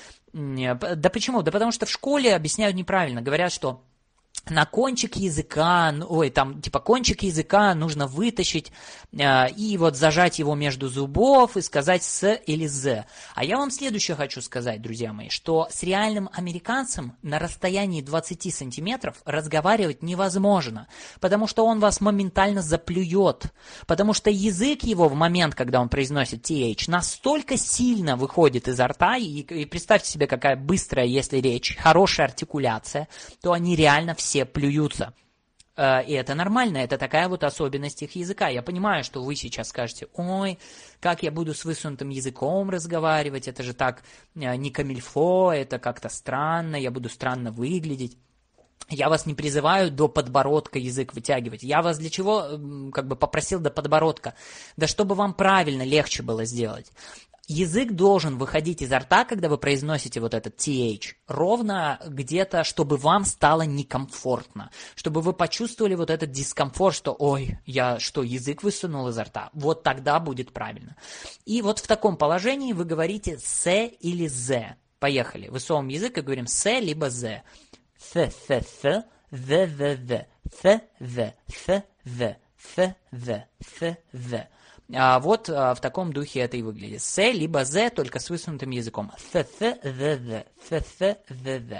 Да почему? Да потому что в школе объясняют неправильно. Говорят, что на кончик языка, ой, там, типа, кончик языка нужно вытащить э, и вот зажать его между зубов и сказать «с» или «з». А я вам следующее хочу сказать, друзья мои, что с реальным американцем на расстоянии двадцати сантиметров разговаривать невозможно, потому что он вас моментально заплюет, потому что язык его в момент, когда он произносит th, настолько сильно выходит изо рта, и, и представьте себе, какая быстрая, если речь, хорошая артикуляция, то они реально все все плюются. И это нормально, это такая вот особенность их языка. Я понимаю, что вы сейчас скажете, ой, как я буду с высунутым языком разговаривать, это же так не камильфо, это как-то странно, я буду странно выглядеть. Я вас не призываю до подбородка язык вытягивать. Я вас для чего как бы попросил до подбородка? Да чтобы вам правильно, легче было сделать. Язык должен выходить изо рта, когда вы произносите вот этот th, ровно где-то, чтобы вам стало некомфортно, чтобы вы почувствовали вот этот дискомфорт, что ой, я что, язык высунул изо рта? Вот тогда будет правильно. И вот в таком положении вы говорите с или з. Поехали. Высовываем язык и говорим с либо з. Th, th, th, the, the, the, th, the, th, the, th, the, th, the. А вот а, в таком духе это и выглядит. С либо з, только с высунутым языком. Th, th, the, the, th, th, the, the.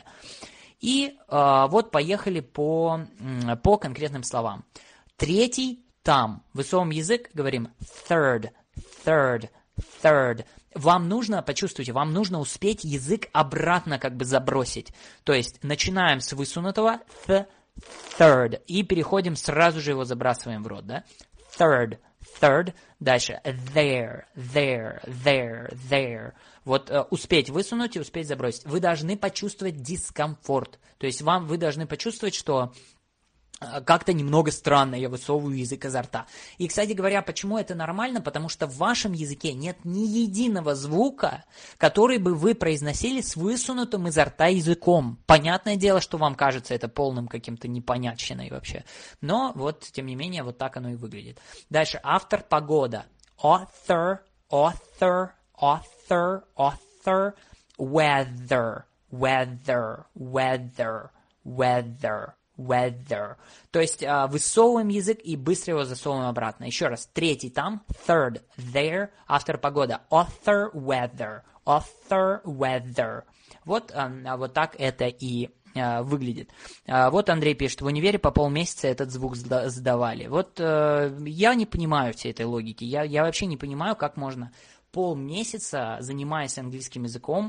И а, вот поехали по, по конкретным словам. Третий там. Высовываем язык, говорим third, third, third. Вам нужно, почувствуйте, вам нужно успеть язык обратно как бы забросить. То есть начинаем с высунутого th, third и переходим, сразу же его забрасываем в рот, да? Third, third, дальше there, there, there, there. Вот э, успеть высунуть и успеть забросить. Вы должны почувствовать дискомфорт. То есть вам, вы должны почувствовать, что как-то немного странно я высовываю язык изо рта. И, кстати говоря, почему это нормально? Потому что в вашем языке нет ни единого звука, который бы вы произносили с высунутым изо рта языком. Понятное дело, что вам кажется это полным каким-то непонятщиной вообще. Но вот, тем не менее, вот так оно и выглядит. Дальше. Автор, погода. Author, author, author, author, weather, weather, weather, weather. Weather. То есть uh, высовываем язык и быстро его засовываем обратно. Еще раз. Третий там. Third. There. Автор погода. Author weather. Author weather. Вот, uh, вот так это и uh, выглядит. Uh, вот Андрей пишет. В универе по полмесяца этот звук сдавали. Вот uh, я не понимаю всей этой логики. Я, я вообще не понимаю, как можно полмесяца, занимаясь английским языком,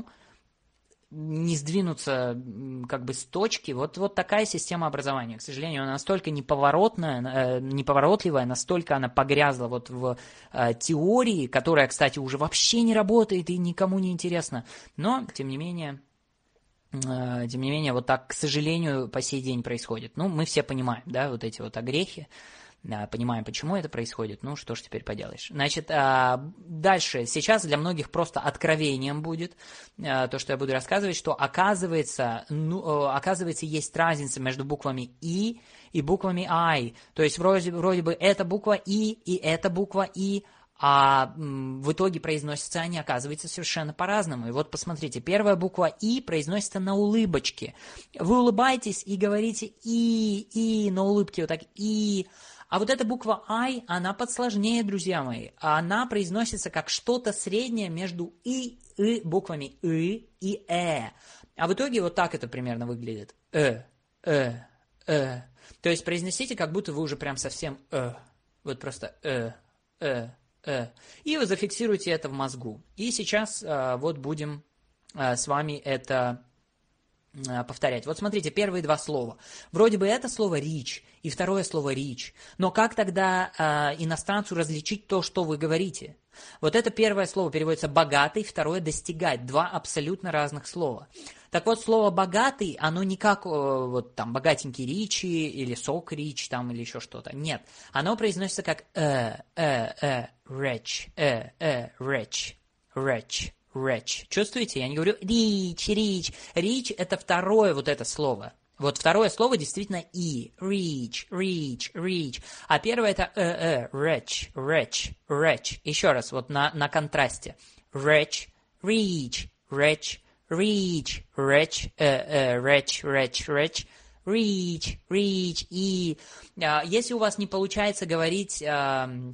не сдвинуться как бы с точки. Вот, вот такая система образования. К сожалению, она настолько неповоротная, неповоротливая, настолько она погрязла вот в э, теории, которая, кстати, уже вообще не работает и никому не интересна. Но, тем не менее, э, тем не менее, вот так, к сожалению, по сей день происходит. Ну, мы все понимаем, да, вот эти вот огрехи. понимаем, почему это происходит. Ну, что ж теперь поделаешь. Значит, дальше. Сейчас для многих просто откровением будет то, что я буду рассказывать, что оказывается, ну, оказывается, есть разница между буквами «и» и буквами «I». То есть вроде, вроде бы эта буква «и» и эта буква «и», а в итоге произносятся они, оказывается, совершенно по-разному. И вот посмотрите, первая буква «и» произносится на улыбочке. Вы улыбаетесь и говорите «и», «и» на улыбке, вот так «и». А вот эта буква «I», она подсложнее, друзья мои. Она произносится как что-то среднее между «и», «и», буквами «и» и «э». А в итоге вот так это примерно выглядит. «э», «э», «э». То есть произнесите, как будто вы уже прям совсем «э». Вот просто «э», «э». И вы зафиксируете это в мозгу. И сейчас а, вот будем а, с вами это а, повторять. Вот смотрите, первые два слова. Вроде бы это слово «rich» и второе слово «rich». Но как тогда а, иностранцу различить то, что вы говорите? Вот это первое слово переводится «богатый», второе «достигать». Два абсолютно разных слова. Так вот, слово «богатый», оно не как вот там богатенький ричи или сок рич там или еще что-то. Нет, оно произносится как э, э, э, rich, э, э, rich, rich, rich. Чувствуете? Я не говорю rich, rich. Rich – это второе вот это слово. Вот второе слово действительно «и». Rich, rich, rich. А первое – это э, э, rich, rich, rich. Еще раз, вот на, на контрасте. Rich, rich, rich, rich, rich, uh, uh, rich, rich, rich, rich, rich. И uh, если у вас не получается говорить, uh,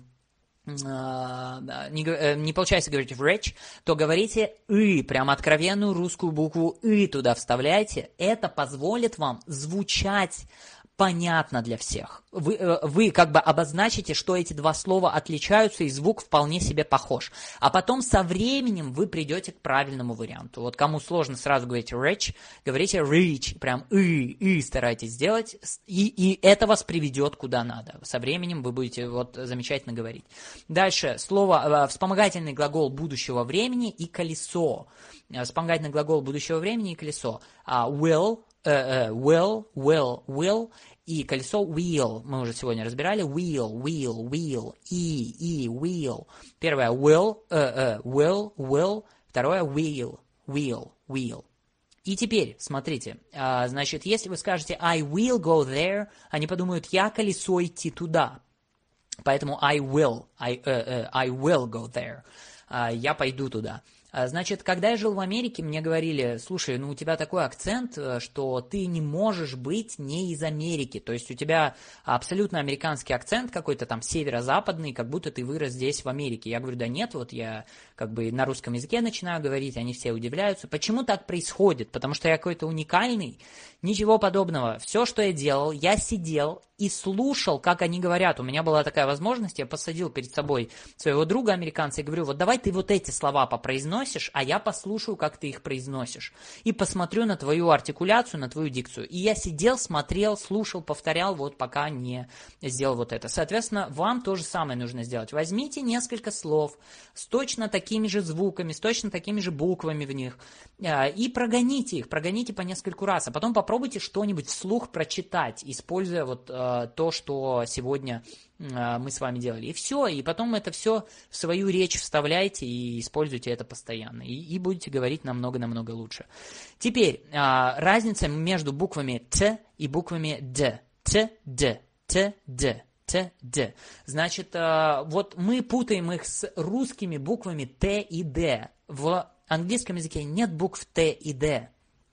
uh, не, uh, не получается говорить rich, то говорите «и», прям откровенную русскую букву «и» туда вставляйте. Это позволит вам звучать понятно для всех. Вы, вы как бы обозначите, что эти два слова отличаются, и звук вполне себе похож. А потом со временем вы придете к правильному варианту. Вот кому сложно сразу говорить rich, говорите rich, прям «и», «и» старайтесь сделать, и, и это вас приведет куда надо. Со временем вы будете вот замечательно говорить. Дальше слово, вспомогательный глагол будущего времени и колесо. Вспомогательный глагол будущего времени и колесо. Will, Uh, uh, will, will, will, и колесо wheel, мы уже сегодня разбирали, wheel, wheel, wheel, и, и, wheel. Первое will, uh, uh, will, will, второе wheel, wheel, wheel. И теперь, смотрите, uh, значит, если вы скажете I will go there, они подумают, я колесо идти туда. Поэтому I will, I, uh, uh, I will go there, uh, я пойду туда. Значит, когда я жил в Америке, мне говорили, слушай, ну у тебя такой акцент, что ты не можешь быть не из Америки. То есть у тебя абсолютно американский акцент какой-то там северо-западный, как будто ты вырос здесь в Америке. Я говорю, да нет, вот я как бы на русском языке начинаю говорить, они все удивляются. Почему так происходит? Потому что я какой-то уникальный? Ничего подобного. Все, что я делал, я сидел и слушал, как они говорят. У меня была такая возможность, я посадил перед собой своего друга американца и говорю, вот давай ты вот эти слова попроизносишь, а я послушаю, как ты их произносишь. И посмотрю на твою артикуляцию, на твою дикцию. И я сидел, смотрел, слушал, повторял, вот пока не сделал вот это. Соответственно, вам то же самое нужно сделать. Возьмите несколько слов с точно такими же звуками, с точно такими же буквами в них и прогоните их, прогоните по нескольку раз, а потом попробуйте что-нибудь вслух прочитать, используя вот то, что сегодня мы с вами делали. И все, и потом это все в свою речь вставляйте и используйте это постоянно. И, и будете говорить намного-намного лучше. Теперь, разница между буквами Т и буквами Д. Т, Д, Т, Д. Т, Д. Значит, вот мы путаем их с русскими буквами Т и Д. В английском языке нет букв Т и Д.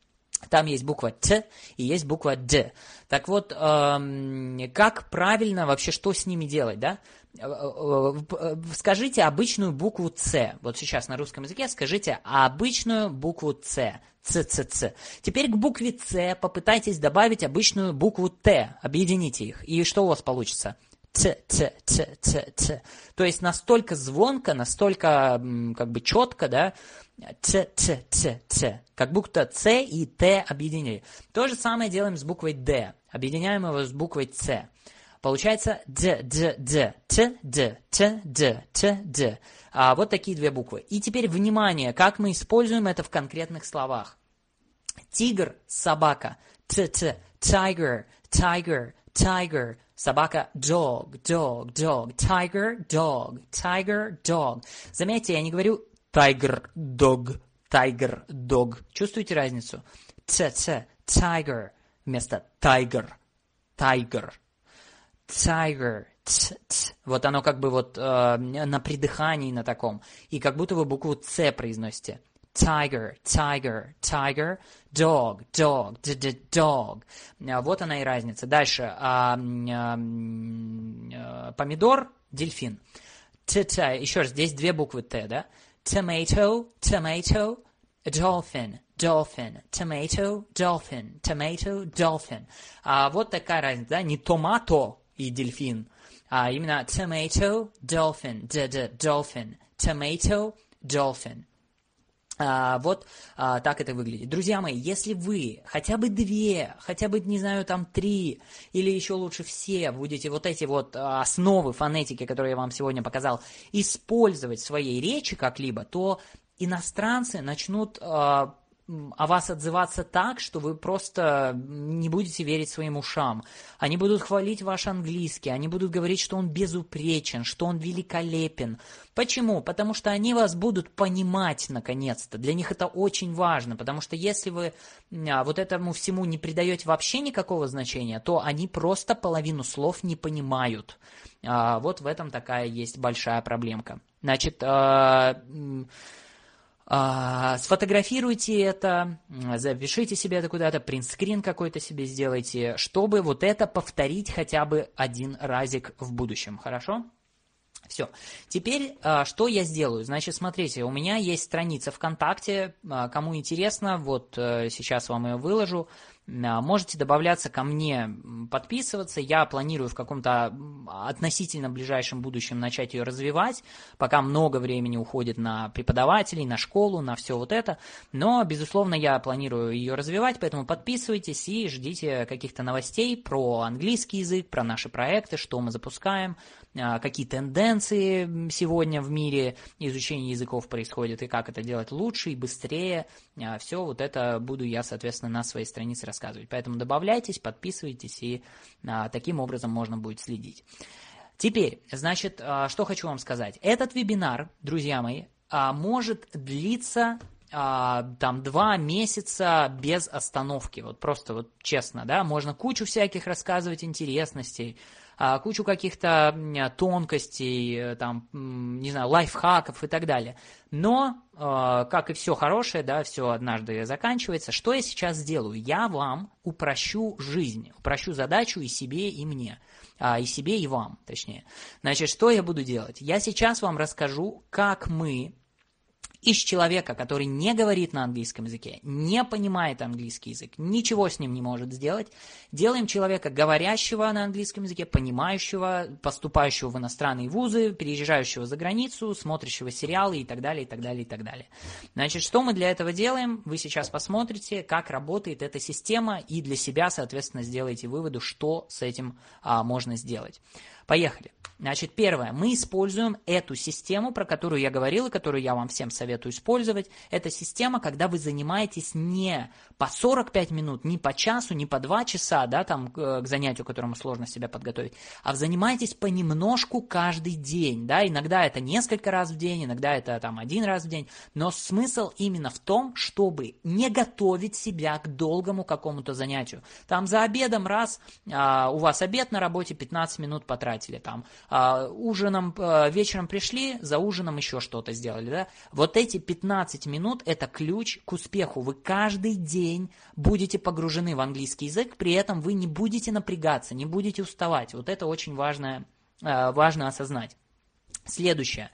Там есть буква Т и есть буква Д. Так вот, эм, как правильно вообще, что с ними делать, да? Скажите обычную букву С. Вот сейчас на русском языке скажите обычную букву С. Ц, Ц, Ц. Теперь к букве С попытайтесь добавить обычную букву Т. Объедините их. И что у вас получится? Ц, ц, ц, ц, ц. То есть настолько звонко, настолько как бы четко, да, ц, ц, ц, ц. Как будто Ц и Т объединили. То же самое делаем с буквой Д. Объединяем его с буквой С. Получается Д, Д, Д, Т, Д, Т, Д, Т, Д. А, вот такие две буквы. И теперь внимание, как мы используем это в конкретных словах. Тигр, собака. Т, Т, tiger, tiger, tiger. Собака dog, dog, dog. Tiger, dog, tiger, dog. Заметьте, я не говорю tiger, dog, tiger, dog. Чувствуете разницу? Ц-ц, tiger вместо tiger, tiger, tiger. Ц, ц. Вот оно как бы вот э, на придыхании на таком. И как будто вы букву Ц произносите. Tiger, tiger, tiger, dog, dog, dog. Вот она и разница. Дальше. А, а, а, помидор, дельфин. Т-т. Еще раз, здесь две буквы Т, да? Tomato, tomato, dolphin, dolphin, tomato, dolphin, tomato, dolphin. А вот такая разница, да? Не томато и дельфин, а именно tomato, dolphin, d-d, dolphin, tomato, dolphin. А, вот а, так это выглядит. Друзья мои, если вы хотя бы две, хотя бы, не знаю, там три, или еще лучше все будете вот эти вот а, основы фонетики, которые я вам сегодня показал, использовать в своей речи как-либо, то иностранцы начнут а, о вас отзываться так, что вы просто не будете верить своим ушам. Они будут хвалить ваш английский, они будут говорить, что он безупречен, что он великолепен. Почему? Потому что они вас будут понимать наконец-то. Для них это очень важно, потому что если вы вот этому всему не придаете вообще никакого значения, то они просто половину слов не понимают. Вот в этом такая есть большая проблемка. Значит, сфотографируйте это, запишите себе это куда-то, принтскрин какой-то себе сделайте, чтобы вот это повторить хотя бы один разик в будущем, хорошо? Все. Теперь, что я сделаю? Значит, смотрите, у меня есть страница ВКонтакте, кому интересно, вот сейчас вам ее выложу. Можете добавляться ко мне, подписываться. Я планирую в каком-то относительно ближайшем будущем начать ее развивать, пока много времени уходит на преподавателей, на школу, на все вот это. Но, безусловно, я планирую ее развивать, поэтому подписывайтесь и ждите каких-то новостей про английский язык, про наши проекты, что мы запускаем, какие тенденции сегодня в мире изучения языков происходят и как это делать лучше и быстрее. Все вот это буду я, соответственно, на своей странице рассказывать. Поэтому добавляйтесь, подписывайтесь, и а, таким образом можно будет следить. Теперь, значит, а, что хочу вам сказать. Этот вебинар, друзья мои, а, может длиться а, там два месяца без остановки. Вот просто вот честно, да, можно кучу всяких рассказывать интересностей, кучу каких-то тонкостей, там, не знаю, лайфхаков и так далее. Но, как и все хорошее, да, все однажды заканчивается. Что я сейчас сделаю? Я вам упрощу жизнь, упрощу задачу и себе, и мне. И себе, и вам, точнее. Значит, что я буду делать? Я сейчас вам расскажу, как мы из человека, который не говорит на английском языке, не понимает английский язык, ничего с ним не может сделать, делаем человека, говорящего на английском языке, понимающего, поступающего в иностранные вузы, переезжающего за границу, смотрящего сериалы и так далее, и так далее, и так далее. Значит, что мы для этого делаем? Вы сейчас посмотрите, как работает эта система, и для себя, соответственно, сделаете выводы, что с этим а, можно сделать. Поехали. Значит, первое. Мы используем эту систему, про которую я говорил и которую я вам всем советую использовать. Это система, когда вы занимаетесь не по сорок пять минут, не по часу, не по два часа, да, там, к занятию, к которому сложно себя подготовить, а вы занимаетесь понемножку каждый день, да, иногда это несколько раз в день, иногда это там один раз в день, но смысл именно в том, чтобы не готовить себя к долгому какому-то занятию. Там за обедом раз, а, у вас обед на работе, пятнадцать минут потратили, там, а, ужином, а, вечером пришли, за ужином еще что-то сделали, да. Вот эти пятнадцать минут – это ключ к успеху. Вы каждый день будете погружены в английский язык, при этом вы не будете напрягаться, не будете уставать. Вот это очень важно, важно осознать. Следующее.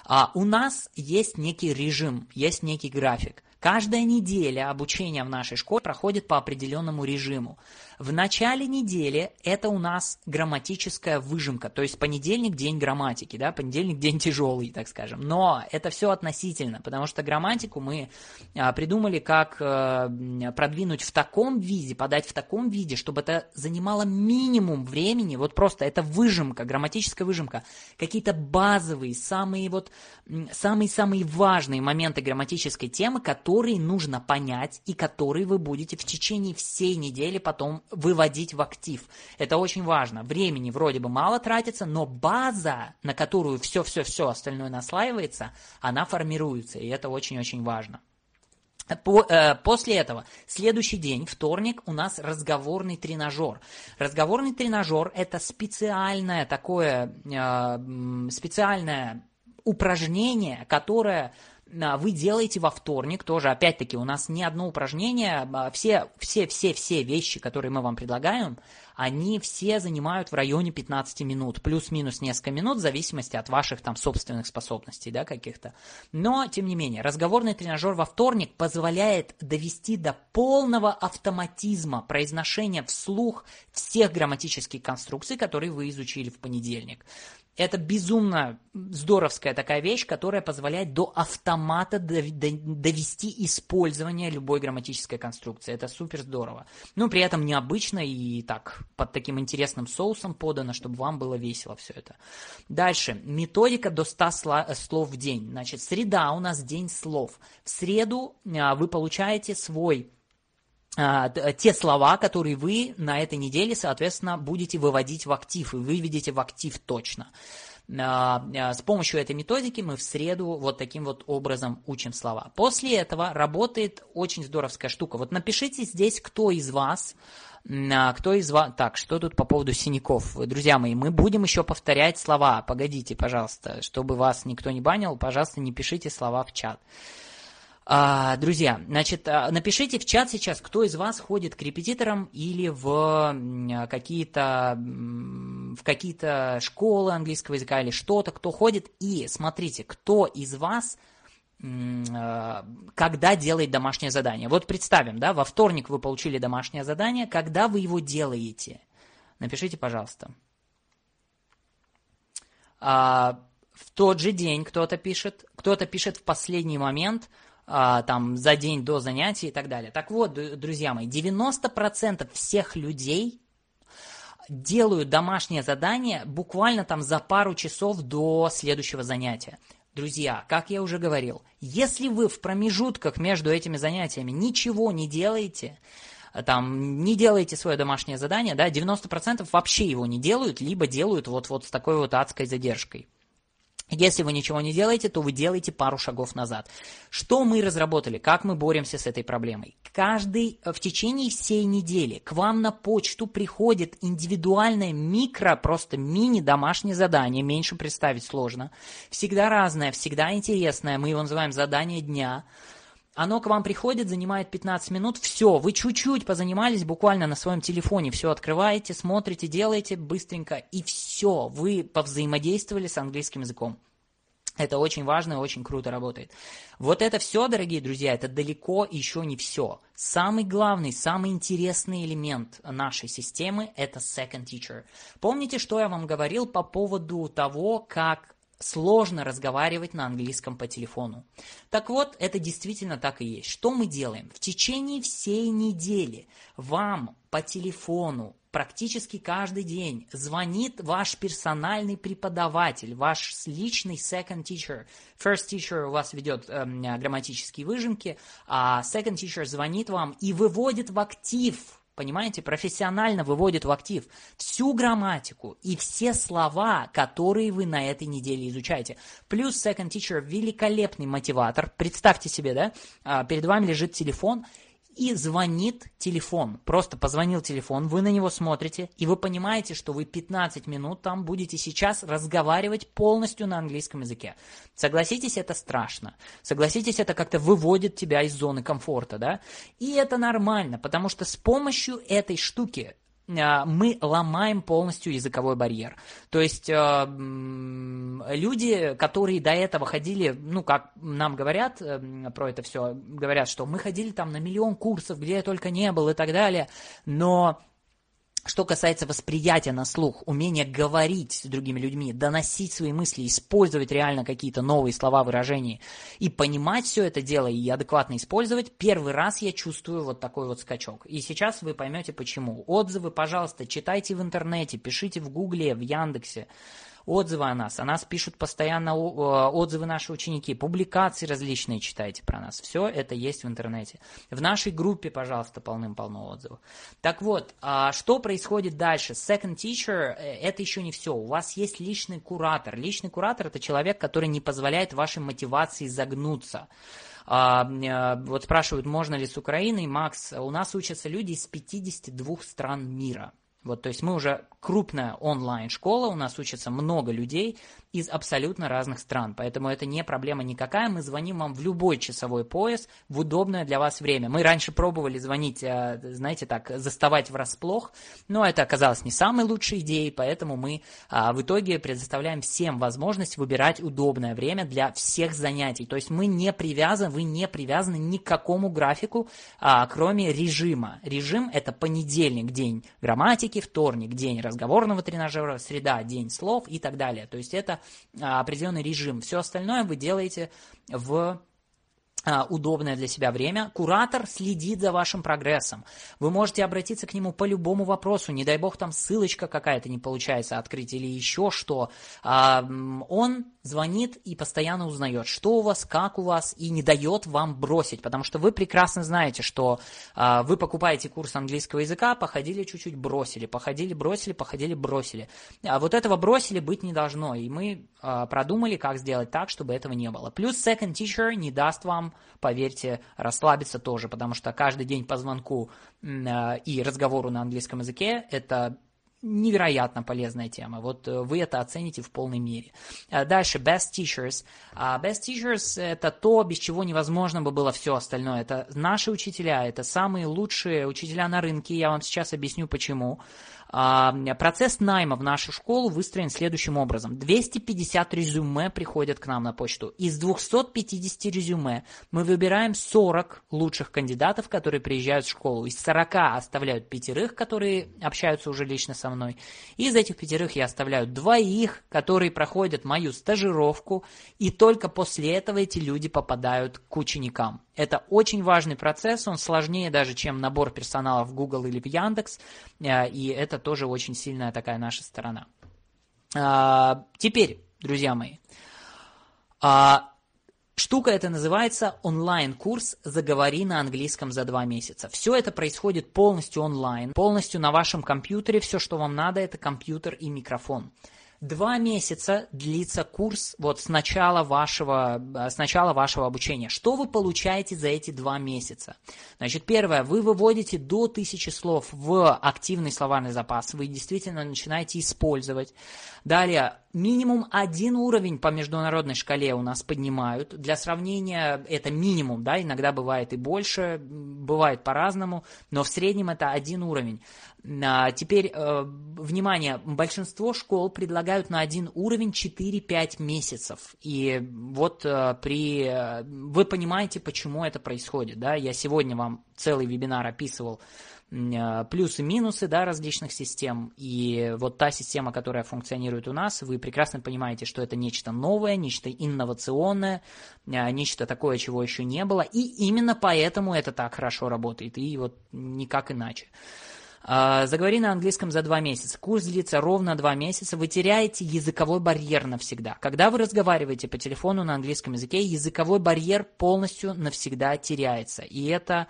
У нас есть некий режим, есть некий график. Каждая неделя обучения в нашей школе проходит по определенному режиму. В начале недели это у нас грамматическая выжимка, то есть понедельник – день грамматики, да, понедельник – день тяжелый, так скажем. Но это все относительно, потому что грамматику мы а, придумали, как а, продвинуть в таком виде, подать в таком виде, чтобы это занимало минимум времени, вот просто это выжимка, грамматическая выжимка, какие-то базовые, самые вот самые-самые важные моменты грамматической темы, которые нужно понять и которые вы будете в течение всей недели потом выводить в актив. Это очень важно. Времени вроде бы мало тратится, но база, на которую все-все-все остальное наслаивается, она формируется, и это очень-очень важно. По, э, после этого, следующий день, вторник, у нас разговорный тренажер. Разговорный тренажер – это специальное такое, э, специальное упражнение, которое вы делаете во вторник тоже. Опять-таки, у нас не одно упражнение, все, все, все, все вещи, которые мы вам предлагаем, они все занимают в районе пятнадцати минут, плюс-минус несколько минут, в зависимости от ваших там собственных способностей, да, каких-то. Но, тем не менее, разговорный тренажер во вторник позволяет довести до полного автоматизма произношения вслух всех грамматических конструкций, которые вы изучили в понедельник. Это безумно здоровская такая вещь, которая позволяет до автомата довести использование любой грамматической конструкции. Это супер здорово. Но при этом необычно и так, под таким интересным соусом подано, чтобы вам было весело все это. Дальше. Методика до ста слов в день. Значит, среда у нас день слов. В среду вы получаете свой... те слова, которые вы на этой неделе, соответственно, будете выводить в актив, и выведете в актив точно. С помощью этой методики мы в среду вот таким вот образом учим слова. После этого работает очень здоровская штука. Вот напишите здесь, кто из вас, кто из вас... Так, что тут по поводу синяков? Друзья мои, мы будем еще повторять слова. Погодите, пожалуйста, чтобы вас никто не банил, пожалуйста, не пишите слова в чат. А, друзья, значит, напишите в чат сейчас, кто из вас ходит к репетиторам или в какие-то, в какие-то школы английского языка или что-то, кто ходит. И смотрите, кто из вас когда делает домашнее задание. Вот представим, да, во вторник вы получили домашнее задание, когда вы его делаете? Напишите, пожалуйста. А, в тот же день кто-то пишет, кто-то пишет в последний момент, там, за день до занятий и так далее. Так вот, друзья мои, девяносто процентов всех людей делают домашнее задание буквально там за пару часов до следующего занятия. Друзья, как я уже говорил, если вы в промежутках между этими занятиями ничего не делаете, там, не делаете свое домашнее задание, да, девяносто процентов вообще его не делают, либо делают вот, вот с такой вот адской задержкой. Если вы ничего не делаете, то вы делаете пару шагов назад. Что мы разработали? Как мы боремся с этой проблемой? Каждый в течение всей недели к вам на почту приходит индивидуальное микро, просто мини-домашнее задание, меньше представить сложно. Всегда разное, всегда интересное, мы его называем задание дня. Оно к вам приходит, занимает пятнадцать минут, все, вы чуть-чуть позанимались буквально на своем телефоне, все открываете, смотрите, делаете быстренько, и все, вы повзаимодействовали с английским языком. Это очень важно и очень круто работает. Вот это все, дорогие друзья, это далеко еще не все. Самый главный, самый интересный элемент нашей системы – это Second Teacher. Помните, что я вам говорил по поводу того, как сложно разговаривать на английском по телефону? Так вот, это действительно так и есть. Что мы делаем? В течение всей недели вам по телефону практически каждый день звонит ваш персональный преподаватель, ваш личный second teacher. First teacher у вас ведет э, грамматические выжимки, а second teacher звонит вам и выводит в актив, понимаете, профессионально выводит в актив всю грамматику и все слова, которые вы на этой неделе изучаете. Плюс second teacher великолепный мотиватор. Представьте себе, да, перед вами лежит телефон, и звонит телефон. Просто позвонил телефон, вы на него смотрите, и вы понимаете, что вы пятнадцать минут там будете сейчас разговаривать полностью на английском языке. Согласитесь, это страшно. Согласитесь, это как-то выводит тебя из зоны комфорта, да? И это нормально, потому что с помощью этой штуки мы ломаем полностью языковой барьер. То есть э, люди, которые до этого ходили, ну, как нам говорят э, про это все, говорят, что мы ходили там на миллион курсов, где я только не был и так далее, но что касается восприятия на слух, умения говорить с другими людьми, доносить свои мысли, использовать реально какие-то новые слова, выражения и понимать все это дело и адекватно использовать, первый раз я чувствую вот такой вот скачок. И сейчас вы поймете почему. Отзывы, пожалуйста, читайте в интернете, пишите в Гугле, в Яндексе. отзывы о нас. О нас пишут постоянно отзывы наши ученики, публикации различные читайте про нас. Все это есть в интернете. В нашей группе, пожалуйста, полным-полно отзывов. Так вот, что происходит дальше? Second teacher – это еще не все. У вас есть личный куратор. Личный куратор – это человек, который не позволяет вашей мотивации загнуться. Вот спрашивают, можно ли с Украиной. Макс, у нас учатся люди из пятидесяти двух стран мира. Вот, то есть мы уже крупная онлайн-школа, у нас учатся много людей из абсолютно разных стран, поэтому это не проблема никакая, мы звоним вам в любой часовой пояс в удобное для вас время. Мы раньше пробовали звонить, знаете, так, заставать врасплох, но это оказалось не самой лучшей идеей, поэтому мы в итоге предоставляем всем возможность выбирать удобное время для всех занятий. То есть мы не привязаны, вы не привязаны ни к какому графику, кроме режима. Режим – это понедельник, день грамматики, вторник, день разговорного тренажера, среда, день слов и так далее. То есть это а, определенный режим. Все остальное вы делаете в а, удобное для себя время. Куратор следит за вашим прогрессом. Вы можете обратиться к нему по любому вопросу. Не дай бог там ссылочка какая-то не получается открыть или еще что. А, он звонит и постоянно узнает, что у вас, как у вас, и не дает вам бросить, потому что вы прекрасно знаете, что а, вы покупаете курс английского языка, походили чуть-чуть, бросили, походили, бросили, походили, бросили. А вот этого бросили быть не должно, и мы а, продумали, как сделать так, чтобы этого не было. Плюс second teacher не даст вам, поверьте, расслабиться тоже, потому что каждый день по звонку а, и разговору на английском языке – это невероятно полезная тема. Вот вы это оцените в полной мере. Дальше, best teachers. Best teachers – это то, без чего невозможно бы было все остальное. Это наши учителя, это самые лучшие учителя на рынке. Я вам сейчас объясню, почему. Процесс найма в нашу школу выстроен следующим образом. двести пятьдесят резюме приходят к нам на почту. Из двухсот пятидесяти резюме мы выбираем сорок лучших кандидатов, которые приезжают в школу. Из сорока оставляют пятерых, которые общаются уже лично со мной. И из этих пятерых я оставляю двоих, которые проходят мою стажировку. И только после этого эти люди попадают к ученикам. Это очень важный процесс, он сложнее даже, чем набор персонала в Google или в Яндекс, и это тоже очень сильная такая наша сторона. Теперь, друзья мои, штука эта называется онлайн-курс «Заговори на английском за два месяца». Все это происходит полностью онлайн, полностью на вашем компьютере, все, что вам надо, это компьютер и микрофон. Два месяца длится курс вот с начала вашего, с начала вашего обучения. Что вы получаете за эти два месяца? Значит, первое, вы выводите до тысячи слов в активный словарный запас, вы действительно начинаете использовать. Далее, минимум один уровень по международной шкале у нас поднимают. Для сравнения, это минимум, да, иногда бывает и больше, бывает по-разному, но в среднем это один уровень. А теперь, э, внимание, большинство школ предлагают на один уровень четыре-пять месяцев. И вот э, при... Э, вы понимаете, почему это происходит, да? Я сегодня вам целый вебинар описывал э, плюсы-минусы, да, различных систем. И вот та система, которая функционирует у нас, вы прекрасно понимаете, что это нечто новое, нечто инновационное, э, нечто такое, чего еще не было. И именно поэтому это так хорошо работает. И вот никак иначе. Заговори на английском за два месяца. Курс длится ровно два месяца. Вы теряете языковой барьер навсегда. Когда вы разговариваете по телефону на английском языке, языковой барьер полностью навсегда теряется. И это,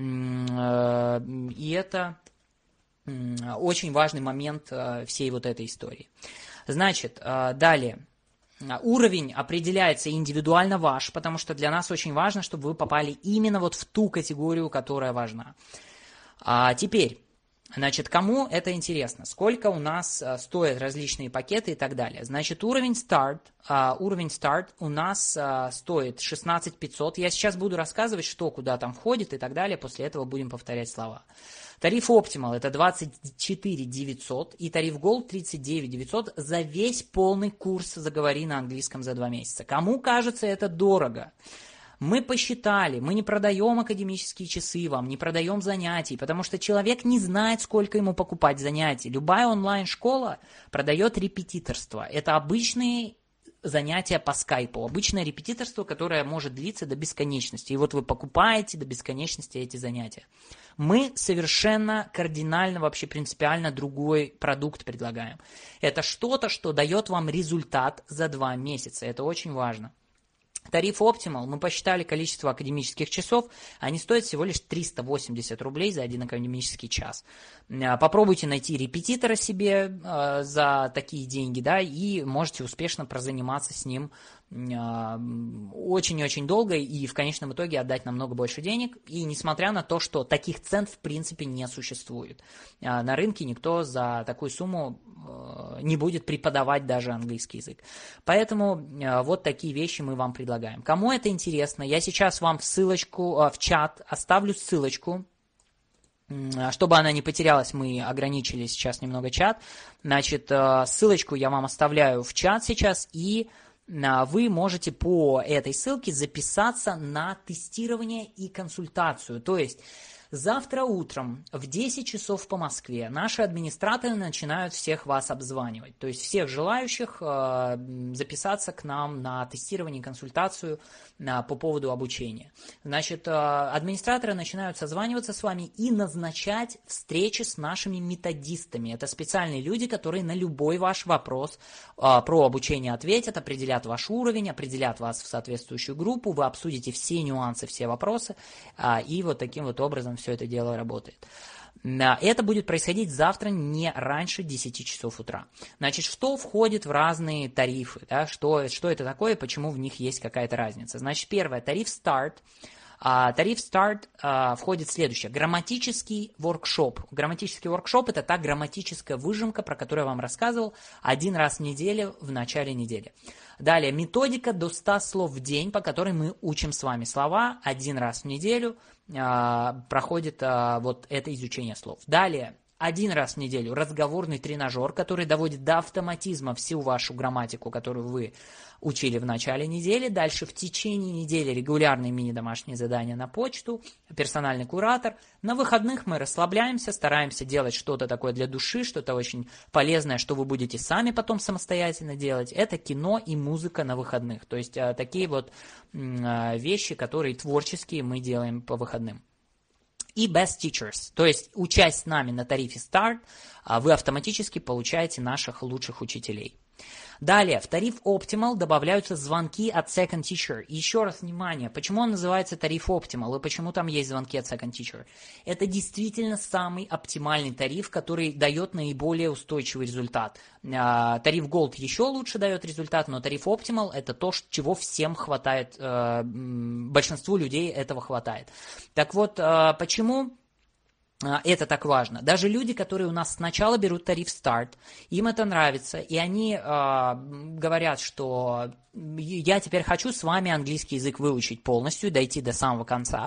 и это очень важный момент всей вот этой истории. Значит, далее. Уровень определяется индивидуально ваш, потому что для нас очень важно, чтобы вы попали именно вот в ту категорию, которая важна. А теперь... Значит, кому это интересно? Сколько у нас а, стоят различные пакеты и так далее? Значит, уровень Start, а, уровень Start у нас а, стоит шестнадцать тысяч пятьсот. Я сейчас буду рассказывать, что куда там входит и так далее. После этого будем повторять слова. Тариф Optimal это двадцать четыре тысячи девятьсот и тариф Gold тридцать девять тысяч девятьсот за весь полный курс «Заговори на английском за два месяца». Кому кажется это дорого? Мы посчитали, мы не продаем академические часы вам, не продаем занятий, потому что человек не знает, сколько ему покупать занятий. Любая онлайн-школа продает репетиторство. Это обычные занятия по скайпу. Обычное репетиторство, которое может длиться до бесконечности. И вот вы покупаете до бесконечности эти занятия. Мы совершенно кардинально, вообще принципиально другой продукт предлагаем. Это что-то, что дает вам результат за два месяца. Это очень важно. Тариф Optimal, мы посчитали количество академических часов, они стоят всего лишь триста восемьдесят рублей за один академический час. Попробуйте найти репетитора себе э, за такие деньги, да, и можете успешно прозаниматься с ним очень-очень долго и в конечном итоге отдать намного больше денег. И несмотря на то, что таких цен в принципе не существует. На рынке никто за такую сумму не будет преподавать даже английский язык. Поэтому вот такие вещи мы вам предлагаем. Кому это интересно, я сейчас вам в ссылочку, в чат оставлю ссылочку. Чтобы она не потерялась, мы ограничили сейчас немного чат. Значит, ссылочку я вам оставляю в чат сейчас, и вы можете по этой ссылке записаться на тестирование и консультацию. То есть завтра утром в десять часов по Москве наши администраторы начинают всех вас обзванивать. То есть всех желающих э, записаться к нам на тестирование и консультацию э, по поводу обучения. Значит, э, администраторы начинают созваниваться с вами и назначать встречи с нашими методистами. Это специальные люди, которые на любой ваш вопрос э, про обучение ответят, определят ваш уровень, определят вас в соответствующую группу, вы обсудите все нюансы, все вопросы, э, и вот таким вот образом все это дело работает. Это будет происходить завтра не раньше десяти часов утра. Значит, что входит в разные тарифы? Да? Что, что это такое, почему в них есть какая-то разница? Значит, первое, тариф Start. А, тариф Start а, входит следующее. Грамматический воркшоп. Грамматический воркшоп – это та грамматическая выжимка, про которую я вам рассказывал, один раз в неделю в начале недели. Далее, методика до ста слов в день, по которой мы учим с вами слова один раз в неделю. А, проходит а, вот это изучение слов. Далее, один раз в неделю разговорный тренажер, который доводит до автоматизма всю вашу грамматику, которую вы учили в начале недели. Дальше в течение недели регулярные мини-домашние задания на почту, персональный куратор. На выходных мы расслабляемся, стараемся делать что-то такое для души, что-то очень полезное, что вы будете сами потом самостоятельно делать. Это кино и музыка на выходных. То есть такие вот вещи, которые творческие мы делаем по выходным. И Best Teachers, то есть учась с нами на тарифе Start, вы автоматически получаете наших лучших учителей. Далее, в тариф Optimal добавляются звонки от Second Teacher. И еще раз внимание, почему он называется тариф Optimal и почему там есть звонки от Second Teacher? Это действительно самый оптимальный тариф, который дает наиболее устойчивый результат. Тариф Gold еще лучше дает результат, но тариф Optimal – это то, чего всем хватает, большинству людей этого хватает. Так вот, почему это так важно? Даже люди, которые у нас сначала берут тариф Start, им это нравится, и они э, говорят, что я теперь хочу с вами английский язык выучить полностью, дойти до самого конца.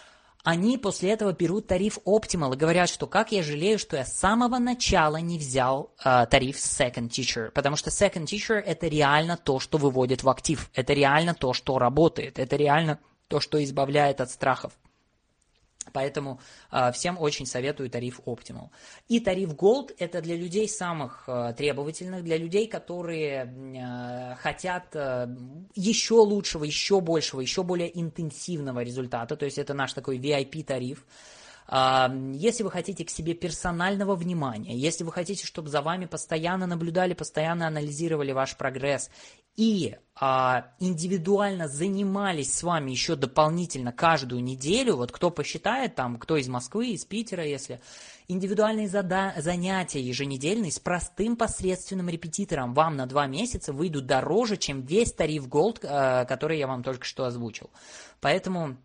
Они после этого берут тариф Optimal и говорят, что как я жалею, что я с самого начала не взял э, тариф Second Teacher, потому что Second Teacher – это реально то, что выводит в актив, это реально то, что работает, это реально то, что избавляет от страхов. Поэтому э, всем очень советую тариф Optimal. И тариф Gold – это для людей самых э, требовательных, для людей, которые э, хотят э, еще лучшего, еще большего, еще более интенсивного результата. То есть это наш такой ви ай пи-тариф. Если вы хотите к себе персонального внимания, если вы хотите, чтобы за вами постоянно наблюдали, постоянно анализировали ваш прогресс и а, индивидуально занимались с вами еще дополнительно каждую неделю, вот кто посчитает, там, кто из Москвы, из Питера, если индивидуальные зада- занятия еженедельные с простым посредственным репетитором вам на два месяца выйдут дороже, чем весь тариф Gold, а, который я вам только что озвучил. Поэтому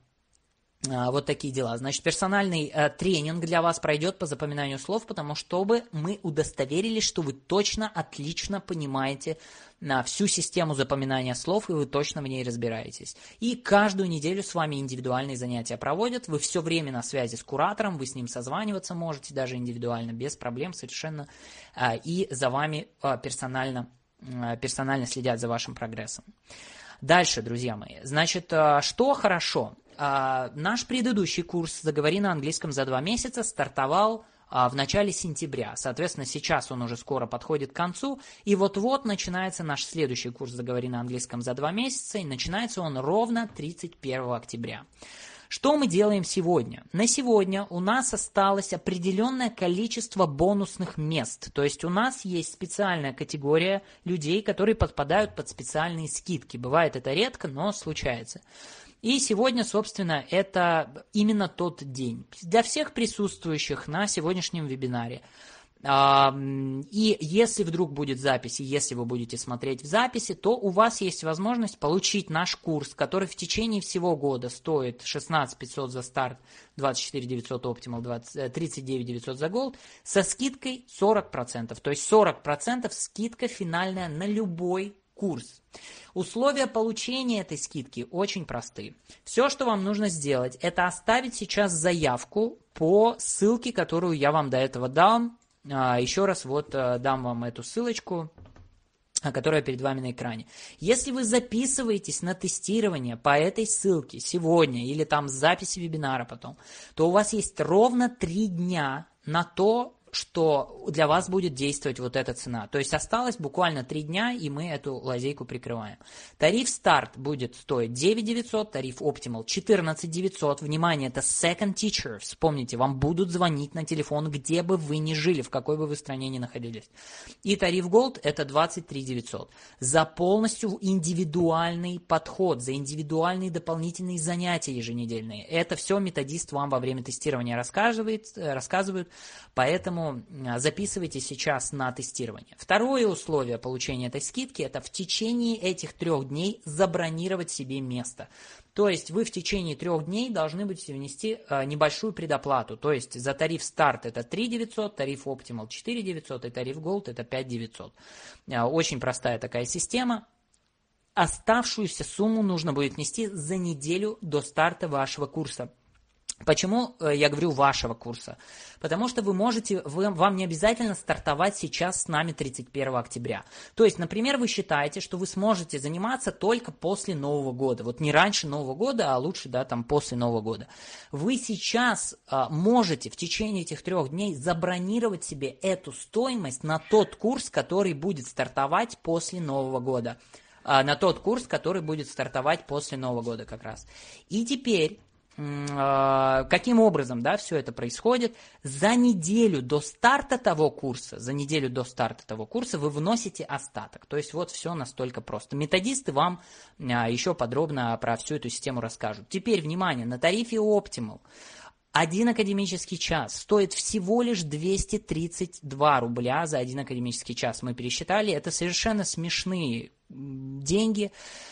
вот такие дела. Значит, персональный э, тренинг для вас пройдет по запоминанию слов, потому чтобы мы удостоверились, что вы точно, отлично понимаете э, всю систему запоминания слов, и вы точно в ней разбираетесь. И каждую неделю с вами индивидуальные занятия проводят. Вы все время на связи с куратором, вы с ним созваниваться можете даже индивидуально, без проблем совершенно. Э, и за вами э, персонально, э, персонально следят за вашим прогрессом. Дальше, друзья мои. Значит, э, что хорошо? Uh, наш предыдущий курс «Заговори на английском за два месяца» стартовал в начале сентября. Соответственно, сейчас он уже скоро подходит к концу, и вот-вот начинается наш следующий курс «Заговори на английском за два месяца», и начинается он ровно тридцать первого октября. Что мы делаем сегодня? На сегодня у нас осталось определенное количество бонусных мест, то есть у нас есть специальная категория людей, которые подпадают под специальные скидки. Бывает это редко, но случается. И сегодня, собственно, это именно тот день. Для всех присутствующих на сегодняшнем вебинаре. И если вдруг будет запись, и если вы будете смотреть в записи, то у вас есть возможность получить наш курс, который в течение всего года стоит шестнадцать тысяч пятьсот за старт, двадцать четыре тысячи девятьсот Optimal, тридцать девять тысяч девятьсот за Gold, со скидкой сорок процентов. То есть сорок процентов скидка финальная на любой курс. Условия получения этой скидки очень просты. Все, что вам нужно сделать, это оставить сейчас заявку по ссылке, которую я вам до этого дал. Еще раз вот дам вам эту ссылочку, которая перед вами на экране. Если вы записываетесь на тестирование по этой ссылке сегодня или там с записи вебинара потом, то у вас есть ровно три дня на то, что для вас будет действовать вот эта цена. То есть осталось буквально три дня, и мы эту лазейку прикрываем. Тариф старт будет стоить девять тысяч девятьсот, тариф Optimal четырнадцать тысяч девятьсот. Внимание, это Second Teacher. Вспомните, вам будут звонить на телефон, где бы вы ни жили, в какой бы вы стране ни находились. И тариф Gold это двадцать три тысячи девятьсот. За полностью индивидуальный подход, за индивидуальные дополнительные занятия еженедельные. Это все методист вам во время тестирования рассказывает, рассказывают, поэтому записывайте сейчас на тестирование. Второе условие получения этой скидки – это в течение этих трех дней забронировать себе место. То есть вы в течение трех дней должны будете внести небольшую предоплату. То есть за тариф старт это три тысячи девятьсот, тариф Optimal четыре тысячи девятьсот и тариф Gold это пять тысяч девятьсот. Очень простая такая система. Оставшуюся сумму нужно будет внести за неделю до старта вашего курса. Почему я говорю вашего курса? Потому что вы можете, вы, вам не обязательно стартовать сейчас с нами тридцать первого октября. То есть, например, вы считаете, что вы сможете заниматься только после Нового года. Вот не раньше Нового года, а лучше, да, там после Нового года. Вы сейчас а, можете в течение этих трех дней забронировать себе эту стоимость на тот курс, который будет стартовать после Нового года. А, на тот курс, который будет стартовать после Нового года как раз. И теперь... Каким образом, да, все это происходит? За неделю до старта того курса, за неделю до старта того курса вы вносите остаток. То есть вот все настолько просто. Методисты вам еще подробно про всю эту систему расскажут. Теперь, внимание, на тарифе Optimal один академический час стоит всего лишь двести тридцать два рубля за один академический час. Мы пересчитали, это совершенно смешные деньги.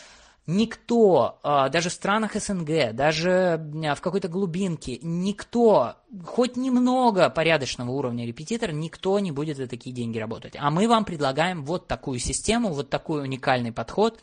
Никто, даже в странах СНГ, даже в какой-то глубинке, никто, хоть немного порядочного уровня репетитора, никто не будет за такие деньги работать. А мы вам предлагаем вот такую систему, вот такой уникальный подход,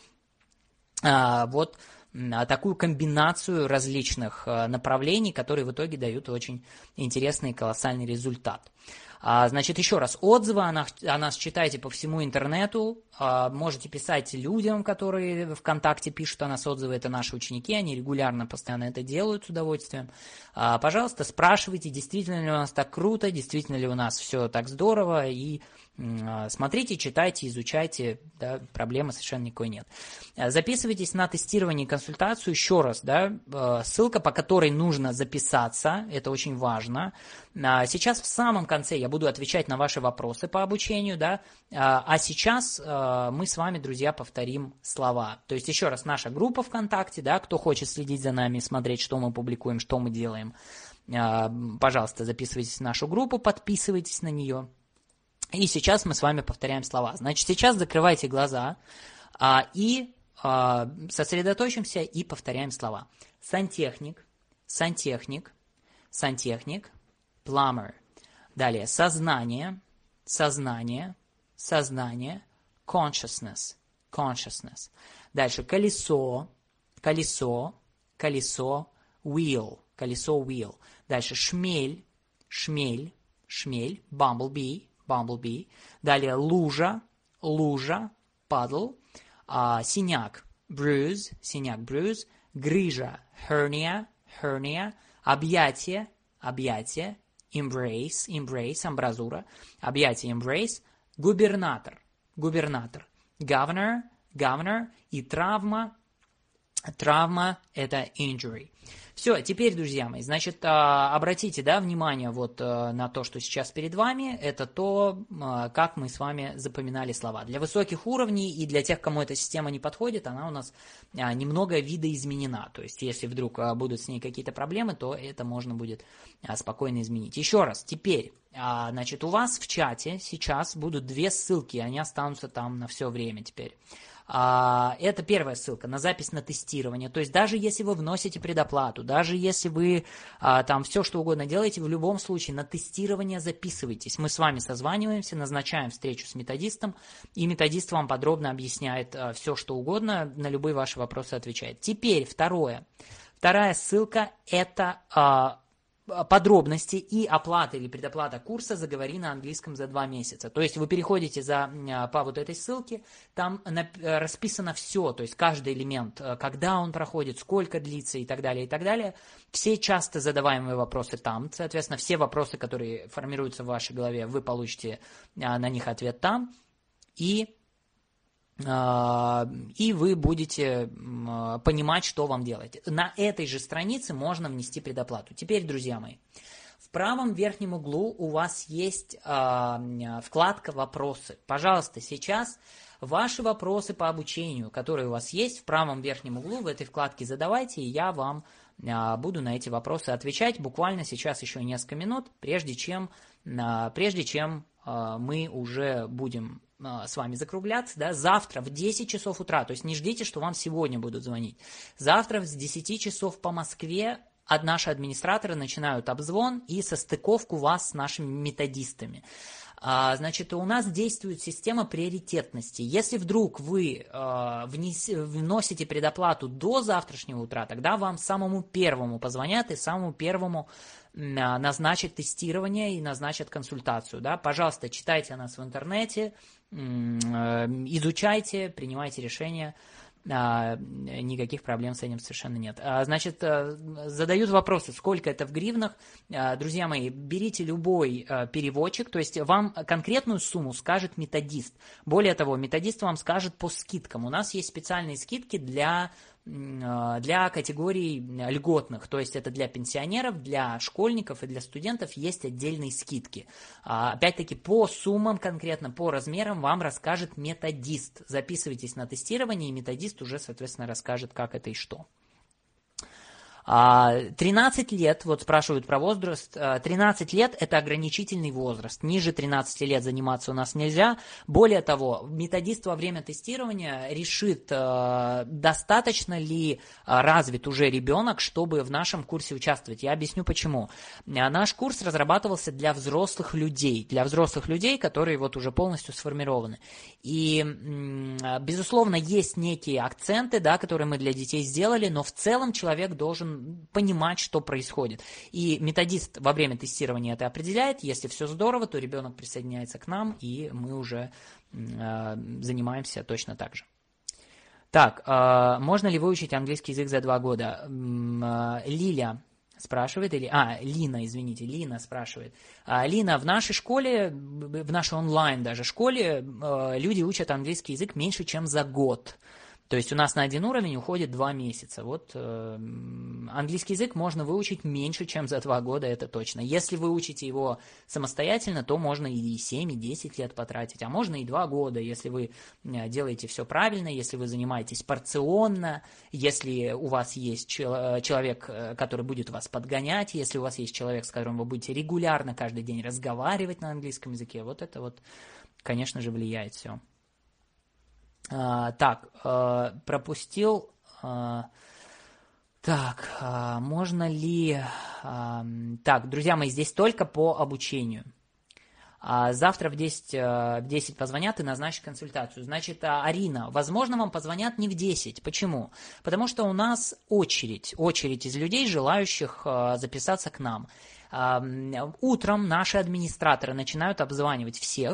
вот такую комбинацию различных направлений, которые в итоге дают очень интересный и колоссальный результат. Значит, еще раз, отзывы о нас, о нас читайте по всему интернету, можете писать людям, которые ВКонтакте пишут о нас отзывы, это наши ученики, они регулярно, постоянно это делают с удовольствием. Пожалуйста, спрашивайте, действительно ли у нас так круто, действительно ли у нас все так здорово, и смотрите, читайте, изучайте, да, проблемы совершенно никакой нет. Записывайтесь на тестирование и консультацию, еще раз, да, ссылка, по которой нужно записаться, это очень важно. Сейчас в самом конце я буду отвечать на ваши вопросы по обучению, да, а сейчас мы с вами, друзья, повторим слова. То есть, еще раз, наша группа ВКонтакте, да, кто хочет следить за нами, смотреть, что мы публикуем, что мы делаем, пожалуйста, записывайтесь в нашу группу, подписывайтесь на нее. И сейчас мы с вами повторяем слова. Значит, сейчас закрывайте глаза а, и а, сосредоточимся и повторяем слова. Сантехник, сантехник, сантехник, plumber. Далее сознание, сознание, сознание, consciousness, consciousness. Дальше колесо, колесо, колесо, wheel, колесо, wheel. Дальше шмель, шмель, шмель, bumblebee, bumblebee. Далее лужа, лужа, puddle. А, синяк, bruise, синяк, bruise. Грыжа, hernia, hernia. Объятие, объятие, embrace, embrace, амбразура, объятие, embrace, губернатор, губернатор, governor, governor и травма, травма это injury. Все, теперь, друзья мои, значит, обратите, да, внимание вот на то, что сейчас перед вами, это то, как мы с вами запоминали слова. Для высоких уровней и для тех, кому эта система не подходит, она у нас немного видоизменена. То есть, если вдруг будут с ней какие-то проблемы, то это можно будет спокойно изменить. Еще раз, теперь, значит, у вас в чате сейчас будут две ссылки, они останутся там на все время теперь. Это первая ссылка на запись на тестирование. То есть даже если вы вносите предоплату, даже если вы там все что угодно делаете, в любом случае на тестирование записывайтесь. Мы с вами созваниваемся, назначаем встречу с методистом, и методист вам подробно объясняет все что угодно, на любые ваши вопросы отвечает. Теперь второе. Вторая ссылка – это подробности и оплата или предоплата курса «Заговори на английском за два месяца». То есть вы переходите за, по вот этой ссылке, там расписано все, то есть каждый элемент, когда он проходит, сколько длится и так далее, и так далее. Все часто задаваемые вопросы там, соответственно, все вопросы, которые формируются в вашей голове, вы получите на них ответ там, и... и вы будете понимать, что вам делать. На этой же странице можно внести предоплату. Теперь, друзья мои, в правом верхнем углу у вас есть вкладка «Вопросы». Пожалуйста, сейчас ваши вопросы по обучению, которые у вас есть в правом верхнем углу, в этой вкладке задавайте, и я вам буду на эти вопросы отвечать буквально сейчас еще несколько минут, прежде чем, прежде чем мы уже будем с вами закругляться, да, завтра в десять часов утра, то есть не ждите, что вам сегодня будут звонить, завтра с десяти часов по Москве наши администраторы начинают обзвон и состыковку вас с нашими методистами. Значит, у нас действует система приоритетности. Если вдруг вы вносите предоплату до завтрашнего утра, тогда вам самому первому позвонят и самому первому назначат тестирование и назначат консультацию. Да? Пожалуйста, читайте о нас в интернете, изучайте, принимайте решения. Никаких проблем с этим совершенно нет. Значит, задают вопросы, сколько это в гривнах. Друзья мои, берите любой переводчик, то есть вам конкретную сумму скажет методист. Более того, методист вам скажет по скидкам. У нас есть специальные скидки для... для категорий льготных, то есть это для пенсионеров, для школьников и для студентов есть отдельные скидки. Опять-таки по суммам конкретно, по размерам вам расскажет методист. Записывайтесь на тестирование, и методист уже, соответственно, расскажет, как это и что. тринадцать лет, вот спрашивают про возраст, тринадцать лет – это ограничительный возраст, ниже тринадцати лет заниматься у нас нельзя. Более того, методист во время тестирования решит, достаточно ли развит уже ребенок, чтобы в нашем курсе участвовать. Я объясню почему. Наш курс разрабатывался для взрослых людей, для взрослых людей, которые вот уже полностью сформированы. И, безусловно, есть некие акценты, да, которые мы для детей сделали, но в целом человек должен понимать, что происходит. И методист во время тестирования это определяет. Если все здорово, то ребенок присоединяется к нам, и мы уже э, занимаемся точно так же. Так, э, можно ли выучить английский язык за два года? Э, Лиля спрашивает, или, а, Лина, извините, Лина спрашивает. А, Лина, в нашей школе, в нашей онлайн даже школе, э, люди учат английский язык меньше, чем за год. То есть у нас на один уровень уходит два месяца. Вот э, английский язык можно выучить меньше, чем за два года, это точно. Если вы учите его самостоятельно, то можно и семь, и десять лет потратить, а можно и два года, если вы делаете все правильно, если вы занимаетесь порционно, если у вас есть человек, который будет вас подгонять, если у вас есть человек, с которым вы будете регулярно каждый день разговаривать на английском языке, вот это вот, конечно же, влияет все. Uh, так, uh, пропустил. Uh, так, uh, можно ли... Uh, так, друзья мои, здесь только по обучению. Uh, завтра в десять, uh, в десять позвонят и назначат консультацию. Значит, uh, Арина, возможно, вам позвонят не в десять. Почему? Потому что у нас очередь, очередь из людей, желающих uh, записаться к нам. Uh, утром наши администраторы начинают обзванивать всех,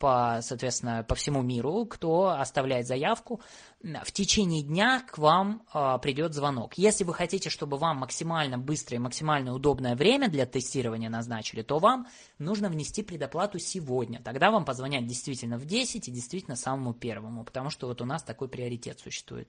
по, соответственно, по всему миру, кто оставляет заявку, в течение дня к вам а, придет звонок. Если вы хотите, чтобы вам максимально быстрое и максимально удобное время для тестирования назначили, то вам нужно внести предоплату сегодня. Тогда вам позвонят действительно в десять и действительно самому первому, потому что вот у нас такой приоритет существует.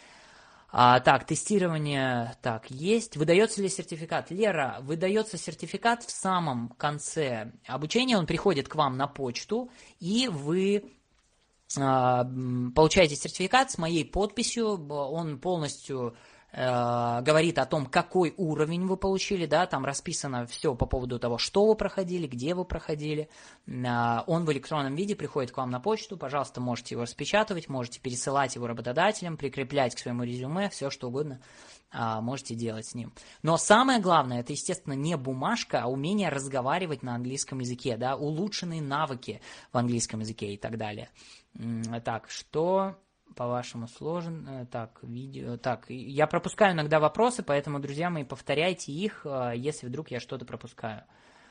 А, так, тестирование, так, есть. Выдается ли сертификат? Лера, выдается сертификат в самом конце обучения, он приходит к вам на почту, и вы а, получаете сертификат с моей подписью, он полностью э, говорит о том, какой уровень вы получили, да, там расписано все по поводу того, что вы проходили, где вы проходили. Э, он в электронном виде приходит к вам на почту, пожалуйста, можете его распечатывать, можете пересылать его работодателям, прикреплять к своему резюме, все что угодно э, можете делать с ним. Но самое главное, это, естественно, не бумажка, а умение разговаривать на английском языке, да, улучшенные навыки в английском языке и так далее. Так, что... По-вашему сложно. Так, видео. Так, я пропускаю иногда вопросы, поэтому, друзья мои, повторяйте их, если вдруг я что-то пропускаю.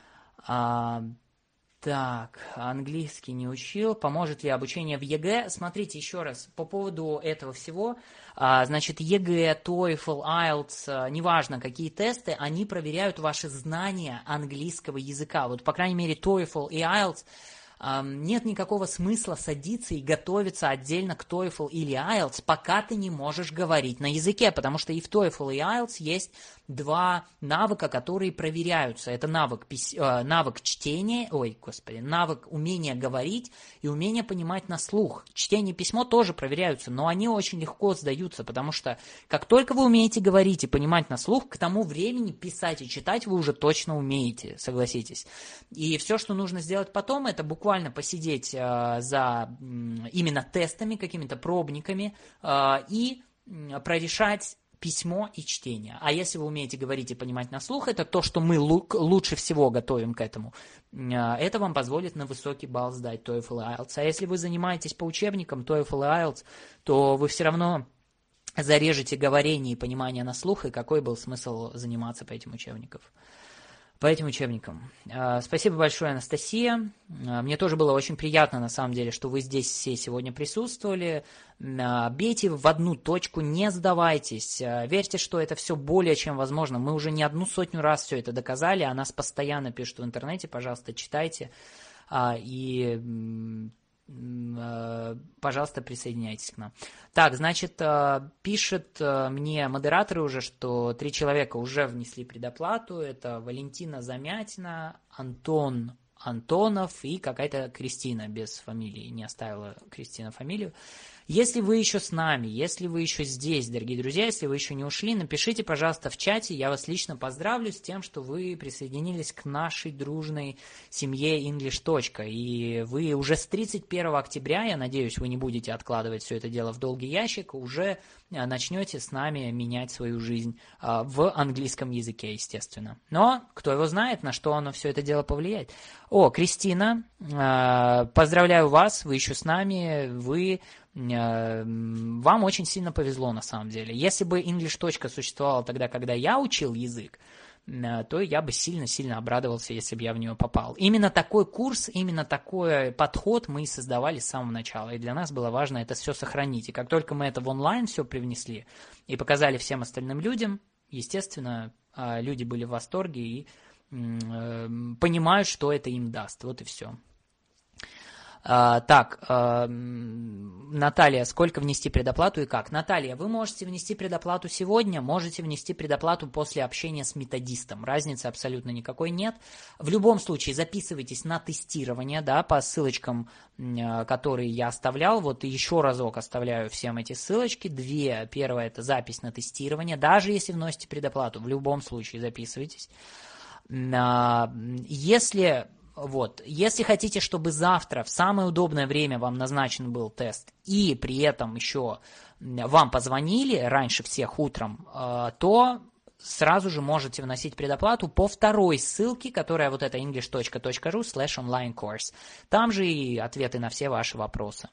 А, так, английский не учил. Поможет ли обучение в ЕГЭ? Смотрите еще раз по поводу этого всего. А, значит, ЕГЭ, TOEFL, айлтс, неважно какие тесты, они проверяют ваши знания английского языка. Вот, по крайней мере, TOEFL и айлтс. Нет никакого смысла садиться и готовиться отдельно к TOEFL или айлтс, пока ты не можешь говорить на языке, потому что и в TOEFL и айлтс есть два навыка, которые проверяются. Это навык, навык чтения, ой, господи, навык умения говорить и умение понимать на слух. Чтение и письмо тоже проверяются, но они очень легко сдаются, потому что как только вы умеете говорить и понимать на слух, к тому времени писать и читать вы уже точно умеете, согласитесь. И все, что нужно сделать потом, это буквально буквально посидеть э, за э, именно тестами, какими-то пробниками э, и э, прорешать письмо и чтение. А если вы умеете говорить и понимать на слух, это то, что мы лу- лучше всего готовим к этому. Э, это вам позволит на высокий балл сдать TOEFL и айлтс. А если вы занимаетесь по учебникам TOEFL и айлтс, то вы все равно зарежете говорение и понимание на слух, и какой был смысл заниматься по этим учебникам. По этим учебникам. Спасибо большое, Анастасия. Мне тоже было очень приятно, на самом деле, что вы здесь все сегодня присутствовали. Бейте в одну точку, не сдавайтесь. Верьте, что это все более чем возможно. Мы уже не одну сотню раз все это доказали, а нас постоянно пишут в интернете. Пожалуйста, читайте. И... пожалуйста, присоединяйтесь к нам. Так, значит, пишет мне модераторы уже, что три человека уже внесли предоплату. Это Валентина Замятина, Антон Антонов и какая-то Кристина без фамилии. Не оставила Кристина фамилию. Если вы еще с нами, если вы еще здесь, дорогие друзья, если вы еще не ушли, напишите, пожалуйста, в чате. Я вас лично поздравлю с тем, что вы присоединились к нашей дружной семье English. И вы уже с тридцать первого октября, я надеюсь, вы не будете откладывать все это дело в долгий ящик, уже начнете с нами менять свою жизнь в английском языке, естественно. Но кто его знает, на что оно все это дело повлияет. О, Кристина, поздравляю вас, вы еще с нами, вы... Вам очень сильно повезло, на самом деле. Если бы English. Существовала тогда, когда я учил язык, то я бы сильно-сильно обрадовался, если бы я в нее попал. Именно такой курс, именно такой подход мы и создавали с самого начала. И для нас было важно это все сохранить. И как только мы это в онлайн все привнесли и показали всем остальным людям, естественно, люди были в восторге и понимают, что это им даст. Вот и все. Uh, так, uh, Наталья, сколько внести предоплату и как? Наталья, вы можете внести предоплату сегодня, можете внести предоплату после общения с методистом. Разницы абсолютно никакой нет. В любом случае записывайтесь на тестирование, да, по ссылочкам, uh, которые я оставлял. Вот еще разок оставляю всем эти ссылочки. Две. Первая – это запись на тестирование. Даже если вносите предоплату, в любом случае записывайтесь. Uh, если... Вот. Если хотите, чтобы завтра в самое удобное время вам назначен был тест, и при этом еще вам позвонили раньше всех утром, то сразу же можете вносить предоплату по второй ссылке, которая вот это english.ru slash online course. Там же и ответы на все ваши вопросы.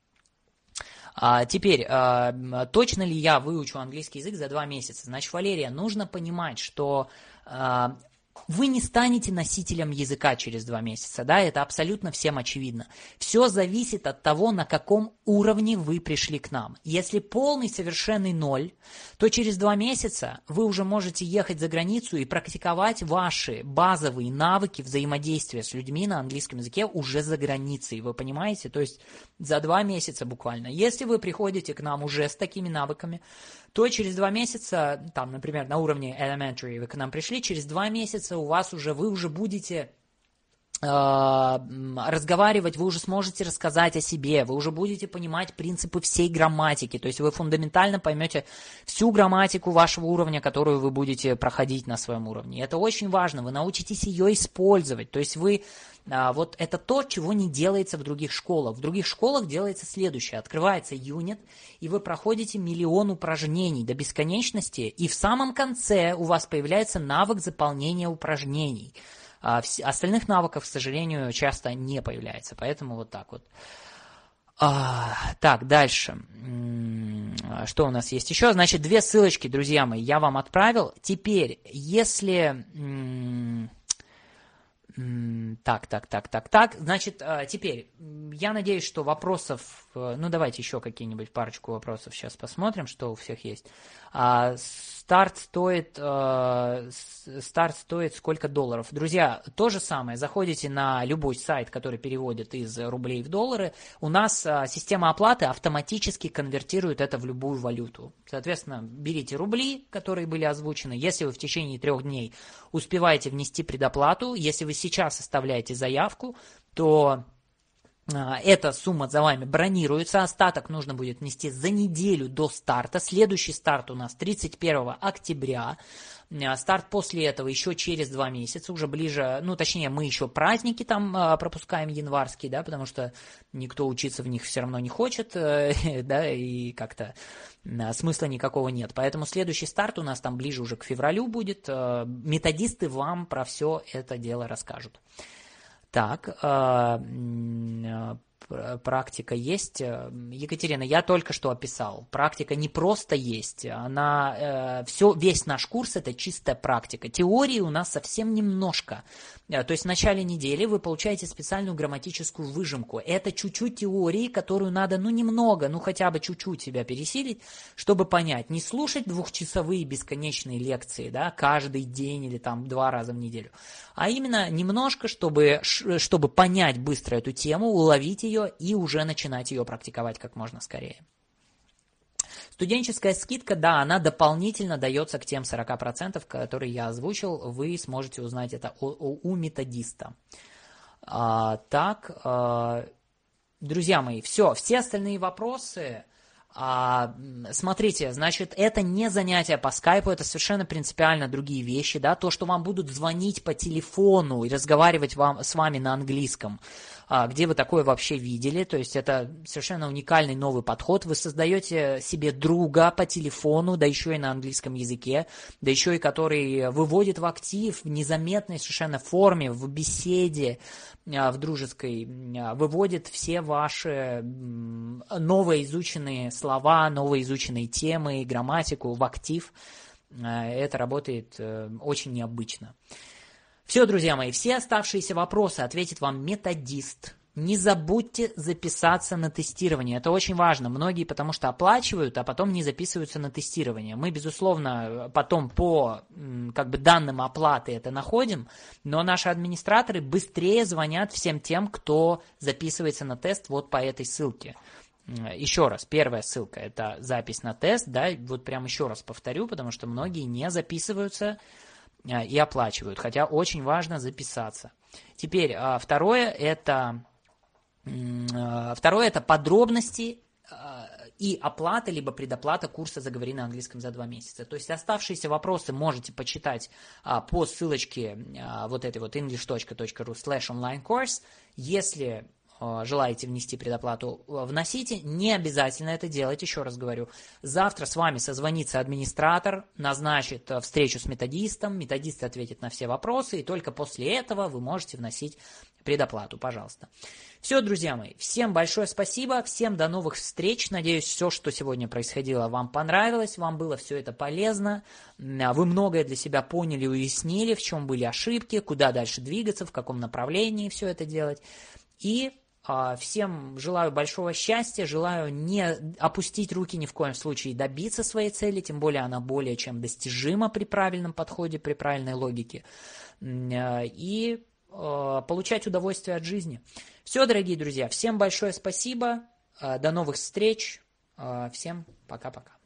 А теперь, а, точно ли я выучу английский язык за два месяца? Значит, Валерия, нужно понимать, что... А, вы не станете носителем языка через два месяца, да, это абсолютно всем очевидно. Все зависит от того, на каком уровне вы пришли к нам. Если полный совершенный ноль, то через два месяца вы уже можете ехать за границу и практиковать ваши базовые навыки взаимодействия с людьми на английском языке уже за границей, вы понимаете? То есть за два месяца буквально. Если вы приходите к нам уже с такими навыками, то через два месяца, там, например, на уровне elementary вы к нам пришли, через два месяца у вас уже, вы уже будете э, разговаривать, вы уже сможете рассказать о себе, вы уже будете понимать принципы всей грамматики, то есть вы фундаментально поймете всю грамматику вашего уровня, которую вы будете проходить на своем уровне. Это очень важно, вы научитесь ее использовать, то есть вы... Вот это то, чего не делается в других школах. В других школах делается следующее. Открывается юнит, и вы проходите миллион упражнений до бесконечности, и в самом конце у вас появляется навык заполнения упражнений. А остальных навыков, к сожалению, часто не появляется. Поэтому вот так вот. А, так, дальше. Что у нас есть еще? Значит, две ссылочки, друзья мои, я вам отправил. Теперь, если... Так, так, так, так, так. Значит, теперь, я надеюсь, что вопросов... Ну, давайте еще какие-нибудь парочку вопросов сейчас посмотрим, что у всех есть. Старт стоит... Старт стоит сколько долларов? Друзья, то же самое. Заходите на любой сайт, который переводит из рублей в доллары. У нас система оплаты автоматически конвертирует это в любую валюту. Соответственно, берите рубли, которые были озвучены. Если вы в течение трех дней успеваете внести предоплату, если вы сейчас оставляете заявку, то эта сумма за вами бронируется, остаток нужно будет внести за неделю до старта. Следующий старт у нас тридцать первого октября. Старт после этого еще через два месяца, уже ближе, ну точнее мы еще праздники там пропускаем январские, да, потому что никто учиться в них все равно не хочет, да, и как-то смысла никакого нет. Поэтому следующий старт у нас там ближе уже к февралю будет. Методисты вам про все это дело расскажут. Так, практика есть. Екатерина, я только что описал. Практика не просто есть, она, э, все, весь наш курс это чистая практика. Теории у нас совсем немножко. То есть в начале недели вы получаете специальную грамматическую выжимку. Это чуть-чуть теории, которую надо, ну, немного, ну, хотя бы чуть-чуть себя пересилить, чтобы понять. Не слушать двухчасовые бесконечные лекции, да, каждый день или там два раза в неделю, а именно немножко, чтобы, чтобы понять быстро эту тему, уловить ее и уже начинать ее практиковать как можно скорее. Студенческая скидка, да, она дополнительно дается к тем сорока процентам, которые я озвучил. Вы сможете узнать это у, у методиста. А, так, а, друзья мои, все, все остальные вопросы... А, смотрите, значит, это не занятие по скайпу, это совершенно принципиально другие вещи, да, то, что вам будут звонить по телефону и разговаривать вам, с вами на английском, а, где вы такое вообще видели, то есть это совершенно уникальный новый подход, вы создаете себе друга по телефону, да еще и на английском языке, да еще и который выводит в актив в незаметной совершенно форме, в беседе, в дружеской, выводит все ваши новоизученные слова, новоизученные темы, грамматику в актив. Это работает очень необычно. Все, друзья мои, все оставшиеся вопросы ответит вам методист. Не забудьте записаться на тестирование. Это очень важно. Многие потому что оплачивают, а потом не записываются на тестирование. Мы, безусловно, потом по как бы, данным оплаты это находим, но наши администраторы быстрее звонят всем тем, кто записывается на тест вот по этой ссылке. Еще раз, первая ссылка – это запись на тест, да, вот прям еще раз повторю, потому что многие не записываются и оплачивают, хотя очень важно записаться. Теперь второе – это... Второе – это подробности и оплата, либо предоплата курса «Заговори на английском за два месяца». То есть оставшиеся вопросы можете почитать по ссылочке вот этой вот english точка ру слэш онлайн курс. Если желаете внести предоплату, вносите. Не обязательно это делать, еще раз говорю. Завтра с вами созвонится администратор, назначит встречу с методистом, методист ответит на все вопросы, и только после этого вы можете вносить предоплату, пожалуйста. Все, друзья мои, всем большое спасибо, всем до новых встреч. Надеюсь, все, что сегодня происходило, вам понравилось, вам было все это полезно. Вы многое для себя поняли, уяснили, в чем были ошибки, куда дальше двигаться, в каком направлении все это делать. И всем желаю большого счастья, желаю не опустить руки ни в коем случае, добиться своей цели, тем более она более чем достижима при правильном подходе, при правильной логике, и получать удовольствие от жизни. Все, дорогие друзья, всем большое спасибо, до новых встреч, всем пока-пока.